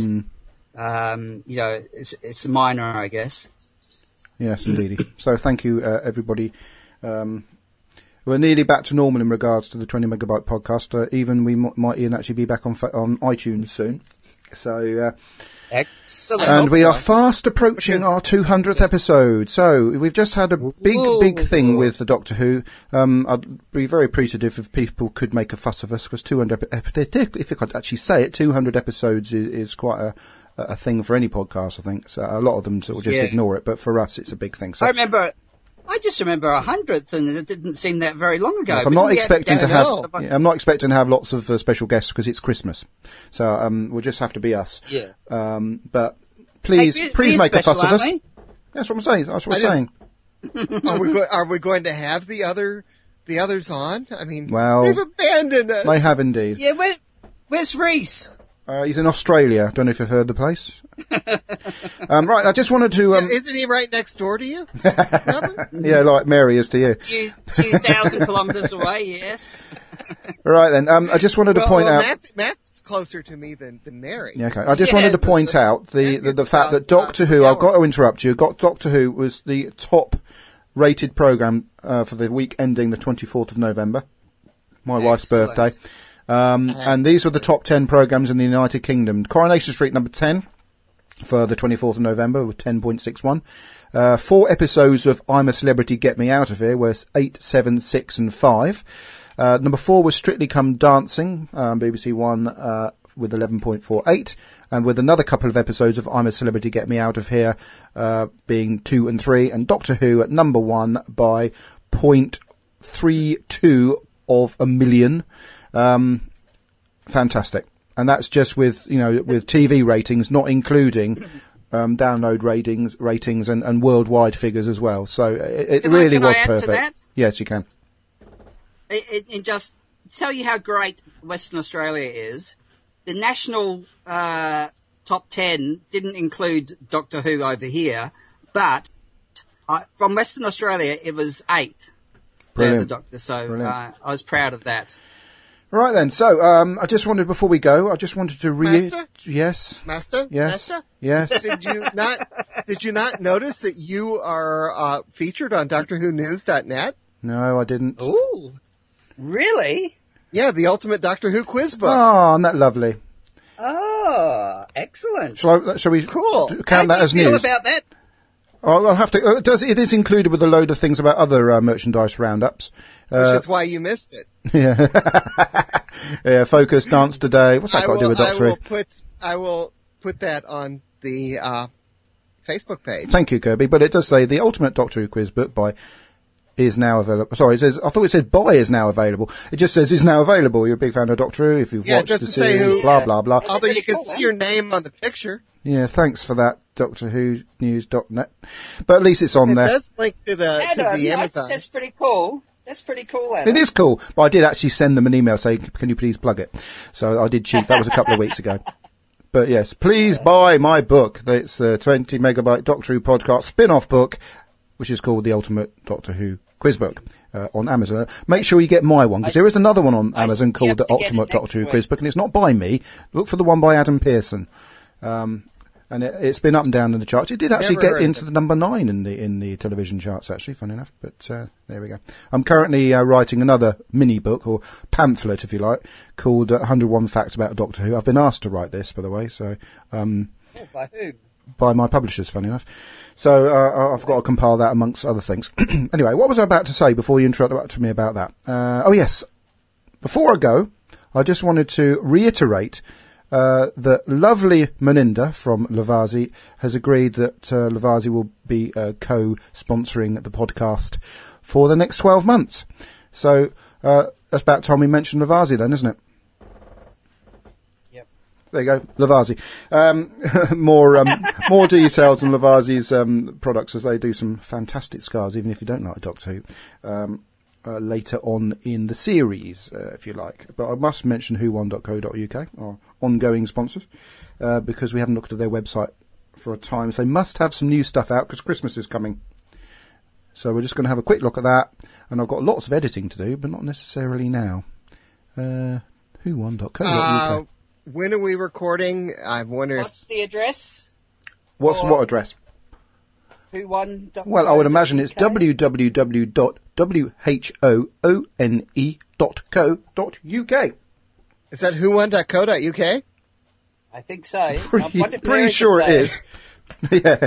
It's minor, I guess. Yes, indeed. So thank you, everybody. We're nearly back to normal in regards to the 20 Megabyte podcast. Even we might even actually be back on iTunes soon. So, excellent. And we are fast approaching our 200th episode. So we've just had a big thing with the Doctor Who. I'd be very appreciative if people could make a fuss of us, because 200, if I could actually say it, 200 episodes is quite a thing for any podcast, I think. So a lot of them sort of just ignore it, but for us it's a big thing. So I just remember 100th, and it didn't seem that very long ago. Yes, I'm not expecting to have lots of special guests because it's Christmas. So we'll just have to be us. Yeah. But please make a fuss of us. That's what I'm saying. That's what I'm saying. Are we going to have the others on? I mean, well, they've abandoned us. They have indeed. Yeah. Where's Reese? He's in Australia. Don't know if you've heard the place. Right, I just wanted to... Isn't he right next door to you? Yeah, like Mary is to you. 2,000 kilometres away, yes. Right then, I just wanted to point out... Matt's closer to me than Mary. Yeah, okay. I just wanted to point out the fact that Doctor Who... I've got to interrupt you. Doctor Who was the top rated programme for the week ending the 24th of November. My wife's birthday. And these were the top 10 programmes in the United Kingdom. Coronation Street number 10 for the 24th of November with 10.61. 4 episodes of I'm a Celebrity, Get Me Out of Here were 8, 7, 6 and 5. Number 4 was Strictly Come Dancing, BBC One, with 11.48. And with another couple of episodes of I'm a Celebrity, Get Me Out of Here, being 2 and 3. And Doctor Who at number 1 by 0.32 of a million. Fantastic. And that's just with, with TV ratings, not including download ratings and worldwide figures as well. So it really was perfect. To that? Yes, you can. And just tell you how great Western Australia is. The national top 10 didn't include Doctor Who over here, but from Western Australia it was 8th. The Doctor. So I was proud of that. Right then, so I just wanted, before we go, I just wanted to Master? Yes. Master? Yes. Master? Yes. Did you not notice that you are featured on DoctorWhoNews.net? No, I didn't. Ooh, really? Yeah, the ultimate Doctor Who quiz book. Oh, isn't that lovely? Oh, excellent. Shall we count that as How do you feel news? about that? Oh, I'll have to. It is included with a load of things about other merchandise roundups. Which is why you missed it. Yeah. Yeah, Focus, Dance Today. What's that got to do with Doctor Who? I will put that on the Facebook page. Thank you, Kirby. But it does say the Ultimate Doctor Who quiz book is now available. Sorry, I thought it said by is now available. It just says is now available. You're a big fan of Doctor Who if you've watched the series, who, blah, blah, blah. Although you can see your name on the picture. Yeah, thanks for that, DoctorWhoNews.net. But at least it's on there. It does link to the Amazon. That's pretty cool. That's pretty cool, Adam. It is cool, but I did actually send them an email saying, can you please plug it? So I did cheat. That was a couple of weeks ago. But yes, please buy my book. It's a 20 megabyte Doctor Who podcast spin-off book, which is called The Ultimate Doctor Who Quiz Book, on Amazon. Make sure you get my one, because there is another one on Amazon called The Ultimate Doctor Who Quiz Book, and it's not by me. Look for the one by Adam Pearson. And it's been up and down in the charts. It did actually get into the number 9 in the television charts, actually, funny enough. But there we go. I'm currently writing another mini book, or pamphlet, if you like, called 101 Facts About Doctor Who. I've been asked to write this, by the way. So by who? By my publishers, funny enough. So I've got to compile that amongst other things. Anyway, what was I about to say before you interrupted me about that? Oh yes, before I go, I just wanted to reiterate that lovely Meninda from Lavazzi has agreed that Lavazzi will be co-sponsoring the podcast for the next 12 months. So that's about time we mentioned Lavazzi then, isn't it? Yep. There you go, Lavazzi. More details on Lavazzi's products, as they do some fantastic scars, even if you don't like Doctor Who. Later on in the series, if you like. But I must mention whone.co.uk, our ongoing sponsors, because we haven't looked at their website for a time. So they must have some new stuff out, because Christmas is coming. So we're just going to have a quick look at that. And I've got lots of editing to do, but not necessarily now. Whone.co.uk. When are we recording? I wonder What's the address? What address? Well, I would imagine it's www.whone.co.uk. Is that whone.co.uk? I think so. Pretty sure it is. Yeah.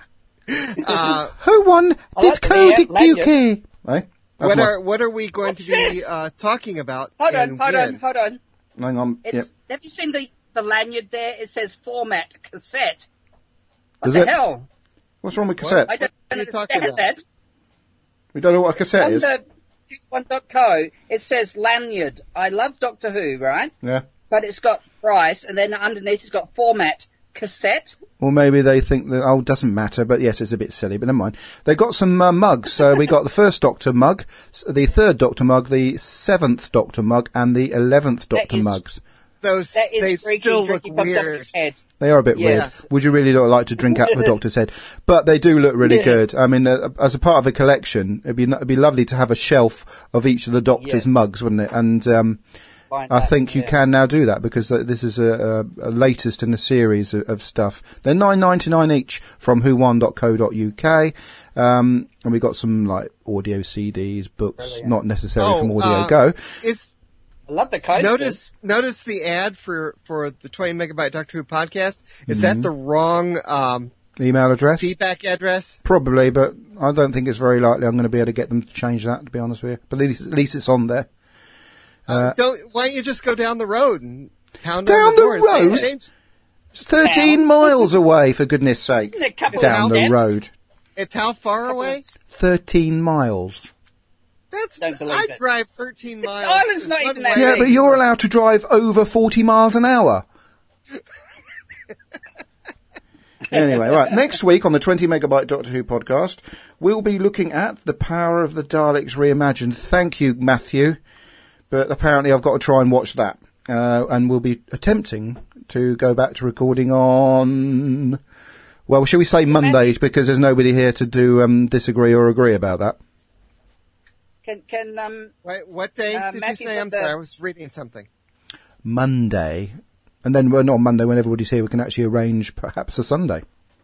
Who.co.uk? What are we going to be talking about? Hold on. Hang on. Have you seen the lanyard there? It says format cassette. What Does the it? hell? What's wrong with cassette? I don't understand that. We don't know what a cassette is. On the one.co, it says lanyard. I love Doctor Who, right? Yeah. But it's got price, and then underneath it's got format cassette. Or maybe they think that, it doesn't matter, but yes, it's a bit silly, but never mind. They got some mugs. So we got the first Doctor mug, the third Doctor mug, the 7th Doctor mug, and the 11th Doctor mugs. They still look weird. They are a bit weird. Would you really like to drink out of the Doctor's head? But they do look really good. I mean, as a part of a collection, it'd be lovely to have a shelf of each of the Doctor's mugs, wouldn't it? And I think you can now do that, because this is a latest in a series of stuff. They're $9.99 each from whone.co.uk. And we got some like audio CDs, books, not necessarily from Audio Go. I love the coasters. Notice the ad for the 20 Megabyte Doctor Who podcast. Is that the wrong email address? Feedback address? Probably, but I don't think it's very likely I'm going to be able to get them to change that, to be honest with you. But at least it's on there. Why don't you just go down the road and pound down on the door road? and say, change? It's 13 miles away, for goodness sake. Isn't it a couple Down of the steps? road. It's how far away? 13 miles. I'd drive 13 miles. The island's not even that Yeah, big. but you're allowed to drive over 40 miles an hour. Anyway, right. Next week on the 20 Megabyte Doctor Who podcast, we'll be looking at The Power of the Daleks Reimagined. Thank you, Matthew. But apparently I've got to try and watch that. And we'll be attempting to go back to recording on, well, shall we say Mondays, because there's nobody here to do disagree or agree about that. Wait, what day did you say? I'm sorry, I was reading something. Monday. And then, well, not on Monday, when everybody's here, we can actually arrange perhaps a Sunday.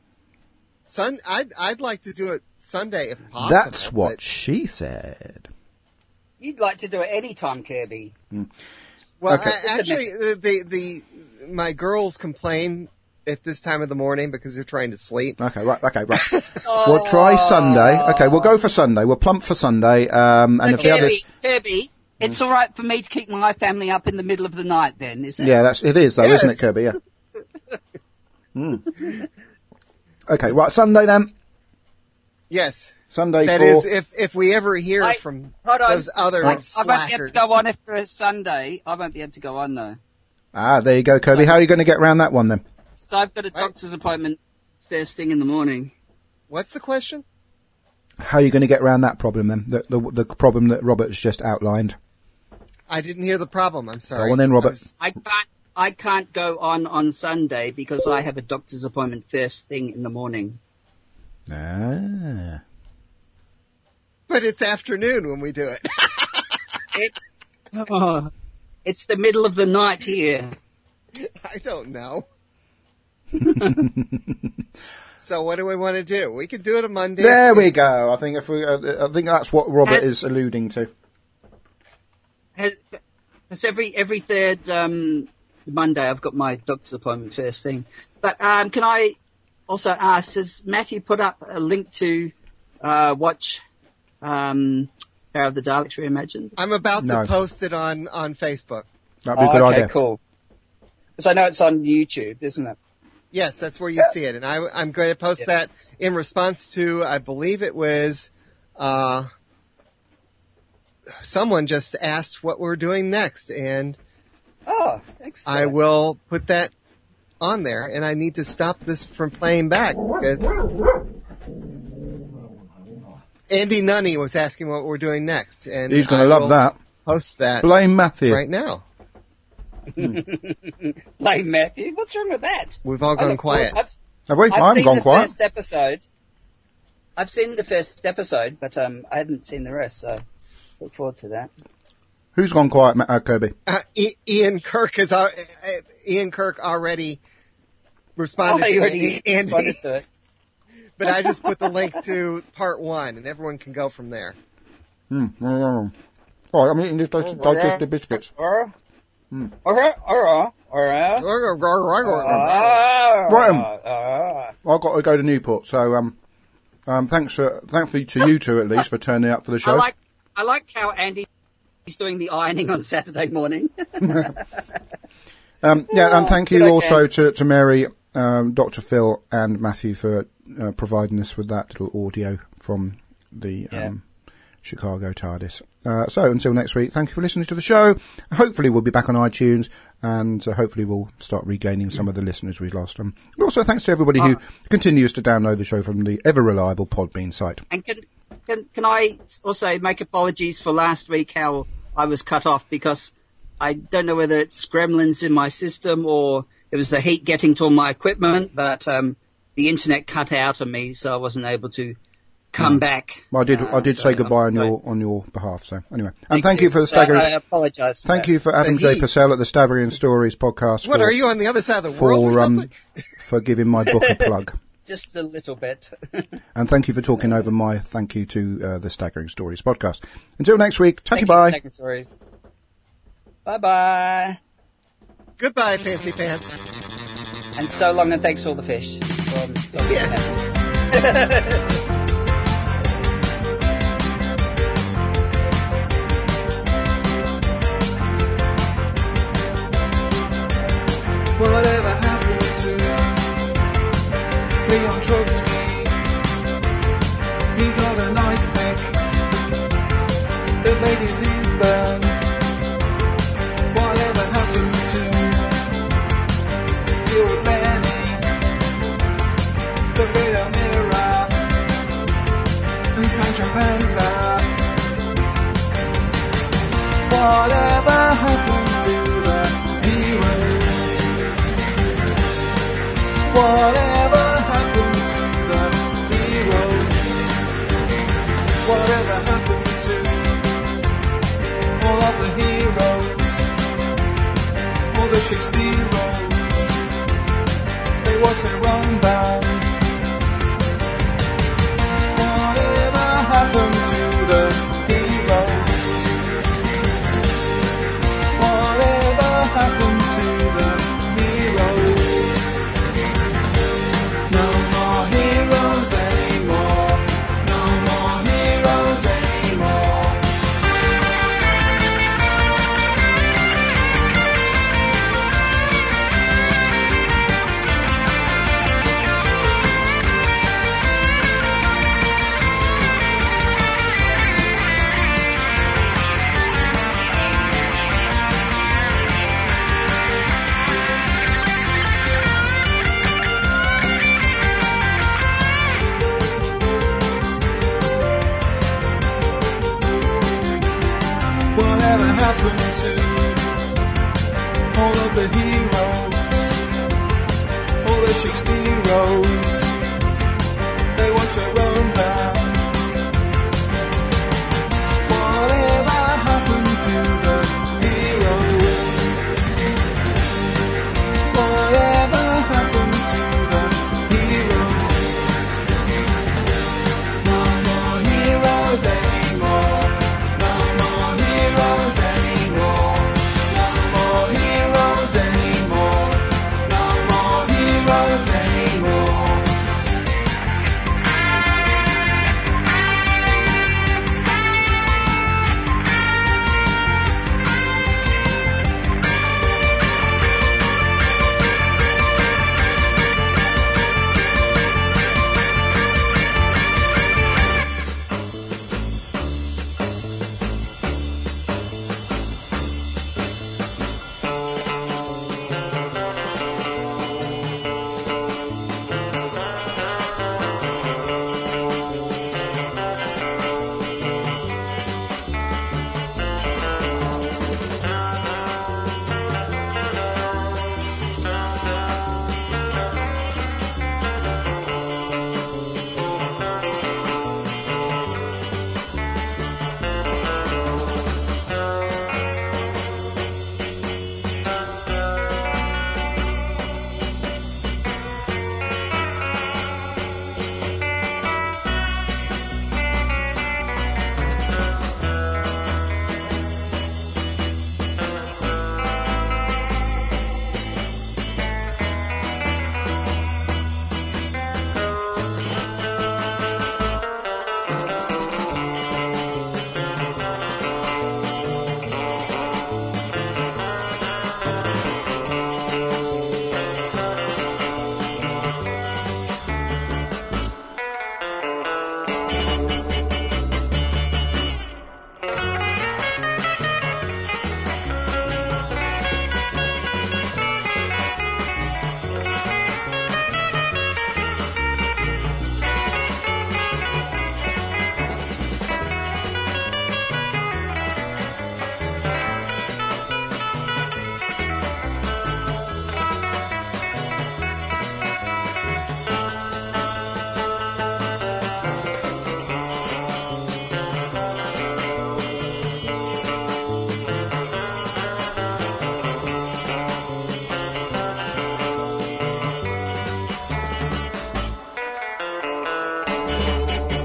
I'd like to do it Sunday if possible. That's what she said. You'd like to do it any time, Kirby. Well, Okay. actually, my girls complain at this time of the morning because they're trying to sleep. Okay, right. We'll try Sunday. Okay, we'll go for Sunday. We'll plump for Sunday. And if the others... Kirby, it's all right for me to keep my family up in the middle of the night then, isn't it? Yeah, it is though, Yes. isn't it, Kirby? Yeah. Okay, right, Sunday then. Yes. Sunday That for... is, if we ever hear from Hold on. those other I won't be able slackers. to go on if it's Sunday. I won't be able to go on though. Ah, there you go, Kirby. How are you going to get around that one then? So I've got a doctor's appointment first thing in the morning. What's the question? How are you going to get around that problem then? The problem that Robert has just outlined. I didn't hear the problem. I'm sorry. Go on then, Robert. I can't go on Sunday because I have a doctor's appointment first thing in the morning. Ah. But it's afternoon when we do it. It's the middle of the night here. I don't know. So what do we want to do? We could do it on Monday. There we go. I think I think that's what Robert is alluding to. It's every third Monday I've got my doctor's appointment first thing. But can I also ask, has Matthew put up a link to watch Power of the Daleks Reimagined? I'm about to post it on Facebook. That'd be a good idea. Okay, cool. Because I know it's on YouTube, isn't it? Yes, that's where you see it. And I'm going to post that in response to, I believe it was, someone just asked what we're doing next. And excellent. I will put that on there. And I need to stop this from playing back. Because Andy Nunny was asking what we're doing next. And he's going to love that. Post that. Blame Matthew. Right now. Blame Matthew? What's wrong with that? We've all gone quiet. Have we? I haven't gone quiet. First episode. I've seen the first episode, but I haven't seen the rest, so look forward to that. Who's gone quiet, Kirby? Ian Kirk already responded to Andy. But I just put the link to part 1, and everyone can go from there. Oh, I'm eating this digestive biscuits. Right, I've got to go to Newport, so thankfully to you two at least for turning up for the show. I like how Andy's doing the ironing on Saturday morning. And thank you also to Mary, Dr. Phil, and Matthew for providing us with that little audio from the Chicago TARDIS. So until next week, thank you for listening to the show. Hopefully we'll be back on iTunes, and hopefully we'll start regaining some of the listeners we've lost. And also thanks to everybody who continues to download the show from the ever-reliable Podbean site. And can I also make apologies for last week how I was cut off, because I don't know whether it's gremlins in my system or it was the heat getting to all my equipment, but the internet cut out on me, so I wasn't able to come back. Well, I did say goodbye on your behalf. So anyway, and thank you for the staggering. I apologise. Thank you for Adam J. Purcell at the Staggering Stories podcast. What, are you on the other side of the world or something? For giving my book a plug. Just a little bit. And thank you for talking over my thank you to the Staggering Stories podcast. Until next week, tatty bye. Staggering Stories. Bye-bye. Goodbye, Fancy Pants. And so long, and thanks for all the fish. Whatever happened to Leon Trotsky? He got a nice peck that made his ears burn. Whatever happened to Gilbert Lenny, the Red O'Meara, and Sancho Panza? Whatever happened to the heroes? Whatever happened to the heroes? Whatever happened to all of the heroes? All the Shakespeareos? They watch their own band. Whatever happened to the heroes? Whatever happened to the heroes? No more heroes anymore. No more heroes anymore. Whatever happened to all of the heroes? All the Shakespeareos? They watch their own band. Whatever happened to the heroes? Whatever happened to the heroes? No more heroes anymore. No more heroes anymore. No more heroes anymore. No more heroes anymore.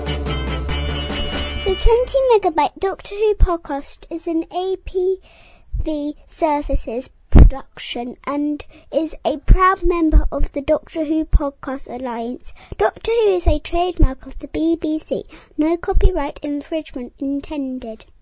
The 20 Megabyte Doctor Who podcast is an AP TV Services production and is a proud member of the Doctor Who Podcast Alliance. Doctor Who is a trademark of the BBC. No copyright infringement intended.